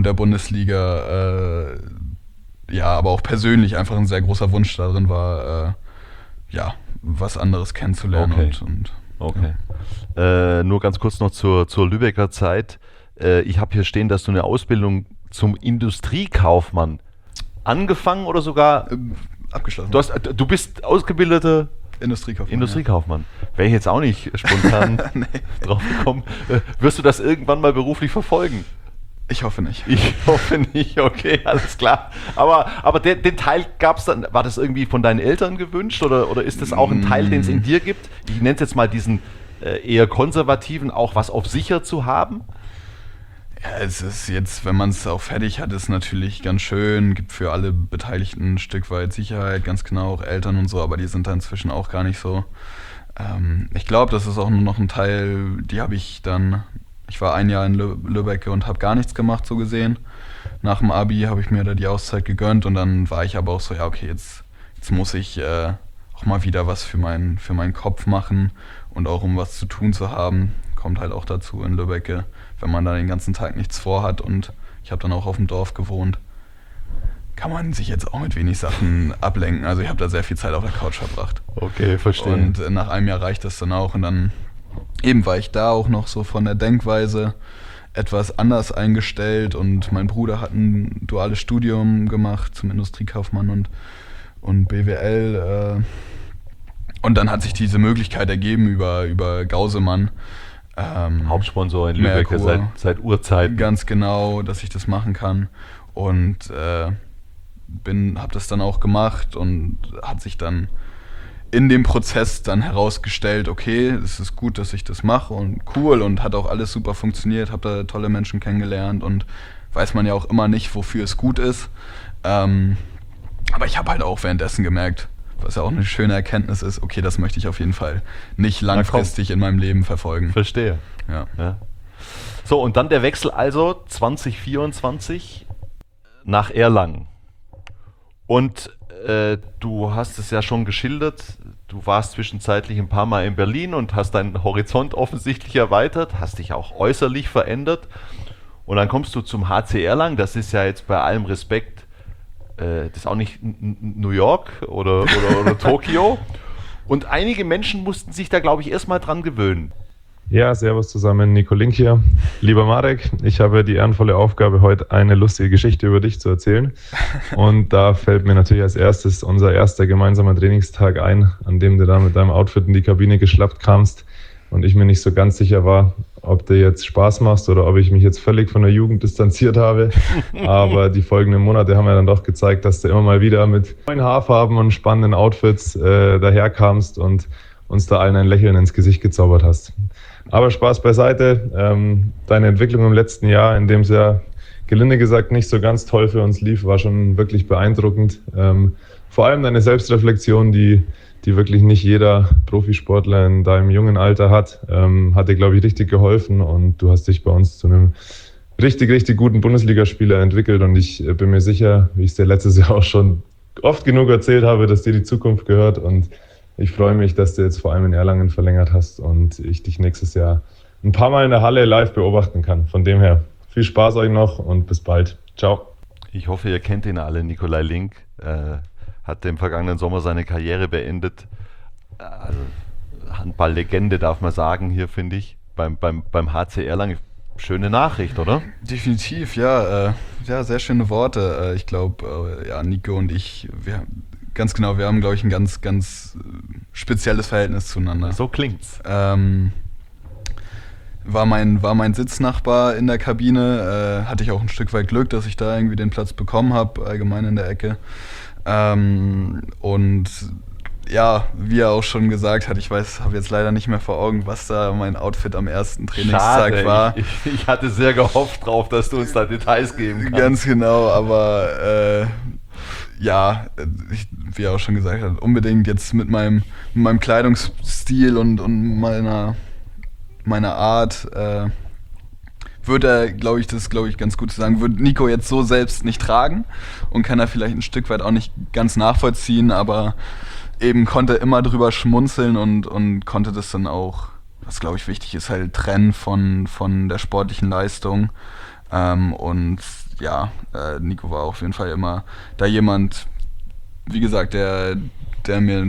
Aber auch persönlich einfach ein sehr großer Wunsch darin war, was anderes kennenzulernen. Okay. Nur ganz kurz noch zur Lübecker Zeit. Ich habe hier stehen, dass du eine Ausbildung zum Industriekaufmann angefangen oder sogar abgeschlossen. Du bist ausgebildeter Industriekaufmann. Wäre ich jetzt auch nicht spontan drauf gekommen. Wirst du das irgendwann mal beruflich verfolgen? Ich hoffe nicht. Ich hoffe nicht, okay, alles klar. Aber den Teil gab es dann, war das irgendwie von deinen Eltern gewünscht oder ist das auch ein Teil, den es in dir gibt? Ich nenne es jetzt mal diesen eher konservativen, auch was auf sicher zu haben? Ja, es ist jetzt, wenn man es auch fertig hat, ist natürlich ganz schön, gibt für alle Beteiligten ein Stück weit Sicherheit, ganz genau, auch Eltern und so, aber die sind da inzwischen auch gar nicht so. Ich glaube, das ist auch nur noch ein Teil, ich war 1 Jahr in Lübbecke und habe gar nichts gemacht, so gesehen. Nach dem Abi habe ich mir da die Auszeit gegönnt und dann war ich aber auch so, ja okay, jetzt muss ich auch mal wieder was für meinen Kopf machen und auch um was zu tun zu haben, kommt halt auch dazu in Lübbecke, wenn man da den ganzen Tag nichts vorhat und ich habe dann auch auf dem Dorf gewohnt, kann man sich jetzt auch mit wenig Sachen ablenken. Also ich habe da sehr viel Zeit auf der Couch verbracht. Okay, verstehe. Und nach einem Jahr reicht das dann auch und dann eben war ich da auch noch so von der Denkweise etwas anders eingestellt und mein Bruder hat ein duales Studium gemacht zum Industriekaufmann und BWL und dann hat sich diese Möglichkeit ergeben über Gausemann. Hauptsponsor in Lübeck seit Urzeiten. Ganz genau, dass ich das machen kann und habe das dann auch gemacht und hat sich dann in dem Prozess dann herausgestellt, okay, es ist gut, dass ich das mache und cool und hat auch alles super funktioniert, habe da tolle Menschen kennengelernt und weiß man ja auch immer nicht, wofür es gut ist. Aber ich habe halt auch währenddessen gemerkt, was ja auch eine schöne Erkenntnis ist, okay, das möchte ich auf jeden Fall nicht langfristig in meinem Leben verfolgen. Verstehe. Ja. So, und dann der Wechsel also 2024 nach Erlangen. Und du hast es ja schon geschildert, du warst zwischenzeitlich ein paar Mal in Berlin und hast deinen Horizont offensichtlich erweitert, hast dich auch äußerlich verändert. Und dann kommst du zum HC Erlangen, das ist ja jetzt bei allem Respekt, das ist auch nicht New York oder Tokio. Und einige Menschen mussten sich da, glaube ich, erstmal dran gewöhnen. Ja, servus zusammen, Nico Link hier. Lieber Marek, ich habe die ehrenvolle Aufgabe, heute eine lustige Geschichte über dich zu erzählen. Und da fällt mir natürlich als erstes unser erster gemeinsamer Trainingstag ein, an dem du da mit deinem Outfit in die Kabine geschlappt kamst und ich mir nicht so ganz sicher war, ob du jetzt Spaß machst oder ob ich mich jetzt völlig von der Jugend distanziert habe. Aber die folgenden Monate haben ja dann doch gezeigt, dass du immer mal wieder mit neuen Haarfarben und spannenden Outfits daherkamst und uns da allen ein Lächeln ins Gesicht gezaubert hast. Aber Spaß beiseite. Deine Entwicklung im letzten Jahr, in dem es ja gelinde gesagt nicht so ganz toll für uns lief, war schon wirklich beeindruckend. Vor allem deine Selbstreflexion, die wirklich nicht jeder Profisportler in deinem jungen Alter hat, hat dir, glaube ich, richtig geholfen und du hast dich bei uns zu einem richtig guten Bundesligaspieler entwickelt und ich bin mir sicher, wie ich es dir letztes Jahr auch schon oft genug erzählt habe, dass dir die Zukunft gehört und ich freue mich, dass du jetzt vor allem in Erlangen verlängert hast und ich dich nächstes Jahr ein paar Mal in der Halle live beobachten kann. Von dem her, viel Spaß euch noch und bis bald. Ciao. Ich hoffe, ihr kennt ihn alle. Nikolai Link hat im vergangenen Sommer seine Karriere beendet. Also Handball-Legende darf man sagen hier, finde ich, beim HC Erlangen. Schöne Nachricht, oder? Definitiv, ja. Sehr schöne Worte. Ich glaube, Nico und ich, wir haben, glaube ich, ein ganz spezielles Verhältnis zueinander. So klingt's. War mein Sitznachbar in der Kabine, hatte ich auch ein Stück weit Glück, dass ich da irgendwie den Platz bekommen habe, allgemein in der Ecke. Und ja, wie er auch schon gesagt hat, habe jetzt leider nicht mehr vor Augen, was da mein Outfit am ersten Trainingstag war. Ich hatte sehr gehofft drauf, dass du uns da Details geben kannst. Ganz genau, aber wie er auch schon gesagt hat, unbedingt jetzt mit meinem Kleidungsstil und meiner Art würde er, glaube ich, ganz gut zu sagen, würde Nico jetzt so selbst nicht tragen und kann er vielleicht ein Stück weit auch nicht ganz nachvollziehen, aber eben konnte immer drüber schmunzeln und konnte das dann auch, was glaube ich wichtig ist, halt trennen von der sportlichen Leistung. Nico war auf jeden Fall immer da jemand, wie gesagt, der mir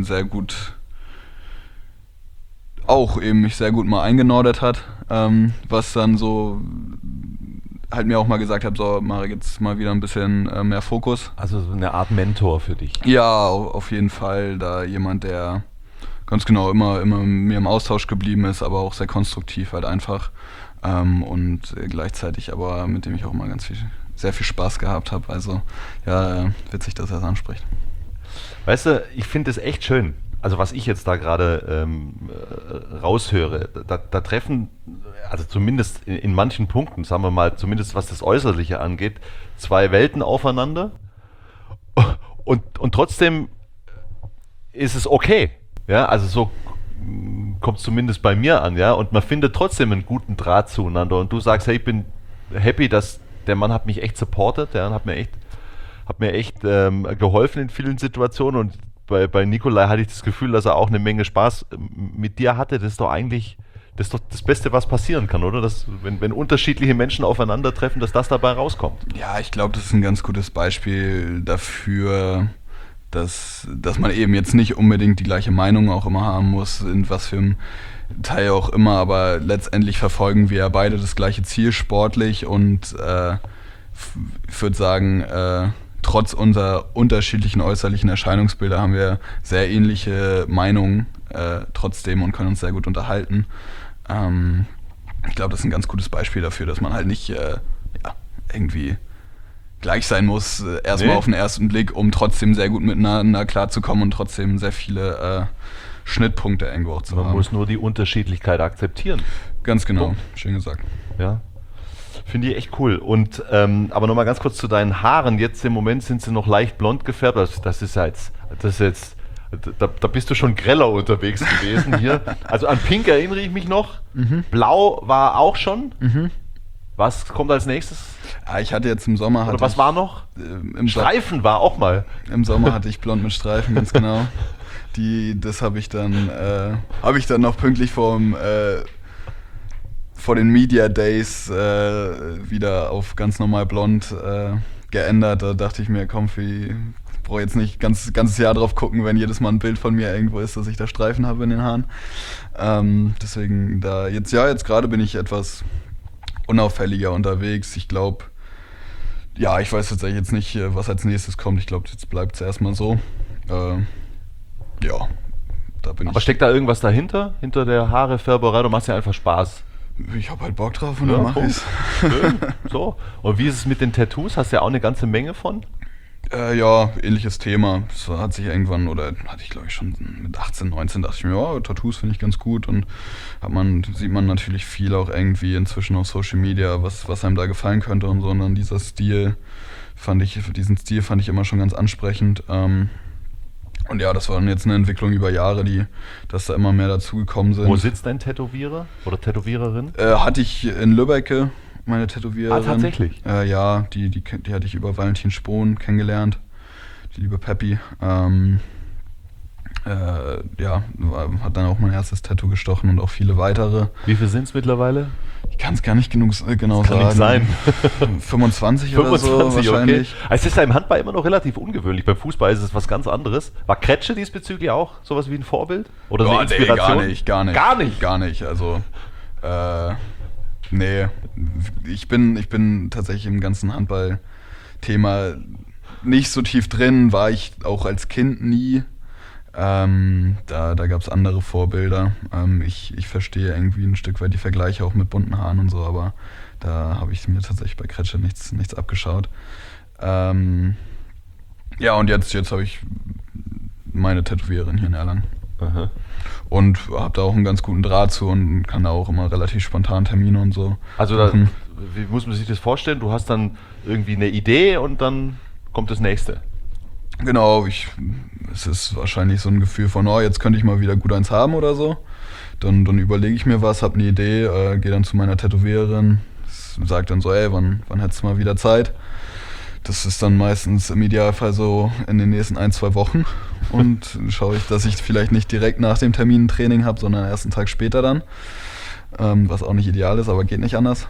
mich sehr gut mal eingenordet hat, was dann so halt mir auch mal gesagt hat, so Marek, jetzt mal wieder ein bisschen mehr Fokus. Also so eine Art Mentor für dich. Ja, auf jeden Fall, da jemand, der ganz genau immer mit mir im Austausch geblieben ist, aber auch sehr konstruktiv halt einfach und gleichzeitig aber mit dem ich auch immer sehr viel Spaß gehabt habe, also ja, witzig, dass er es anspricht. Weißt du, ich finde es echt schön, also was ich jetzt da gerade raushöre, da treffen, also zumindest in manchen Punkten, sagen wir mal, zumindest was das Äußerliche angeht, zwei Welten aufeinander und trotzdem ist es okay, ja, also so kommt es zumindest bei mir an, ja, und man findet trotzdem einen guten Draht zueinander und du sagst, hey, ich bin happy, dass der Mann hat mich echt supportet, ja, und hat mir echt geholfen in vielen Situationen und bei Nikolai hatte ich das Gefühl, dass er auch eine Menge Spaß mit dir hatte. Das ist doch eigentlich das Beste, was passieren kann, oder? Dass, wenn unterschiedliche Menschen aufeinandertreffen, dass das dabei rauskommt. Ja, ich glaube, das ist ein ganz gutes Beispiel dafür, dass man eben jetzt nicht unbedingt die gleiche Meinung auch immer haben muss, in was für einem Teil auch immer, aber letztendlich verfolgen wir ja beide das gleiche Ziel sportlich und ich würde sagen, trotz unserer unterschiedlichen äußerlichen Erscheinungsbilder haben wir sehr ähnliche Meinungen trotzdem und können uns sehr gut unterhalten. Ich glaube, das ist ein ganz gutes Beispiel dafür, dass man halt nicht irgendwie gleich sein muss, erstmal auf den ersten Blick, um trotzdem sehr gut miteinander klarzukommen und trotzdem sehr viele Schnittpunkte irgendwo auch zu haben. Man muss nur die Unterschiedlichkeit akzeptieren. Ganz genau, Punkt. schön gesagt. Ja. Finde ich echt cool. Und aber nochmal ganz kurz zu deinen Haaren. Jetzt im Moment sind sie noch leicht blond gefärbt. Das ist jetzt, da bist du schon greller unterwegs gewesen hier. Also an Pink erinnere ich mich noch. Blau war auch schon. Was kommt als nächstes? Ich hatte jetzt im Sommer... Oder was war noch? Streifen war auch mal. Im Sommer hatte ich blond mit Streifen, ganz genau. Das habe ich dann noch pünktlich vor den Media Days wieder auf ganz normal blond geändert. Da dachte ich mir, komm, ich brauche jetzt nicht ganzes Jahr drauf gucken, wenn jedes Mal ein Bild von mir irgendwo ist, dass ich da Streifen habe in den Haaren. Deswegen jetzt gerade bin ich etwas unauffälliger unterwegs. Ich glaube, ich weiß tatsächlich jetzt nicht, was als nächstes kommt. Ich glaube, jetzt bleibt es erstmal so. Da bin ich. Aber steckt da irgendwas dahinter? Hinter der Haarefärberei? Du machst ja einfach Spaß. Ich habe halt Bock drauf und dann mache ich's. Schön. So. Und wie ist es mit den Tattoos? Hast du ja auch eine ganze Menge von? Ähnliches Thema. Das hat sich irgendwann, oder hatte ich glaube ich schon mit 18, 19, dachte ich mir, Tattoos finde ich ganz gut und sieht man natürlich viel auch irgendwie inzwischen auf Social Media, was einem da gefallen könnte und so. Und dann diesen Stil fand ich immer schon ganz ansprechend. Und ja, das war dann jetzt eine Entwicklung über Jahre, dass da immer mehr dazugekommen sind. Wo sitzt dein Tätowierer oder Tätowiererin? Hatte ich in Lübbecke, meine Tätowiererin. Tatsächlich? Ja, die hatte ich über Valentin Spohn kennengelernt, die liebe Peppi. Hat dann auch mein erstes Tattoo gestochen und auch viele weitere. Wie viele sind es mittlerweile? Ich kann es gar nicht genau das sagen. Kann nicht sein. 25 oder so wahrscheinlich. Okay. Es ist ja im Handball immer noch relativ ungewöhnlich. Beim Fußball ist es was ganz anderes. War Kretsche diesbezüglich auch sowas wie ein Vorbild? Oder eine Inspiration? Nee, gar nicht. Also, nee. Ich bin tatsächlich im ganzen Handball-Thema nicht so tief drin. War ich auch als Kind nie. Da gab es andere Vorbilder. Ich verstehe irgendwie ein Stück weit die Vergleiche auch mit bunten Haaren und so, aber da habe ich mir tatsächlich bei Kretsche nichts abgeschaut. Und jetzt habe ich meine Tätowiererin hier in Erlangen. Aha. Und habe da auch einen ganz guten Draht zu und kann da auch immer relativ spontan Termine und so. Also wie muss man sich das vorstellen? Du hast dann irgendwie eine Idee und dann kommt das nächste. Genau, es ist wahrscheinlich so ein Gefühl von, jetzt könnte ich mal wieder gut eins haben oder so. Dann überlege ich mir was, habe eine Idee, gehe dann zu meiner Tätowiererin, sage dann so, wann hättest du mal wieder Zeit? Das ist dann meistens im Idealfall so in den nächsten 1-2 Wochen. Und schaue ich, dass ich vielleicht nicht direkt nach dem Termin ein Training habe, sondern erst einen Tag später dann. Was auch nicht ideal ist, aber geht nicht anders.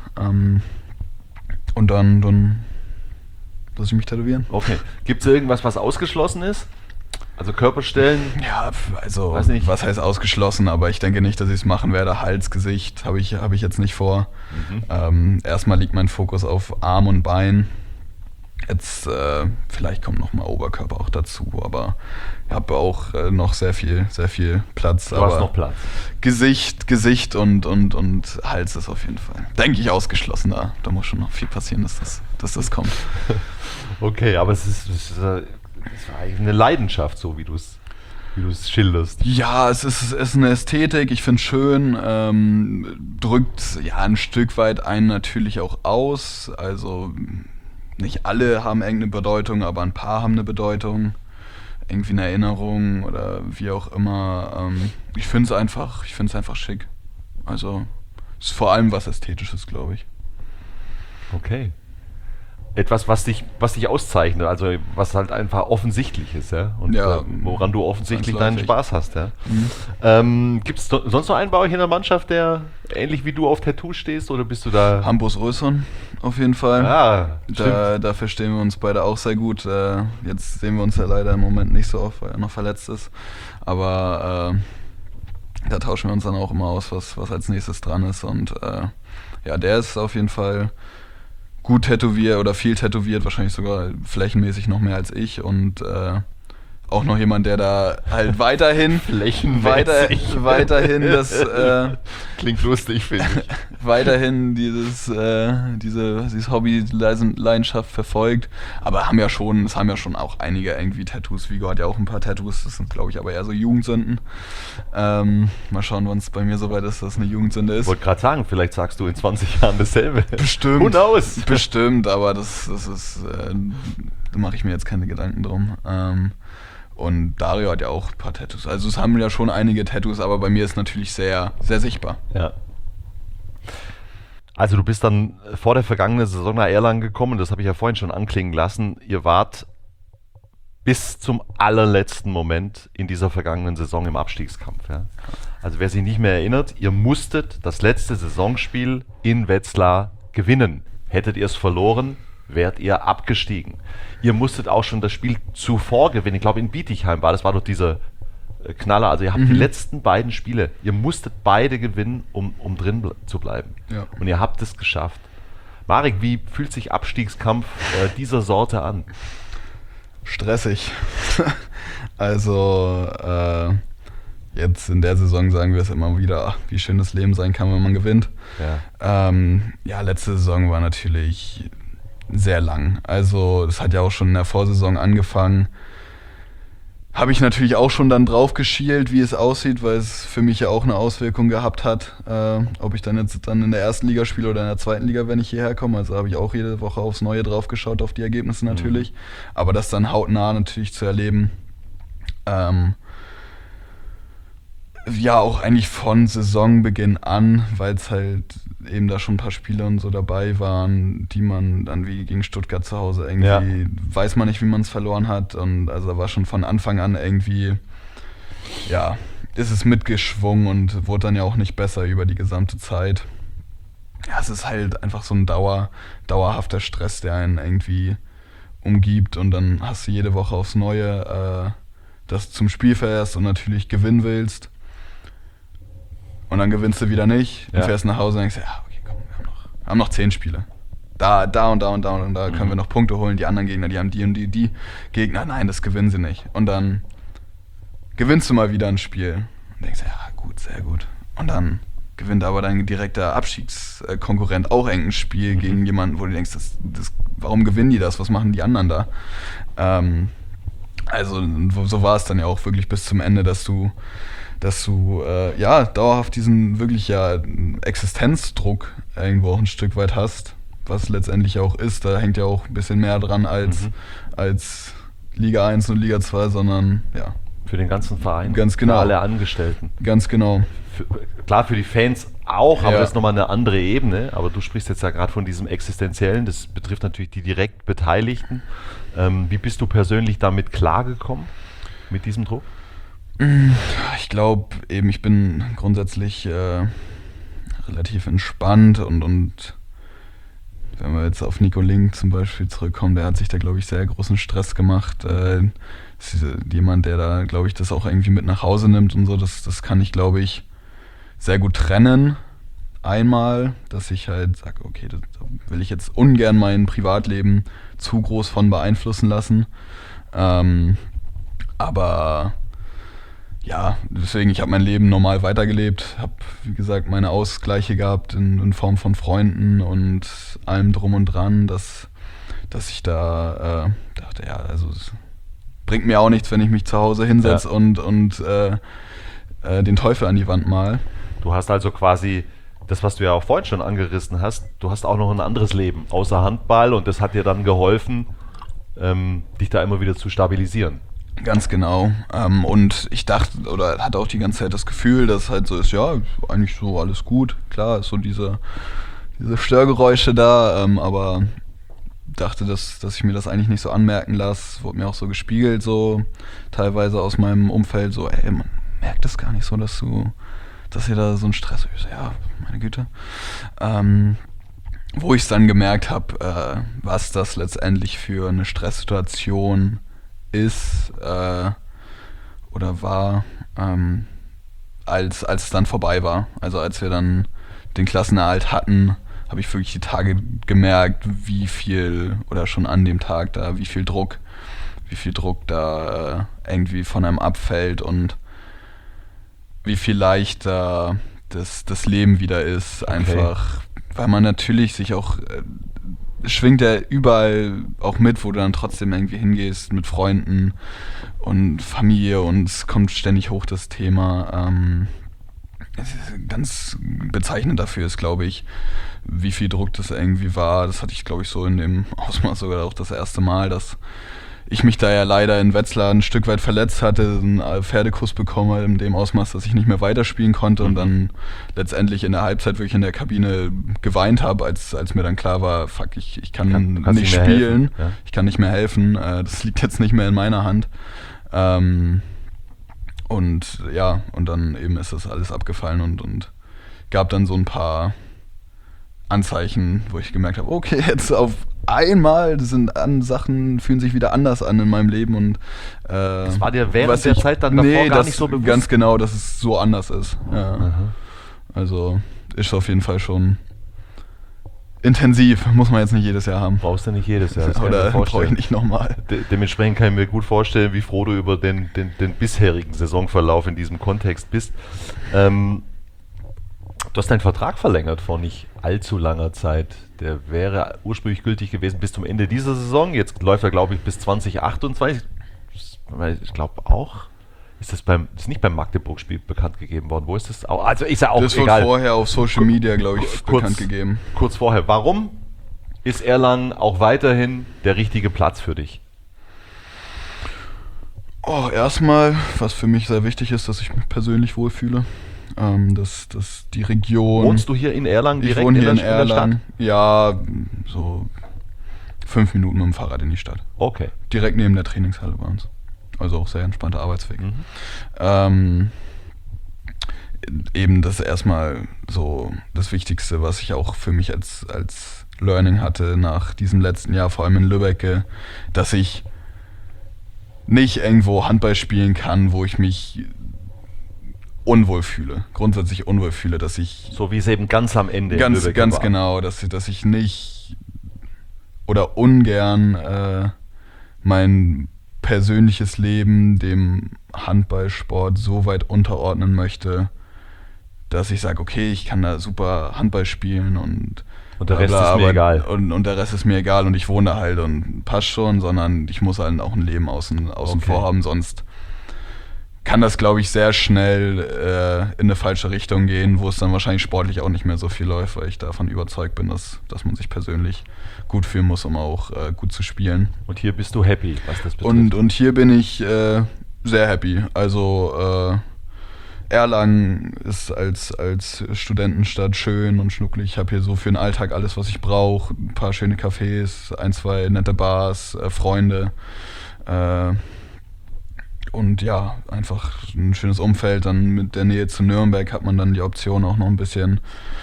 Und dann lass ich mich tätowieren. Okay. Gibt es irgendwas, was ausgeschlossen ist? Also Körperstellen? Ja, also was heißt ausgeschlossen, aber ich denke nicht, dass ich es machen werde. Hals, Gesicht habe ich jetzt nicht vor. Erstmal liegt mein Fokus auf Arm und Bein. Jetzt vielleicht kommt noch mal Oberkörper auch dazu, aber ich habe auch noch sehr viel Platz. Du hast noch Platz. Gesicht und Hals ist auf jeden Fall, denke ich, ausgeschlossen. Da muss schon noch viel passieren, dass das kommt. Okay, aber es ist eigentlich eine Leidenschaft, so wie du es schilderst. Ja, es ist eine Ästhetik, ich finde es schön, drückt ein Stück weit einen natürlich auch aus, also nicht alle haben irgendeine Bedeutung, aber ein paar haben eine Bedeutung, irgendwie eine Erinnerung oder wie auch immer. Ich finde es einfach schick, also es ist vor allem was Ästhetisches, glaube ich. Okay. Etwas, was dich auszeichnet, also was halt einfach offensichtlich ist, ja? Und woran du offensichtlich deinen Spaß hast, ja? Gibt es sonst noch einen bei euch in der Mannschaft, der ähnlich wie du auf Tattoos stehst, oder bist du da? Hampus Rösson, auf jeden Fall. Ja, da verstehen wir uns beide auch sehr gut. Jetzt sehen wir uns ja leider im Moment nicht so oft, weil er noch verletzt ist. Aber da tauschen wir uns dann auch immer aus, was als nächstes dran ist. Und der ist auf jeden Fall gut tätowiert oder viel tätowiert, wahrscheinlich sogar flächenmäßig noch mehr als ich und auch noch jemand, der da halt weiterhin das klingt lustig, finde ich. weiterhin dieses Hobby, Leidenschaft verfolgt. Aber es haben ja schon auch einige irgendwie Tattoos. Vigo hat ja auch ein paar Tattoos, das sind, glaube ich, aber eher so Jugendsünden. Mal schauen, wann es bei mir soweit ist, dass es eine Jugendsünde ist. Ich wollte gerade sagen, vielleicht sagst du in 20 Jahren dasselbe. Bestimmt. Who knows? Bestimmt, aber das ist, da mache ich mir jetzt keine Gedanken drum. Und Dario hat ja auch ein paar Tattoos. Also es haben ja schon einige Tattoos, aber bei mir ist natürlich sehr, sehr sichtbar. Ja. Also du bist dann vor der vergangenen Saison nach Erlangen gekommen, das habe ich ja vorhin schon anklingen lassen. Ihr wart bis zum allerletzten Moment in dieser vergangenen Saison im Abstiegskampf. Ja? Also wer sich nicht mehr erinnert, ihr musstet das letzte Saisonspiel in Wetzlar gewinnen. Hättet ihr es verloren, wärt ihr abgestiegen. Ihr musstet auch schon das Spiel zuvor gewinnen. Ich glaube in Bietigheim das war doch dieser Knaller. Also ihr habt die letzten beiden Spiele, ihr musstet beide gewinnen, um drin zu bleiben. Ja. Und ihr habt es geschafft. Marek, wie fühlt sich Abstiegskampf dieser Sorte an? Stressig. Also jetzt in der Saison sagen wir es immer wieder, ach, wie schön das Leben sein kann, wenn man gewinnt. Ja. Letzte Saison war natürlich sehr lang. Also es hat ja auch schon in der Vorsaison angefangen. Habe ich natürlich auch schon dann drauf geschielt, wie es aussieht, weil es für mich ja auch eine Auswirkung gehabt hat, ob ich dann jetzt in der ersten Liga spiele oder in der zweiten Liga, wenn ich hierher komme. Also habe ich auch jede Woche aufs Neue drauf geschaut, auf die Ergebnisse natürlich. Aber das dann hautnah natürlich zu erleben, ja auch eigentlich von Saisonbeginn an, weil es halt eben da schon ein paar Spiele und so dabei waren, die man dann wie gegen Stuttgart zu Hause irgendwie, weiß man nicht, wie man es verloren hat, und also war schon von Anfang an irgendwie, ja, ist es mitgeschwungen und wurde dann ja auch nicht besser über die gesamte Zeit. Ja, es ist halt einfach so ein dauerhafter Stress, der einen irgendwie umgibt, und dann hast du jede Woche aufs Neue, dass du zum Spiel fährst und natürlich gewinnen willst. Und dann gewinnst du wieder nicht und fährst nach Hause und denkst, ja, okay, komm, wir haben noch 10 Spiele. Da und da können wir noch Punkte holen. Die anderen Gegner, die haben die und die Gegner. Nein, das gewinnen sie nicht. Und dann gewinnst du mal wieder ein Spiel und denkst, ja, gut, sehr gut. Und dann gewinnt aber dein direkter Abstiegskonkurrent auch ein Spiel gegen jemanden, wo du denkst, warum gewinnen die das? Was machen die anderen da? Also so war es dann ja auch wirklich bis zum Ende, dass du dauerhaft diesen wirklich Existenzdruck irgendwo auch ein Stück weit hast, was letztendlich auch ist. Da hängt ja auch ein bisschen mehr dran als Liga 1 und Liga 2, sondern ja. Für den ganzen Verein. Ganz genau. Für alle Angestellten. Ganz genau. Klar, für die Fans auch, aber das ist nochmal eine andere Ebene. Aber du sprichst jetzt ja gerade von diesem Existenziellen, das betrifft natürlich die direkt Beteiligten. Wie bist du persönlich damit klargekommen, mit diesem Druck? Ich glaube eben, ich bin grundsätzlich relativ entspannt und wenn wir jetzt auf Nico Link zum Beispiel zurückkommen, der hat sich da, glaube ich, sehr großen Stress gemacht. Ist jemand, der da, glaube ich, das auch irgendwie mit nach Hause nimmt und so, das kann ich, glaube ich, sehr gut trennen. Einmal, dass ich halt sage, okay, da will ich jetzt ungern mein Privatleben zu groß von beeinflussen lassen. Aber ja, deswegen, ich habe mein Leben normal weitergelebt, habe, wie gesagt, meine Ausgleiche gehabt in Form von Freunden und allem drum und dran, dass ich da dachte, ja, also es bringt mir auch nichts, wenn ich mich zu Hause hinsetze und den Teufel an die Wand mal. Du hast also quasi das, was du ja auch vorhin schon angerissen hast, du hast auch noch ein anderes Leben außer Handball, und das hat dir dann geholfen, dich da immer wieder zu stabilisieren. Ganz genau. Und ich dachte, oder hatte auch die ganze Zeit das Gefühl, dass halt so ist, ja, eigentlich so alles gut. Klar, ist so diese Störgeräusche da, aber dachte, dass ich mir das eigentlich nicht so anmerken lasse. Wurde mir auch so gespiegelt, so teilweise aus meinem Umfeld, so, ey, man merkt das gar nicht so, dass ihr da so einen Stress habt. Ja, meine Güte. Wo ich es dann gemerkt habe, was das letztendlich für eine Stresssituation ist oder war, als es dann vorbei war. Also als wir dann den Klassenerhalt hatten, habe ich wirklich die Tage gemerkt, wie viel, oder schon an dem Tag da, wie viel Druck viel Druck da irgendwie von einem abfällt und wie viel leichter das Leben wieder ist. Okay. Einfach, weil man natürlich sich auch, schwingt ja überall auch mit, wo du dann trotzdem irgendwie hingehst mit Freunden und Familie und es kommt ständig hoch das Thema. Ganz bezeichnend dafür ist, glaube ich, wie viel Druck das irgendwie war. Das hatte ich, glaube ich, so in dem Ausmaß sogar auch das erste Mal, dass ich mich da ja leider in Wetzlar ein Stück weit verletzt hatte, einen Pferdekuss bekommen in dem Ausmaß, dass ich nicht mehr weiterspielen konnte und dann letztendlich in der Halbzeit wirklich in der Kabine geweint habe, als mir dann klar war, fuck, ich kann nicht spielen, ja. ich kann nicht mehr helfen, das liegt jetzt nicht mehr in meiner Hand. Und ja, und dann eben ist das alles abgefallen und gab dann so ein paar Anzeichen, wo ich gemerkt habe, okay, jetzt auf einmal Sachen fühlen sich wieder anders an in meinem Leben und das war dir während der Zeit dann davor gar nicht so bewusst? Ganz genau, dass es so anders ist. Ja. Aha. Also ist auf jeden Fall schon intensiv, muss man jetzt nicht jedes Jahr haben. Brauchst du nicht jedes Jahr. Oder brauche ich nicht nochmal. Dementsprechend kann ich mir gut vorstellen, wie froh du über den bisherigen Saisonverlauf in diesem Kontext bist. Du hast deinen Vertrag verlängert vor nicht allzu langer Zeit. Der wäre ursprünglich gültig gewesen bis zum Ende dieser Saison. Jetzt läuft er, glaube ich, bis 2028. Ich glaube auch. Ist nicht beim Magdeburg-Spiel bekannt gegeben worden? Wo ist das? Also ist ja auch das egal. Das wurde vorher auf Social Media, glaube ich, bekannt gegeben. Kurz vorher. Warum ist Erlangen auch weiterhin der richtige Platz für dich? Erstmal, was für mich sehr wichtig ist, dass ich mich persönlich wohlfühle. Dass die Region... Wohnst du hier in Erlangen direkt ich wohne hier in der Stadt? Ja, so 5 Minuten mit dem Fahrrad in die Stadt. Okay. Direkt neben der Trainingshalle bei uns. Also auch sehr entspannter Arbeitsweg. Eben das erstmal so das Wichtigste, was ich auch für mich als Learning hatte nach diesem letzten Jahr, vor allem in Lübbecke, dass ich nicht irgendwo Handball spielen kann, wo ich mich grundsätzlich unwohl fühle, dass ich... So wie es eben ganz am Ende ganz war. Genau, dass ich nicht oder ungern mein persönliches Leben dem Handballsport so weit unterordnen möchte, dass ich sage, okay, ich kann da super Handball spielen und der Rest ist mir egal. Und der Rest ist mir egal und ich wohne da halt und passt schon, sondern ich muss halt auch ein Leben außen vor haben, sonst kann das, glaube ich, sehr schnell in eine falsche Richtung gehen, wo es dann wahrscheinlich sportlich auch nicht mehr so viel läuft, weil ich davon überzeugt bin, dass man sich persönlich gut fühlen muss, um auch gut zu spielen. Und hier bist du happy, was das betrifft? Und hier bin ich sehr happy. Also Erlangen ist als Studentenstadt schön und schnucklig. Ich habe hier so für den Alltag alles, was ich brauche. Ein paar schöne Cafés, 1, 2 nette Bars, Freunde. Und ja, einfach ein schönes Umfeld. Dann mit der Nähe zu Nürnberg hat man dann die Option, auch noch ein bisschen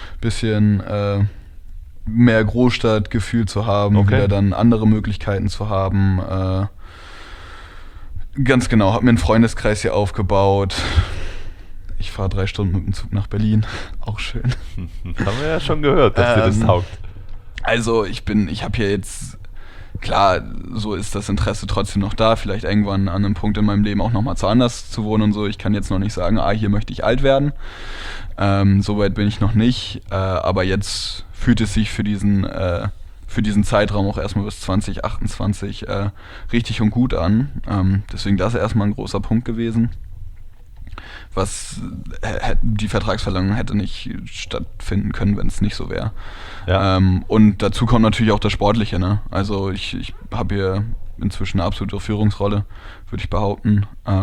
mehr Großstadtgefühl zu haben, wieder dann andere Möglichkeiten zu haben. Ganz genau, habe mir einen Freundeskreis hier aufgebaut. Ich fahre 3 Stunden mit dem Zug nach Berlin. Auch schön. Haben wir ja schon gehört, dass dir das taugt. Also ich habe hier jetzt, klar, so ist das Interesse trotzdem noch da, vielleicht irgendwann an einem Punkt in meinem Leben auch nochmal zu anders zu wohnen und so. Ich kann jetzt noch nicht sagen, hier möchte ich alt werden. Soweit bin ich noch nicht. Aber jetzt fühlt es sich für diesen Zeitraum auch erstmal bis 2028 richtig und gut an. Deswegen das erstmal ein großer Punkt gewesen. Was die Vertragsverlängerung hätte nicht stattfinden können, wenn es nicht so wäre. Ja. Und dazu kommt natürlich auch das Sportliche. Ne? Also ich habe hier inzwischen eine absolute Führungsrolle, würde ich behaupten.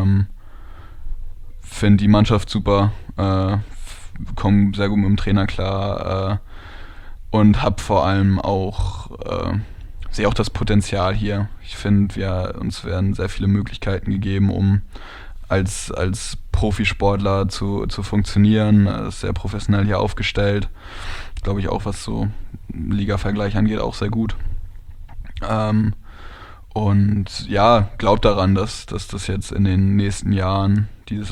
Finde die Mannschaft super, komme sehr gut mit dem Trainer klar und habe vor allem auch, sehe auch das Potenzial hier. Ich finde, uns werden sehr viele Möglichkeiten gegeben, um als Profisportler zu funktionieren. Ist sehr professionell hier aufgestellt. Glaube ich auch, was so Liga-Vergleich angeht, auch sehr gut. Und ja, glaubt daran, dass das jetzt in den nächsten Jahren,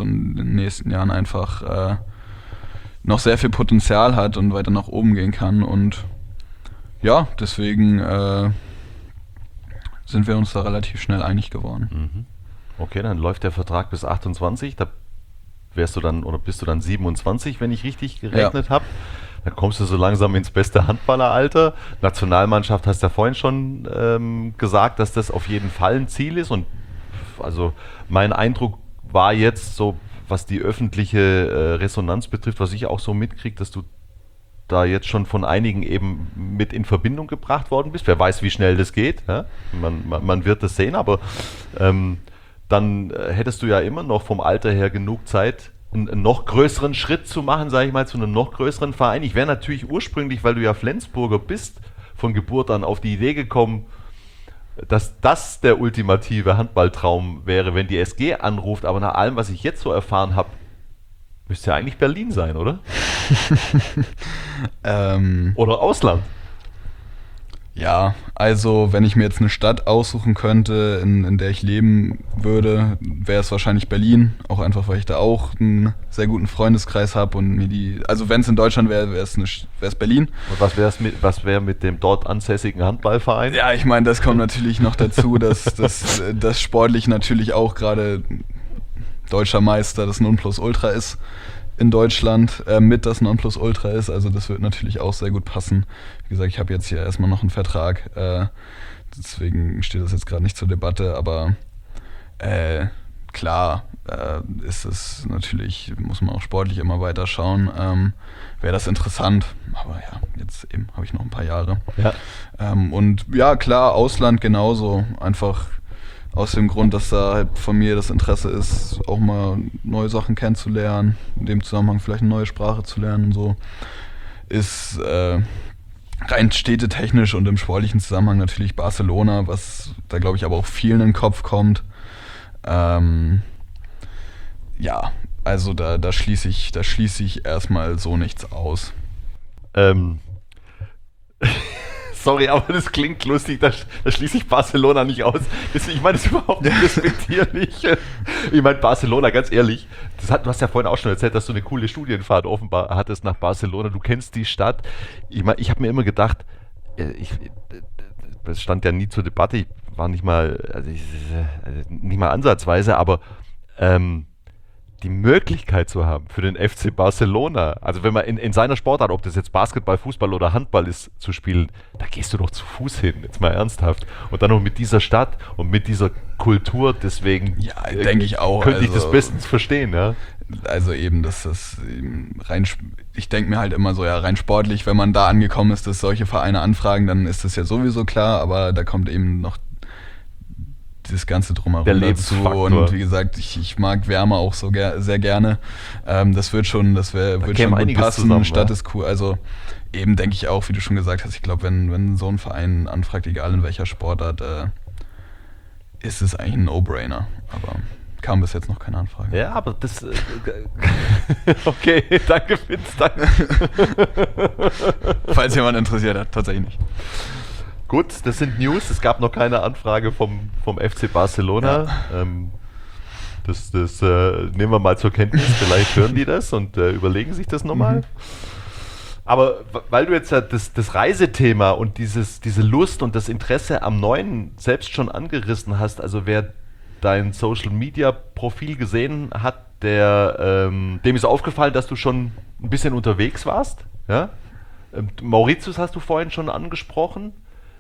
einfach noch sehr viel Potenzial hat und weiter nach oben gehen kann. Und ja, deswegen sind wir uns da relativ schnell einig geworden. Okay, dann läuft der Vertrag bis 28, da wärst du dann oder bist du dann 27, wenn ich richtig gerechnet habe. Dann kommst du so langsam ins beste Handballeralter. Nationalmannschaft hast du ja vorhin schon gesagt, dass das auf jeden Fall ein Ziel ist. Und also mein Eindruck war jetzt so, was die öffentliche Resonanz betrifft, was ich auch so mitkriege, dass du da jetzt schon von einigen eben mit in Verbindung gebracht worden bist. Wer weiß, wie schnell das geht. Ja? Man wird das sehen, aber dann hättest du ja immer noch vom Alter her genug Zeit, einen noch größeren Schritt zu machen, sage ich mal, zu einem noch größeren Verein. Ich wäre natürlich ursprünglich, weil du ja Flensburger bist, von Geburt an auf die Idee gekommen, dass das der ultimative Handballtraum wäre, wenn die SG anruft. Aber nach allem, was ich jetzt so erfahren habe, müsste ja eigentlich Berlin sein, oder? Oder Ausland. Ja, also wenn ich mir jetzt eine Stadt aussuchen könnte, in der ich leben würde, wäre es wahrscheinlich Berlin. Auch einfach, weil ich da auch einen sehr guten Freundeskreis habe und also wenn es in Deutschland wäre, wäre es Berlin. Und was wäre mit dem dort ansässigen Handballverein? Ja, ich meine, das kommt natürlich noch dazu, dass das sportlich natürlich auch gerade deutscher Meister das Nonplusultra ist in Deutschland, mit das Nonplusultra ist, also das wird natürlich auch sehr gut passen. Wie gesagt, ich habe jetzt hier erstmal noch einen Vertrag, deswegen steht das jetzt gerade nicht zur Debatte, aber klar ist es natürlich, muss man auch sportlich immer weiter schauen, wäre das interessant, aber ja, jetzt eben habe ich noch ein paar Jahre. Ja. Und ja, klar, Ausland genauso, einfach aus dem Grund, dass da halt von mir das Interesse ist, auch mal neue Sachen kennenzulernen, in dem Zusammenhang vielleicht eine neue Sprache zu lernen und so, ist rein städtetechnisch und im sportlichen Zusammenhang natürlich Barcelona, was da glaube ich aber auch vielen in den Kopf kommt. Ja, also da schließe ich erstmal so nichts aus. Sorry, aber das klingt lustig, da schließe ich Barcelona nicht aus. Ich meine, das ist überhaupt nicht respektierlich. Ich meine, Barcelona, ganz ehrlich, du hast ja vorhin auch schon erzählt, dass du eine coole Studienfahrt offenbar hattest nach Barcelona. Du kennst die Stadt. Ich meine, ich habe mir immer gedacht, das stand ja nie zur Debatte, ich war nicht mal ansatzweise, aber die Möglichkeit zu haben, für den FC Barcelona, also wenn man in seiner Sportart, ob das jetzt Basketball, Fußball oder Handball ist, zu spielen, da gehst du doch zu Fuß hin, jetzt mal ernsthaft. Und dann noch mit dieser Stadt und mit dieser Kultur, deswegen ja, denke ich auch. Könnte ich das bestens verstehen, ja. Also eben, dass das rein, ich denke mir halt immer so, ja, rein sportlich, wenn man da angekommen ist, dass solche Vereine anfragen, dann ist das ja sowieso klar, aber da kommt eben noch das Ganze drumherum dazu und wie gesagt, ich mag Wärme auch so sehr gerne. Das wird schon gut passen. Zusammen, Stadt ist cool. Also eben denke ich auch, wie du schon gesagt hast, ich glaube, wenn so ein Verein anfragt, egal in welcher Sportart, ist es eigentlich ein No-Brainer. Aber kam bis jetzt noch keine Anfrage. Ja, aber das okay, danke Vince, danke. Falls jemand interessiert hat, tatsächlich nicht. Gut, das sind News. Es gab noch keine Anfrage vom FC Barcelona. Ja. Das nehmen wir mal zur Kenntnis. Vielleicht hören die das und überlegen sich das nochmal. Aber weil du jetzt ja das Reisethema und diese Lust und das Interesse am Neuen selbst schon angerissen hast, also wer dein Social-Media-Profil gesehen hat, dem ist aufgefallen, dass du schon ein bisschen unterwegs warst. Ja? Mauritius hast du vorhin schon angesprochen.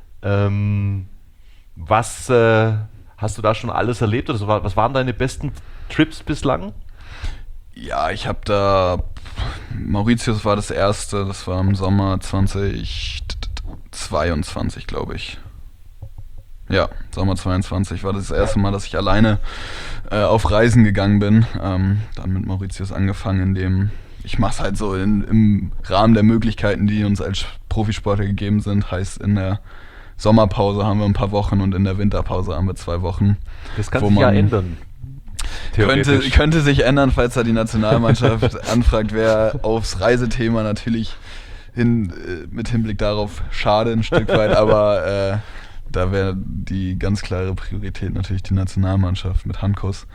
Was hast du da schon alles erlebt? Oder so, was waren deine besten Trips bislang? Ja, ich habe da, Mauritius war das erste, das war im Sommer 2022, glaube ich. Ja, Sommer 22 war das erste Mal, dass ich alleine auf Reisen gegangen bin. Dann mit Mauritius angefangen, indem ich mache es halt so im Rahmen der Möglichkeiten, die uns als Profisportler gegeben sind, heißt in der Sommerpause haben wir ein paar Wochen und in der Winterpause haben wir 2 Wochen. Das kann sich ja ändern. Könnte sich ändern, falls da die Nationalmannschaft anfragt, wäre aufs Reisethema natürlich mit Hinblick darauf schade ein Stück weit, aber da wäre die ganz klare Priorität natürlich die Nationalmannschaft mit Handkuss.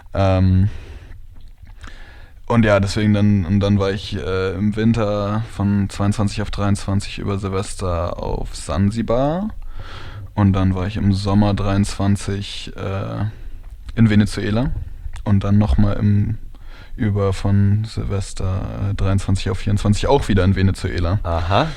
Und ja, deswegen dann war ich im Winter von 22 auf 23 über Silvester auf Sansibar Und dann war ich im Sommer 23 in Venezuela und dann nochmal von Silvester 23 auf 24 auch wieder in Venezuela. Aha.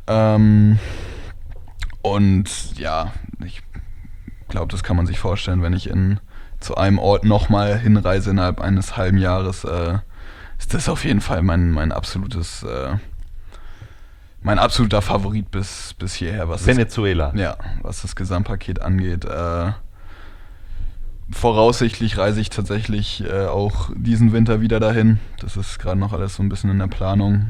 Und ja, ich glaube, das kann man sich vorstellen, wenn ich zu einem Ort nochmal hinreise innerhalb eines halben Jahres, ist das auf jeden Fall mein absoluter Favorit bis hierher. Venezuela. Was das Gesamtpaket angeht. Voraussichtlich reise ich tatsächlich auch diesen Winter wieder dahin. Das ist gerade noch alles so ein bisschen in der Planung.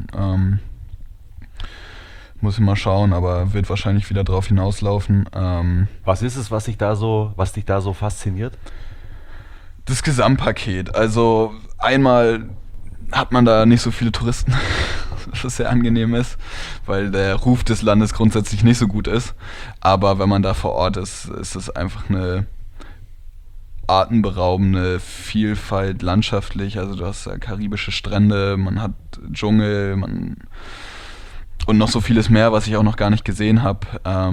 Muss ich mal schauen, aber wird wahrscheinlich wieder drauf hinauslaufen. Was ist es, was dich da so fasziniert? Das Gesamtpaket. Also einmal hat man da nicht so viele Touristen, was sehr angenehm ist, weil der Ruf des Landes grundsätzlich nicht so gut ist. Aber wenn man da vor Ort ist, ist es einfach eine atemberaubende Vielfalt landschaftlich. Also du hast ja karibische Strände, man hat Dschungel, und noch so vieles mehr, was ich auch noch gar nicht gesehen habe.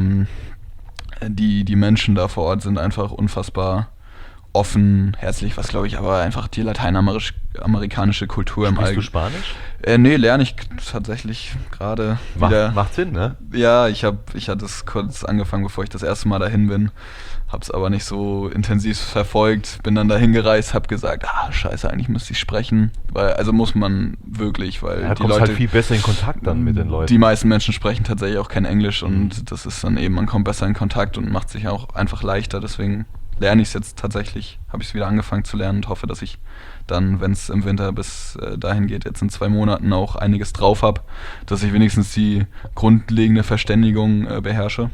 Die Menschen da vor Ort sind einfach unfassbar offen, herzlich, was glaube ich aber einfach die lateinamerikanische Kultur im Sprichst du Allgemeinen. Spanisch? Nee, lerne ich tatsächlich gerade wieder. Macht Sinn, ne? Ja, ich hatte es kurz angefangen, bevor ich das erste Mal dahin bin. Hab's aber nicht so intensiv verfolgt. Bin dann dahin gereist, hab gesagt, scheiße, eigentlich müsste ich sprechen. Also muss man wirklich, weil Ja, die kommst Leute halt viel besser in Kontakt dann mit den Leuten. Die meisten Menschen sprechen tatsächlich auch kein Englisch und das ist dann eben, man kommt besser in Kontakt und macht sich auch einfach leichter. Deswegen lerne ich es jetzt tatsächlich, habe ich es wieder angefangen zu lernen und hoffe, dass ich dann, wenn es im Winter bis dahin geht, jetzt in 2 Monaten auch einiges drauf habe, dass ich wenigstens die grundlegende Verständigung beherrsche.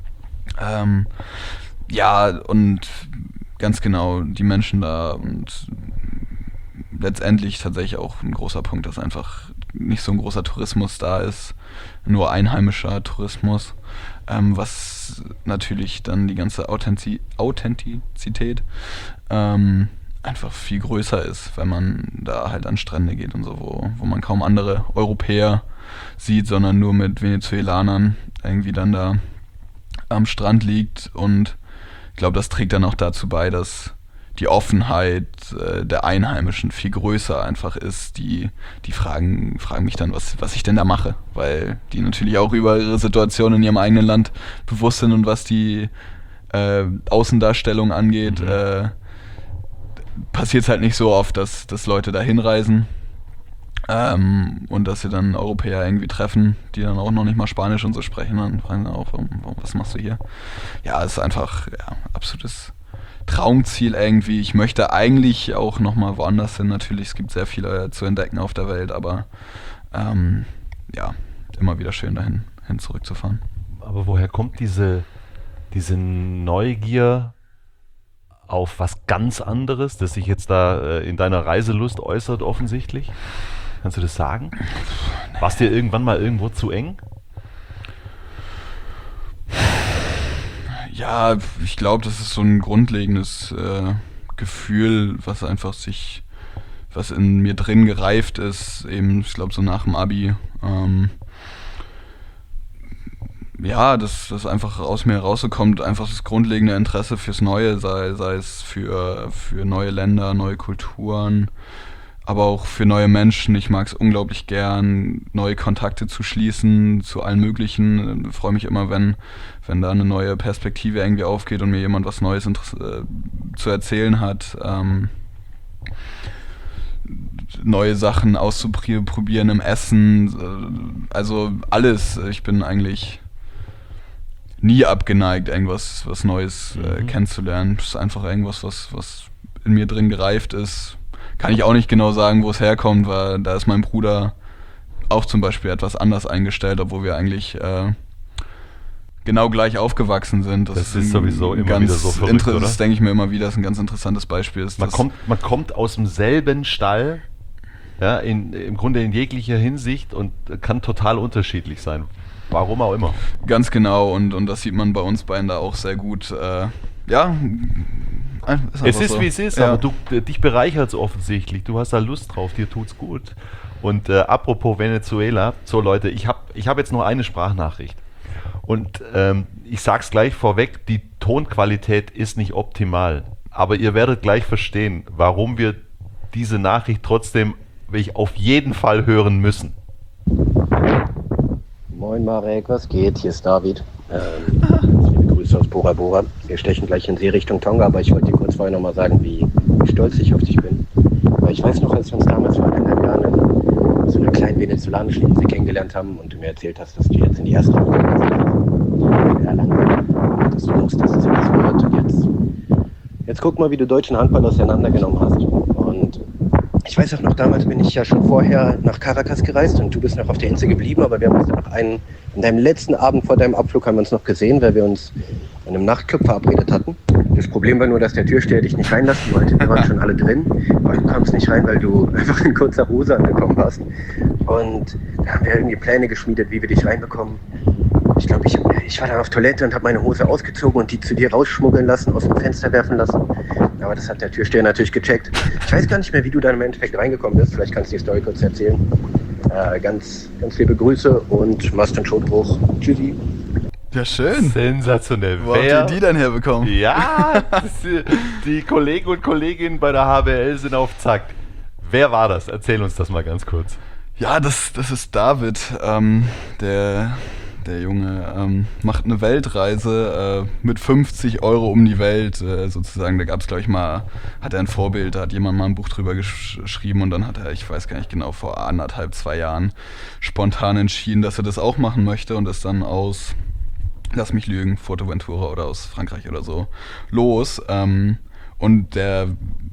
Ja, und ganz genau, die Menschen da und letztendlich tatsächlich auch ein großer Punkt, dass einfach nicht so ein großer Tourismus da ist, nur einheimischer Tourismus, was natürlich dann die ganze Authentizität einfach viel größer ist, wenn man da halt an Strände geht und so, wo man kaum andere Europäer sieht, sondern nur mit Venezolanern irgendwie dann da am Strand liegt. Und ich glaube, das trägt dann auch dazu bei, dass die Offenheit der Einheimischen viel größer einfach ist. Die fragen mich dann, was ich denn da mache, weil die natürlich auch über ihre Situation in ihrem eigenen Land bewusst sind und was die Außendarstellung angeht, passiert es halt nicht so oft, dass Leute da hinreisen und dass sie dann Europäer irgendwie treffen, die dann auch noch nicht mal Spanisch und so sprechen. Dann fragen sie auch, was machst du hier? Ja, es ist einfach absolutes Traumziel irgendwie. Ich möchte eigentlich auch nochmal woanders hin. Natürlich, es gibt sehr viel zu entdecken auf der Welt, aber immer wieder schön dahin zurückzufahren. Aber woher kommt diese Neugier auf was ganz anderes, das sich jetzt da in deiner Reiselust äußert offensichtlich? Kannst du das sagen? War es dir irgendwann mal irgendwo zu eng? Ja, ich glaube, das ist so ein grundlegendes Gefühl, was in mir drin gereift ist, eben, ich glaube, so nach dem Abi. Das einfach aus mir rauskommt, einfach das grundlegende Interesse fürs Neue, sei es für neue Länder, neue Kulturen, aber auch für neue Menschen. Ich mag es unglaublich gern, neue Kontakte zu schließen zu allen möglichen. Ich freue mich immer, wenn da eine neue Perspektive irgendwie aufgeht und mir jemand was Neues zu erzählen hat. Neue Sachen auszuprobieren im Essen, also alles. Ich bin eigentlich nie abgeneigt, irgendwas was Neues kennenzulernen. Das ist einfach irgendwas, was in mir drin gereift ist. Kann ich auch nicht genau sagen, wo es herkommt, weil da ist mein Bruder auch zum Beispiel etwas anders eingestellt, obwohl wir eigentlich genau gleich aufgewachsen sind. Das ist sowieso immer wieder so verrückt, oder? Das denke ich mir immer wieder, das ist ein ganz interessantes Beispiel. Man kommt aus demselben Stall, ja, im Grunde in jeglicher Hinsicht und kann total unterschiedlich sein. Warum auch immer. Ganz genau, und das sieht man bei uns beiden da auch sehr gut. Es ist, wie es ist, ja. aber dich bereichert es offensichtlich. Du hast da Lust drauf, dir tut's gut. Und apropos Venezuela, so Leute, ich hab jetzt noch eine Sprachnachricht. Und ich sag's gleich vorweg, die Tonqualität ist nicht optimal. Aber ihr werdet gleich verstehen, warum wir diese Nachricht trotzdem auf jeden Fall hören müssen. Moin Marek, was geht? Hier ist David. Liebe Grüße aus Bora Bora. Wir stechen gleich in See Richtung Tonga, aber ich wollte dir kurz vorher nochmal sagen, wie stolz ich auf dich bin. Weil ich weiß noch, als wir uns damals vor 1,5 Jahren in so einer kleinen venezolanischen Insel kennengelernt haben und du mir erzählt hast, dass du jetzt in die erste Runde in Erlangen, dass du wusstest, dass es etwas wird. Und jetzt guck mal, wie du deutschen Handball auseinandergenommen hast. Und ich weiß auch noch, damals bin ich ja schon vorher nach Caracas gereist und du bist noch auf der Insel geblieben, aber wir haben uns dann noch an deinem letzten Abend vor deinem Abflug haben wir uns noch gesehen, weil wir uns in einem Nachtclub verabredet hatten. Das Problem war nur, dass der Türsteher dich nicht reinlassen wollte. Wir waren schon alle drin, aber du kamst nicht rein, weil du einfach in kurzer Hose angekommen warst. Und da haben wir irgendwie Pläne geschmiedet, wie wir dich reinbekommen. Ich glaube, ich war dann auf Toilette und habe meine Hose ausgezogen und die zu dir rausschmuggeln lassen, aus dem Fenster werfen lassen. Aber das hat der Türsteher natürlich gecheckt. Ich weiß gar nicht mehr, wie du dann im Endeffekt reingekommen bist. Vielleicht kannst du die Story kurz erzählen. Ganz liebe Grüße und machst den Showbruch. Tschüssi. Ja, schön. Sensationell. Wo habt ihr die denn herbekommen? Ja, die Kollegen und Kolleginnen bei der HBL sind auf Zack. Wer war das? Erzähl uns das mal ganz kurz. Ja, das ist David, der Junge macht eine Weltreise mit 50 € um die Welt sozusagen. Da gab es, glaube ich, hat er ein Vorbild, da hat jemand mal ein Buch drüber geschrieben und dann hat er, ich weiß gar nicht genau, vor 2 Jahren spontan entschieden, dass er das auch machen möchte und ist dann aus, lass mich lügen, Fuerteventura oder aus Frankreich oder so los. Und der,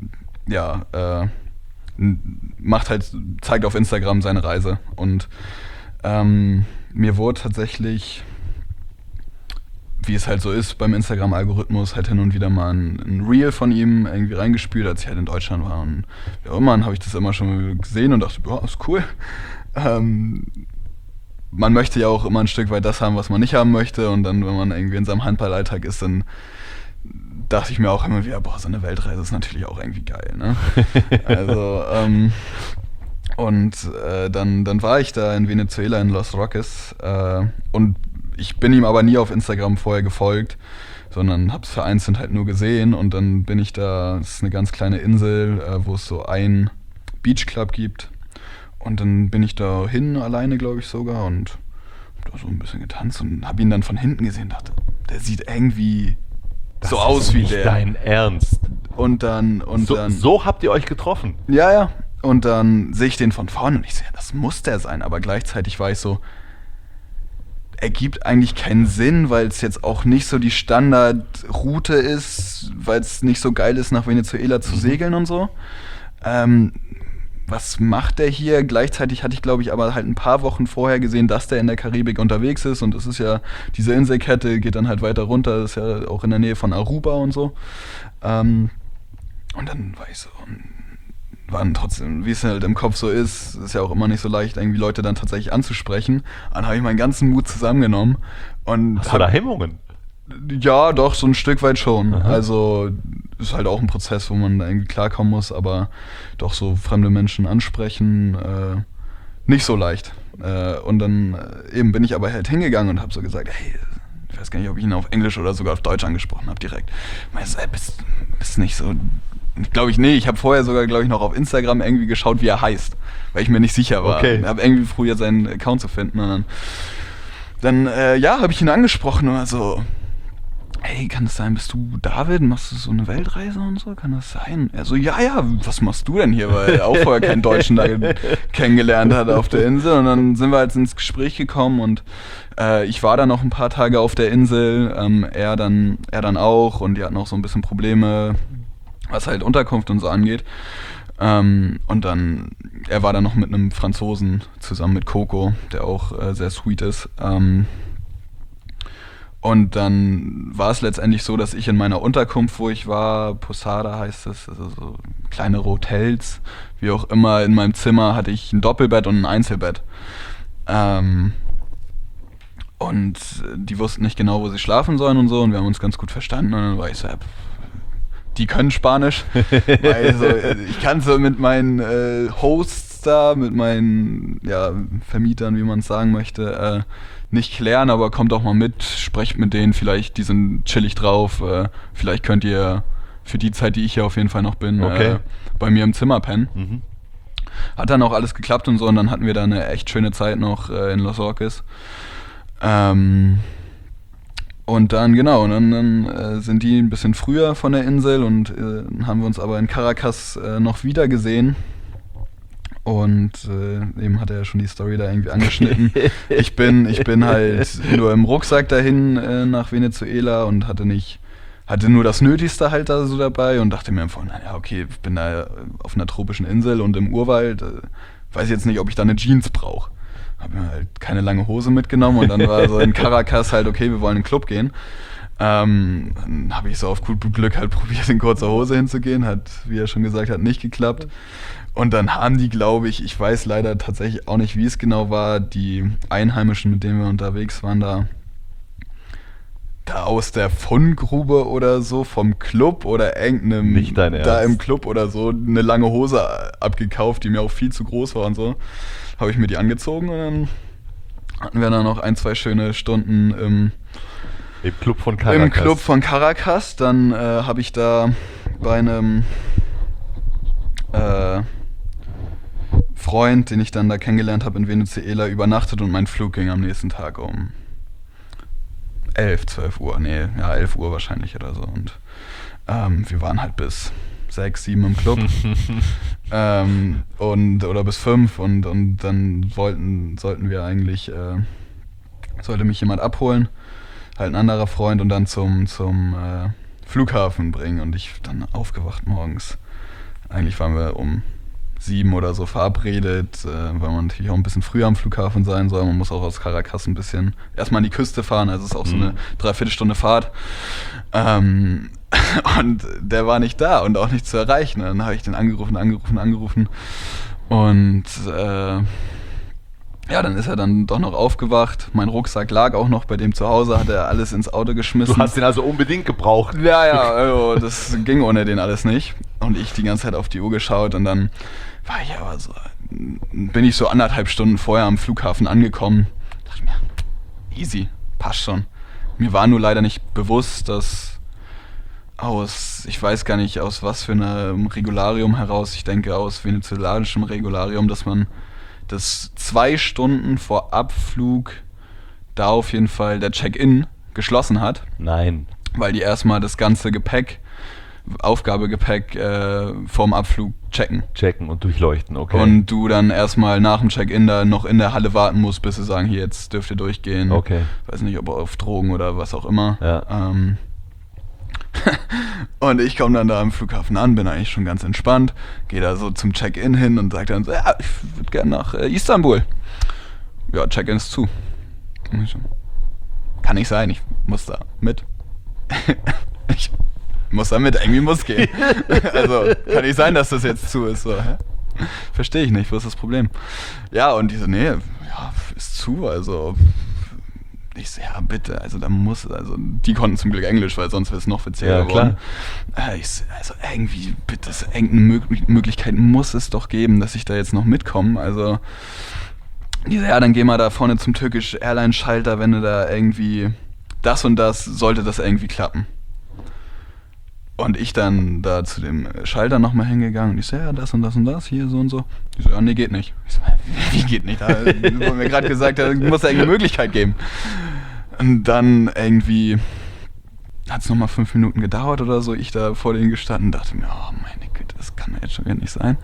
zeigt auf Instagram seine Reise und mir wurde tatsächlich, wie es halt so ist beim Instagram-Algorithmus, halt hin und wieder mal ein Reel von ihm irgendwie reingespült, als ich halt in Deutschland war. Und wie auch immer, habe ich das immer schon gesehen und dachte, boah, ist cool. Man möchte ja auch immer ein Stück weit das haben, was man nicht haben möchte. Und dann, wenn man irgendwie in seinem Handballalltag ist, dann dachte ich mir auch immer wieder, boah, so eine Weltreise ist natürlich auch irgendwie geil, ne? Also, dann war ich da in Venezuela in Los Roques und ich bin ihm aber nie auf Instagram vorher gefolgt, sondern hab's vereinzelt halt nur gesehen und dann bin ich da, das ist eine ganz kleine Insel, wo es so einen Beachclub gibt und dann bin ich da hin, alleine glaube ich sogar und hab da so ein bisschen getanzt und hab ihn dann von hinten gesehen und dachte, der sieht irgendwie so aus wie der. Dein Ernst. So habt ihr euch getroffen? Ja. Und dann sehe ich den von vorne und ich sehe, das muss der sein. Aber gleichzeitig war ich so, ergibt eigentlich keinen Sinn, weil es jetzt auch nicht so die Standardroute ist, weil es nicht so geil ist, nach Venezuela zu segeln und so. Was macht der hier? Gleichzeitig hatte ich, glaube ich, aber halt ein paar Wochen vorher gesehen, dass der in der Karibik unterwegs ist. Und das ist ja, diese Inselkette geht dann halt weiter runter. Das ist ja auch in der Nähe von Aruba und so. Und dann war ich so... waren trotzdem, wie es halt im Kopf so ist ja auch immer nicht so leicht, irgendwie Leute dann tatsächlich anzusprechen. Dann habe ich meinen ganzen Mut zusammengenommen. Und hast du da Hemmungen? Ja, doch, so ein Stück weit schon. Aha. Also ist halt auch ein Prozess, wo man da irgendwie klarkommen muss, aber doch so fremde Menschen ansprechen, nicht so leicht. Und dann eben bin ich aber halt hingegangen und habe so gesagt, hey, ich weiß gar nicht, ob ich ihn auf Englisch oder sogar auf Deutsch angesprochen habe direkt. Ich meine, bist nicht so... Glaube ich, nee, ich habe vorher sogar, glaube ich, noch auf Instagram irgendwie geschaut, wie er heißt, weil ich mir nicht sicher war. Okay. Ich habe irgendwie früher seinen Account zu finden und dann habe ich ihn angesprochen und so, hey, kann das sein, bist du David, machst du so eine Weltreise und so, kann das sein? Er so, ja, was machst du denn hier, weil er auch vorher keinen Deutschen da kennengelernt hat auf der Insel und dann sind wir halt ins Gespräch gekommen und ich war dann noch ein paar Tage auf der Insel, er dann auch und die hatten auch so ein bisschen Probleme, was halt Unterkunft und so angeht. Und dann, er war dann noch mit einem Franzosen zusammen mit Coco, der auch sehr sweet ist. Und dann war es letztendlich so, dass ich in meiner Unterkunft, wo ich war, Posada heißt es, also so kleinere Hotels, wie auch immer, in meinem Zimmer hatte ich ein Doppelbett und ein Einzelbett. Und die wussten nicht genau, wo sie schlafen sollen und so und wir haben uns ganz gut verstanden und dann war ich so, die können Spanisch. Also, ich kann so mit meinen Hosts da mit meinen Vermietern, wie man es sagen möchte, nicht klären, aber kommt auch mal mit, sprecht mit denen, vielleicht, die sind chillig drauf, vielleicht könnt ihr für die Zeit, die ich hier auf jeden Fall noch bin, bei mir im Zimmer pennen. Mhm. Hat dann auch alles geklappt und so, und dann hatten wir da eine echt schöne Zeit noch in Los Orcas. Und dann, dann sind die ein bisschen früher von der Insel und haben wir uns aber in Caracas noch wieder gesehen. Und eben hat er ja schon die Story da irgendwie angeschnitten. Ich bin halt nur im Rucksack dahin nach Venezuela und hatte nur das Nötigste halt da so dabei und dachte mir einfach, naja, okay, ich bin da auf einer tropischen Insel und im Urwald, weiß jetzt nicht, ob ich da eine Jeans brauche. Habe mir halt keine lange Hose mitgenommen und dann war so in Caracas halt, okay, wir wollen in den Club gehen. Dann habe ich so auf gut Glück halt probiert, in kurzer Hose hinzugehen. Hat, wie er schon gesagt hat, nicht geklappt. Und dann haben die, glaube ich weiß leider tatsächlich auch nicht, wie es genau war, die Einheimischen, mit denen wir unterwegs waren, da aus der Fundgrube oder so vom Club oder irgendeinem Nicht dein Ernst. da im Club oder so eine lange Hose abgekauft, die mir auch viel zu groß war und so. Habe ich mir die angezogen und dann hatten wir dann noch 1-2 schöne Stunden Im Club von Caracas. im Club von Caracas. Dann habe ich da bei einem Freund, den ich dann da kennengelernt habe in Venezuela, übernachtet und mein Flug ging am nächsten Tag um 12 Uhr. 11 Uhr wahrscheinlich oder so. Und wir waren halt bis 6, 7 im Club. Oder bis 5 und dann sollten wir eigentlich, sollte mich jemand abholen, halt ein anderer Freund, und dann zum Flughafen bringen, und ich dann aufgewacht morgens. Eigentlich waren wir um 7 oder so verabredet, weil man natürlich auch ein bisschen früher am Flughafen sein soll. Man muss auch aus Caracas ein bisschen erstmal an die Küste fahren, also es ist auch so eine 3/4 Fahrt. Und der war nicht da und auch nicht zu erreichen. Dann habe ich den angerufen. Und dann ist er dann doch noch aufgewacht. Mein Rucksack lag auch noch bei dem zu Hause, hat er alles ins Auto geschmissen. Du hast den also unbedingt gebraucht. Ja, also das ging ohne den alles nicht. Und ich die ganze Zeit auf die Uhr geschaut, und dann bin ich so 1,5 Stunden vorher am Flughafen angekommen. Dachte mir, easy, passt schon. Mir war nur leider nicht bewusst, dass ich weiß gar nicht aus was für einem Regularium heraus, ich denke aus venezuelanischem Regularium, dass man das 2 Stunden vor Abflug da auf jeden Fall der Check-in geschlossen hat. Nein. Weil die erstmal das ganze Aufgabegepäck vorm Abflug checken. Checken und durchleuchten, okay. Und du dann erstmal nach dem Check-in da noch in der Halle warten musst, bis sie sagen, hier, jetzt dürft ihr durchgehen. Okay. Weiß nicht, ob auf Drogen oder was auch immer. Ja. Und ich komme dann da am Flughafen an, bin eigentlich schon ganz entspannt, gehe da so zum Check-in hin und sage dann so, ja, ich würde gerne nach Istanbul. Ja, Check-in ist zu. Und ich so, kann nicht sein, ich muss da mit. Ich muss da mit, irgendwie muss gehen. Also, kann nicht sein, dass das jetzt zu ist. So, hä? Verstehe ich nicht, wo ist das Problem? Ja, und die so, nee, ist zu, also... Ich so, ja, bitte, also die konnten zum Glück Englisch, weil sonst wäre es noch spezieller geworden. Ich so, also irgendwie, bitte, irgendeine Möglichkeit muss es doch geben, dass ich da jetzt noch mitkomme. Also, dann geh mal da vorne zum Turkish Airlines Schalter, wenn du da irgendwie das und das, sollte das irgendwie klappen. Und ich dann da zu dem Schalter nochmal hingegangen und ich so, ja, das und das und das, hier so und so. Ich so, ja, nee, geht nicht. Ich so, wie geht nicht? Da wurde mir gerade gesagt, da muss irgendeine Möglichkeit geben. Und dann irgendwie hat es nochmal 5 Minuten gedauert oder so. Ich da vor denen gestanden und dachte mir, oh meine Güte, das kann jetzt schon wieder nicht sein.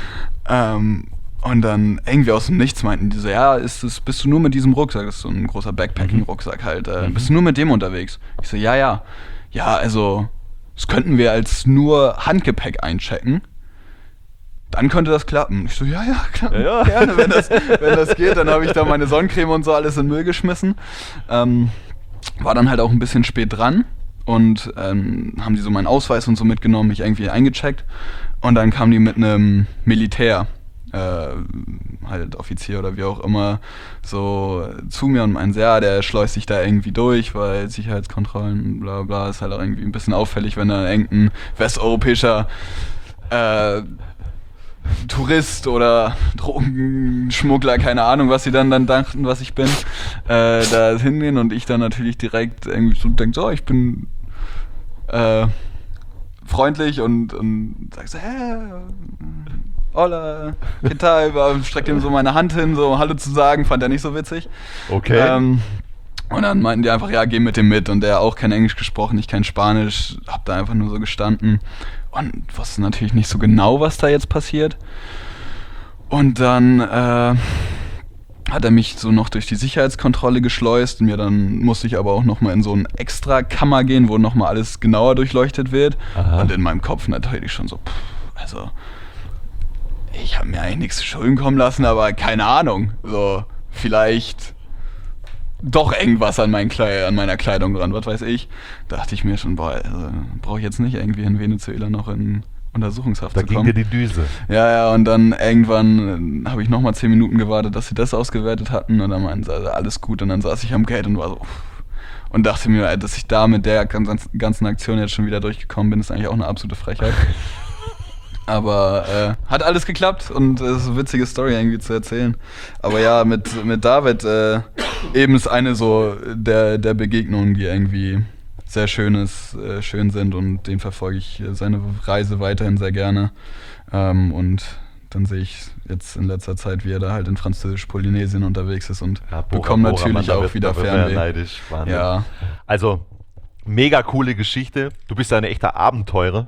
Und dann irgendwie aus dem Nichts meinten die so, ja, bist du nur mit diesem Rucksack, das ist so ein großer Backpacking-Rucksack halt, bist du nur mit dem unterwegs? Ich so, ja, also... Das könnten wir als nur Handgepäck einchecken. Dann könnte das klappen. Ich so, ja, klar. Ja. Gerne, wenn das geht. Dann habe ich da meine Sonnencreme und so alles in den Müll geschmissen. War dann halt auch ein bisschen spät dran. Und haben die so meinen Ausweis und so mitgenommen, mich irgendwie eingecheckt. Und dann kamen die mit einem Militär, halt Offizier oder wie auch immer, so zu mir und meinen, ja, der schleust sich da irgendwie durch, weil Sicherheitskontrollen, bla bla, ist halt auch irgendwie ein bisschen auffällig, wenn da irgendein westeuropäischer Tourist oder Drogenschmuggler, keine Ahnung, was sie dann dachten, was ich bin, da hingehen und ich dann natürlich direkt irgendwie so denke, so, ich bin freundlich und sag so, hola, ¿qué tal? Streckt ihm so meine Hand hin, so Hallo zu sagen, fand er nicht so witzig. Okay. Und dann meinten die einfach, ja, geh mit dem mit. Und der auch kein Englisch gesprochen, ich kein Spanisch, hab da einfach nur so gestanden und wusste natürlich nicht so genau, was da jetzt passiert. Und dann hat er mich so noch durch die Sicherheitskontrolle geschleust. Dann musste ich aber auch nochmal in so eine extra Kammer gehen, wo nochmal alles genauer durchleuchtet wird. Aha. Und in meinem Kopf natürlich schon so, also ich habe mir eigentlich nichts zu Schulden kommen lassen, aber keine Ahnung, so vielleicht doch irgendwas an meiner Kleidung dran, was weiß ich. Da dachte ich mir schon, boah, also, brauche ich jetzt nicht irgendwie in Venezuela noch in Untersuchungshaft zu kommen. Da ging dir die Düse. Ja, und dann irgendwann habe ich nochmal 10 Minuten gewartet, dass sie das ausgewertet hatten und dann meinten sie, also alles gut. Und dann saß ich am Gate und war so, und dachte mir, dass ich da mit der ganzen Aktion jetzt schon wieder durchgekommen bin, ist eigentlich auch eine absolute Frechheit. Aber hat alles geklappt und es ist eine witzige Story irgendwie zu erzählen. Aber ja, mit David eben ist eine so der Begegnungen, die irgendwie sehr schön sind und den verfolge ich seine Reise weiterhin sehr gerne. Und dann sehe ich jetzt in letzter Zeit, wie er da halt in Französisch-Polynesien unterwegs ist und bekomme natürlich auch wieder Fernweh. Neidisch, ja. Also, mega coole Geschichte. Du bist eine echte Abenteurer.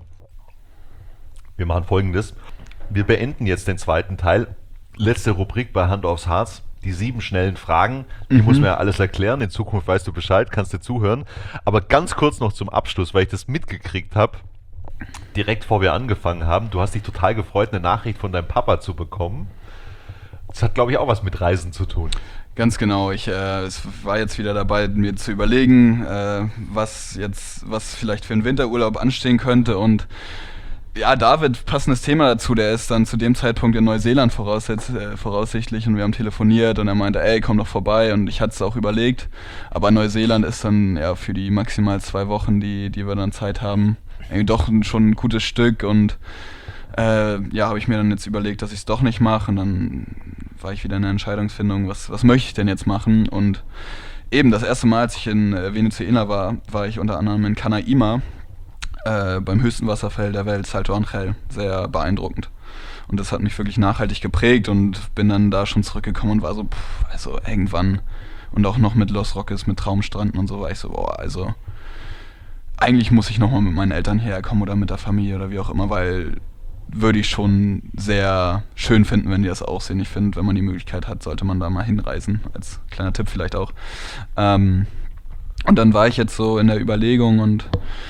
Wir machen Folgendes. Wir beenden jetzt den zweiten Teil. Letzte Rubrik bei Hand aufs Harz. Die 7 schnellen Fragen. Die muss mir ja alles erklären. In Zukunft weißt du Bescheid, kannst dir zuhören. Aber ganz kurz noch zum Abschluss, weil ich das mitgekriegt habe, direkt vor wir angefangen haben. Du hast dich total gefreut, eine Nachricht von deinem Papa zu bekommen. Das hat, glaube ich, auch was mit Reisen zu tun. Ganz genau. Ich war jetzt wieder dabei, mir zu überlegen, was vielleicht für einen Winterurlaub anstehen könnte. Und ja, David, passendes Thema dazu, der ist dann zu dem Zeitpunkt in Neuseeland voraussichtlich und wir haben telefoniert und er meinte, ey, komm doch vorbei und ich hatte es auch überlegt, aber Neuseeland ist dann ja für die maximal 2 Wochen, die wir dann Zeit haben, irgendwie doch schon ein gutes Stück und habe ich mir dann jetzt überlegt, dass ich es doch nicht mache und dann war ich wieder in der Entscheidungsfindung, was möchte ich denn jetzt machen und eben das erste Mal, als ich in Venezuela war ich unter anderem in Canaima, beim höchsten Wasserfall der Welt, Salto Ángel, sehr beeindruckend. Und das hat mich wirklich nachhaltig geprägt und bin dann da schon zurückgekommen und war so, also irgendwann, und auch noch mit Los Roques, mit Traumstranden und so, war ich so, boah, also eigentlich muss ich nochmal mit meinen Eltern herkommen oder mit der Familie oder wie auch immer, weil würde ich schon sehr schön finden, wenn die das auch sehen. Ich finde, wenn man die Möglichkeit hat, sollte man da mal hinreisen, als kleiner Tipp vielleicht auch. Und dann war ich jetzt so in der Überlegung und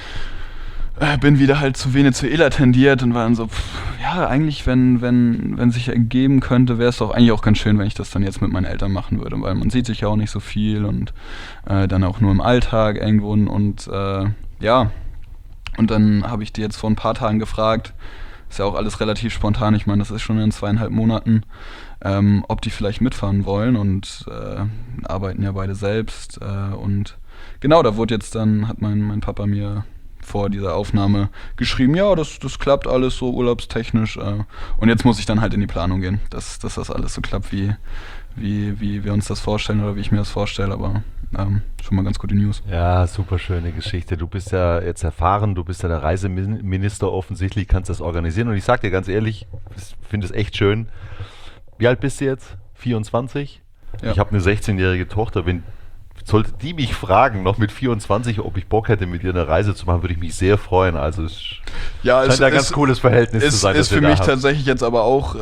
bin wieder halt zu Venezuela tendiert und war dann so, ja, eigentlich, wenn sich ergeben könnte, wäre es doch eigentlich auch ganz schön, wenn ich das dann jetzt mit meinen Eltern machen würde, weil man sieht sich ja auch nicht so viel und dann auch nur im Alltag irgendwo und und dann habe ich die jetzt vor ein paar Tagen gefragt, ist ja auch alles relativ spontan, ich meine, das ist schon in 2,5 Monaten, ob die vielleicht mitfahren wollen und arbeiten ja beide selbst und genau, da wurde jetzt dann, hat mein Papa mir vor dieser Aufnahme geschrieben, ja, das klappt alles so urlaubstechnisch und jetzt muss ich dann halt in die Planung gehen, dass das alles so klappt, wie wir uns das vorstellen oder wie ich mir das vorstelle, aber schon mal ganz gute News. Ja, super schöne Geschichte. Du bist ja jetzt erfahren, du bist ja der Reiseminister offensichtlich, kannst das organisieren und ich sag dir ganz ehrlich, ich finde es echt schön. Wie alt bist du jetzt? 24? Ja. Ich habe eine 16-jährige Tochter, sollte die mich fragen, noch mit 24, ob ich Bock hätte, mit ihr eine Reise zu machen, würde ich mich sehr freuen. Also es scheint ein ganz cooles Verhältnis zu sein. Ist für mich tatsächlich jetzt aber auch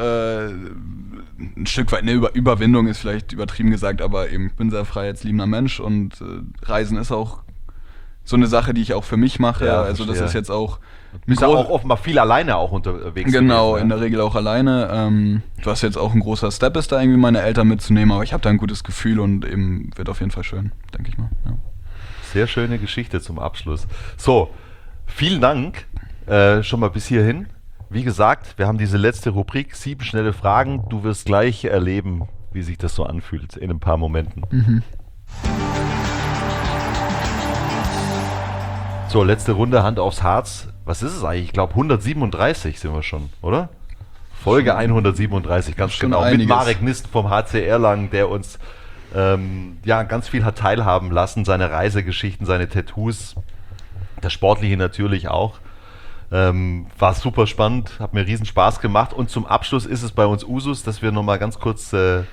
ein Stück weit eine Überwindung, ist vielleicht übertrieben gesagt, aber eben, ich bin sehr freiheitsliebender Mensch und Reisen ist auch so eine Sache, die ich auch für mich mache. Ja, also das ist jetzt auch... Du bist ja auch offenbar viel alleine auch unterwegs. Genau, gewesen, in der Regel auch alleine. Was jetzt auch ein großer Step ist, da irgendwie meine Eltern mitzunehmen, aber ich habe da ein gutes Gefühl und eben wird auf jeden Fall schön, denke ich mal. Ja. Sehr schöne Geschichte zum Abschluss. So, vielen Dank schon mal bis hierhin. Wie gesagt, wir haben diese letzte Rubrik, 7 schnelle Fragen. Du wirst gleich erleben, wie sich das so anfühlt in ein paar Momenten. Mhm. So, letzte Runde, Hand aufs Harz. Was ist es eigentlich? Ich glaube 137 sind wir schon, oder? Folge 137, ganz schon genau. einiges. Mit Marek Nist vom HC Erlangen, der uns ganz viel hat teilhaben lassen, seine Reisegeschichten, seine Tattoos, das Sportliche natürlich auch. War super spannend, hat mir riesen Spaß gemacht. Und zum Abschluss ist es bei uns Usus, dass wir nochmal ganz kurz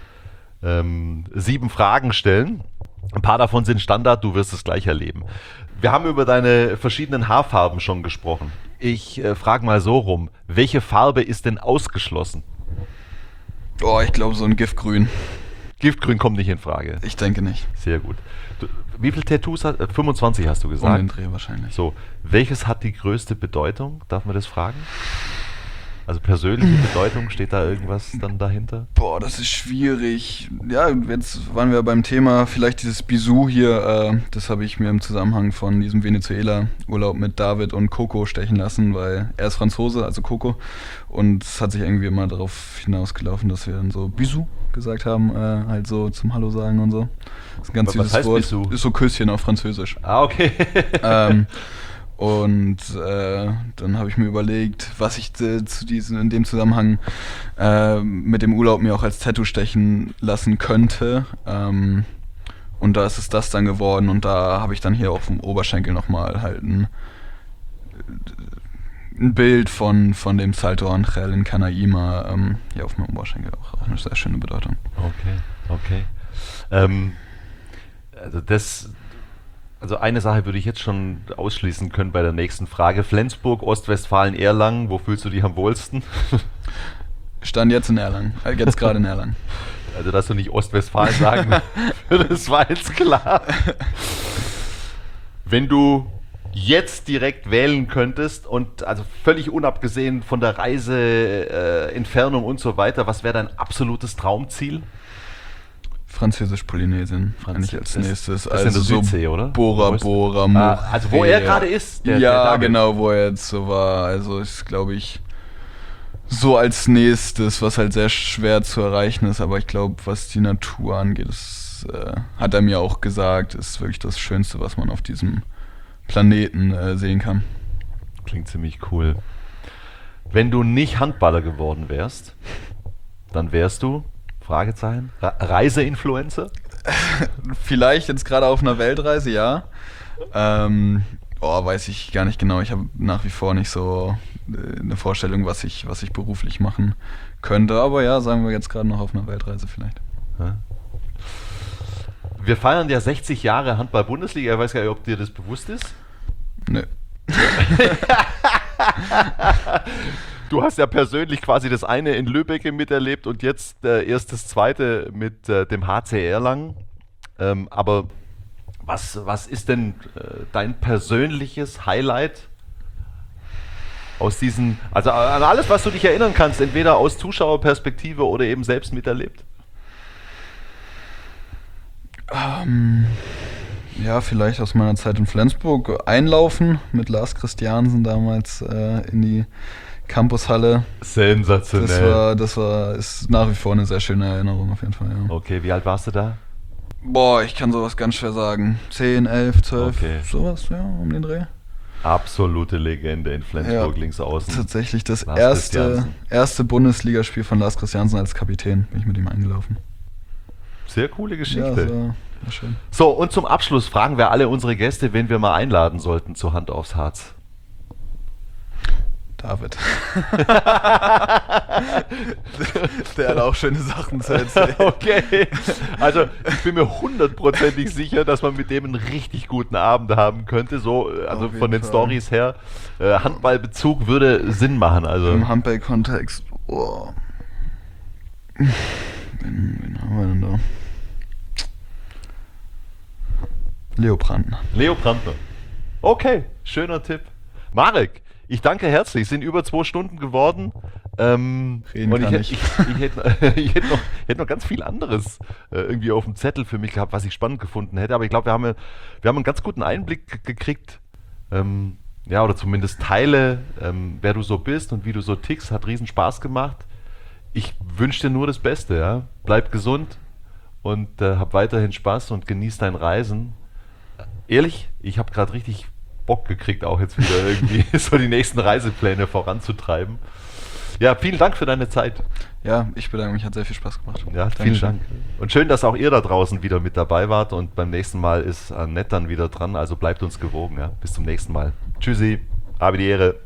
7 Fragen stellen. Ein paar davon sind Standard, du wirst es gleich erleben. Wir haben über deine verschiedenen Haarfarben schon gesprochen. Ich frage mal so rum, welche Farbe ist denn ausgeschlossen? Oh, ich glaube so ein Giftgrün. Giftgrün kommt nicht in Frage. Ich denke nicht. Sehr gut. Wie viele Tattoos hast du? 25 hast du Um gesagt. den Dreh wahrscheinlich. So, welches hat die größte Bedeutung? Darf man das fragen? Also persönliche Bedeutung, steht da irgendwas dann dahinter? Boah, das ist schwierig. Ja, jetzt waren wir beim Thema, vielleicht dieses Bisou hier, das habe ich mir im Zusammenhang von diesem Venezuela-Urlaub mit David und Coco stechen lassen, weil er ist Franzose, also Coco, und es hat sich irgendwie immer darauf hinausgelaufen, dass wir dann so Bisou gesagt haben, halt so zum Hallo sagen und so. Das ist ein ganz Was süßes heißt Wort. Bisou? Ist so Küsschen auf Französisch. Ah, okay. Und dann habe ich mir überlegt, was ich in dem Zusammenhang mit dem Urlaub mir auch als Tattoo stechen lassen könnte. Und da ist es das dann geworden. Und da habe ich dann hier auf dem Oberschenkel nochmal halt ein Bild von dem Salto Angel in Canaima hier auf meinem Oberschenkel. Auch eine sehr schöne Bedeutung. Okay. Also eine Sache würde ich jetzt schon ausschließen können bei der nächsten Frage. Flensburg, Ostwestfalen, Erlangen, wo fühlst du dich am wohlsten? Stand jetzt in Erlangen, jetzt gerade in Erlangen. Also dass du nicht Ostwestfalen sagen, das war jetzt klar. Wenn du jetzt direkt wählen könntest und also völlig unabgesehen von der Reise, Entfernung und so weiter, was wäre dein absolutes Traumziel? Französisch-Polynesien eigentlich als nächstes. Das ist in der Südsee, oder? Bora Bora, also wo er gerade ist. Der genau, wo er jetzt so war. Also ist, glaube ich, so als nächstes, was halt sehr schwer zu erreichen ist. Aber ich glaube, was die Natur angeht, das hat er mir auch gesagt, ist wirklich das Schönste, was man auf diesem Planeten sehen kann. Klingt ziemlich cool. Wenn du nicht Handballer geworden wärst, dann wärst du... Fragezeichen. Reiseinfluencer? Vielleicht jetzt gerade auf einer Weltreise, ja. Weiß ich gar nicht genau. Ich habe nach wie vor nicht so eine Vorstellung, was ich beruflich machen könnte. Aber ja, sagen wir jetzt gerade noch auf einer Weltreise vielleicht. Wir feiern ja 60 Jahre Handball-Bundesliga. Ich weiß gar nicht, ob dir das bewusst ist. Nö. Du hast ja persönlich quasi das eine in Lübeck miterlebt und jetzt erst das zweite mit dem HC Erlangen. Aber was ist denn dein persönliches Highlight aus diesen, also an alles, was du dich erinnern kannst, entweder aus Zuschauerperspektive oder eben selbst miterlebt? Ja, vielleicht aus meiner Zeit in Flensburg. Einlaufen mit Lars Christiansen damals in die Campushalle. Sensationell. Ist nach wie vor eine sehr schöne Erinnerung auf jeden Fall. Ja. Okay, wie alt warst du da? Boah, ich kann sowas ganz schwer sagen. 10, 11, 12, Okay. sowas, ja, um den Dreh. Absolute Legende in Flensburg, Ja, links außen. Tatsächlich das Lars Christiansen. erste Bundesligaspiel von Lars Christiansen als Kapitän. Bin ich mit ihm eingelaufen. Sehr coole Geschichte. Ja, das war schön. So, und zum Abschluss fragen wir alle unsere Gäste, wen wir mal einladen sollten zu Hand aufs Harz. David. Der hat auch schöne Sachen zu erzählen. Okay, also ich bin mir hundertprozentig sicher, dass man mit dem einen richtig guten Abend haben könnte. So, also Auf jeden von den Fall. Storys her. Handballbezug würde Sinn machen. Also. Im Handball-Kontext. Oh. Wen haben wir denn da? Leo Brandner. Leo Brandner. Okay, schöner Tipp. Marek, ich danke herzlich. Es sind über 2 Stunden geworden. Reden Und kann ich hätte noch ganz viel anderes irgendwie auf dem Zettel für mich gehabt, was ich spannend gefunden hätte. Aber ich glaube, wir haben einen ganz guten Einblick gekriegt. Oder zumindest Teile, wer du so bist und wie du so tickst. Hat riesen Spaß gemacht. Ich wünsche dir nur das Beste. Ja? Bleib gesund und hab weiterhin Spaß und genieß dein Reisen. Ehrlich, ich habe gerade richtig Bock gekriegt, auch jetzt wieder irgendwie so die nächsten Reisepläne voranzutreiben. Ja, vielen Dank für deine Zeit. Ja, ich bedanke mich, hat sehr viel Spaß gemacht. Ja, vielen Dankeschön. Dank. Und schön, dass auch ihr da draußen wieder mit dabei wart und beim nächsten Mal ist Annette dann wieder dran, also bleibt uns gewogen. Ja. Bis zum nächsten Mal. Tschüssi, habe die Ehre.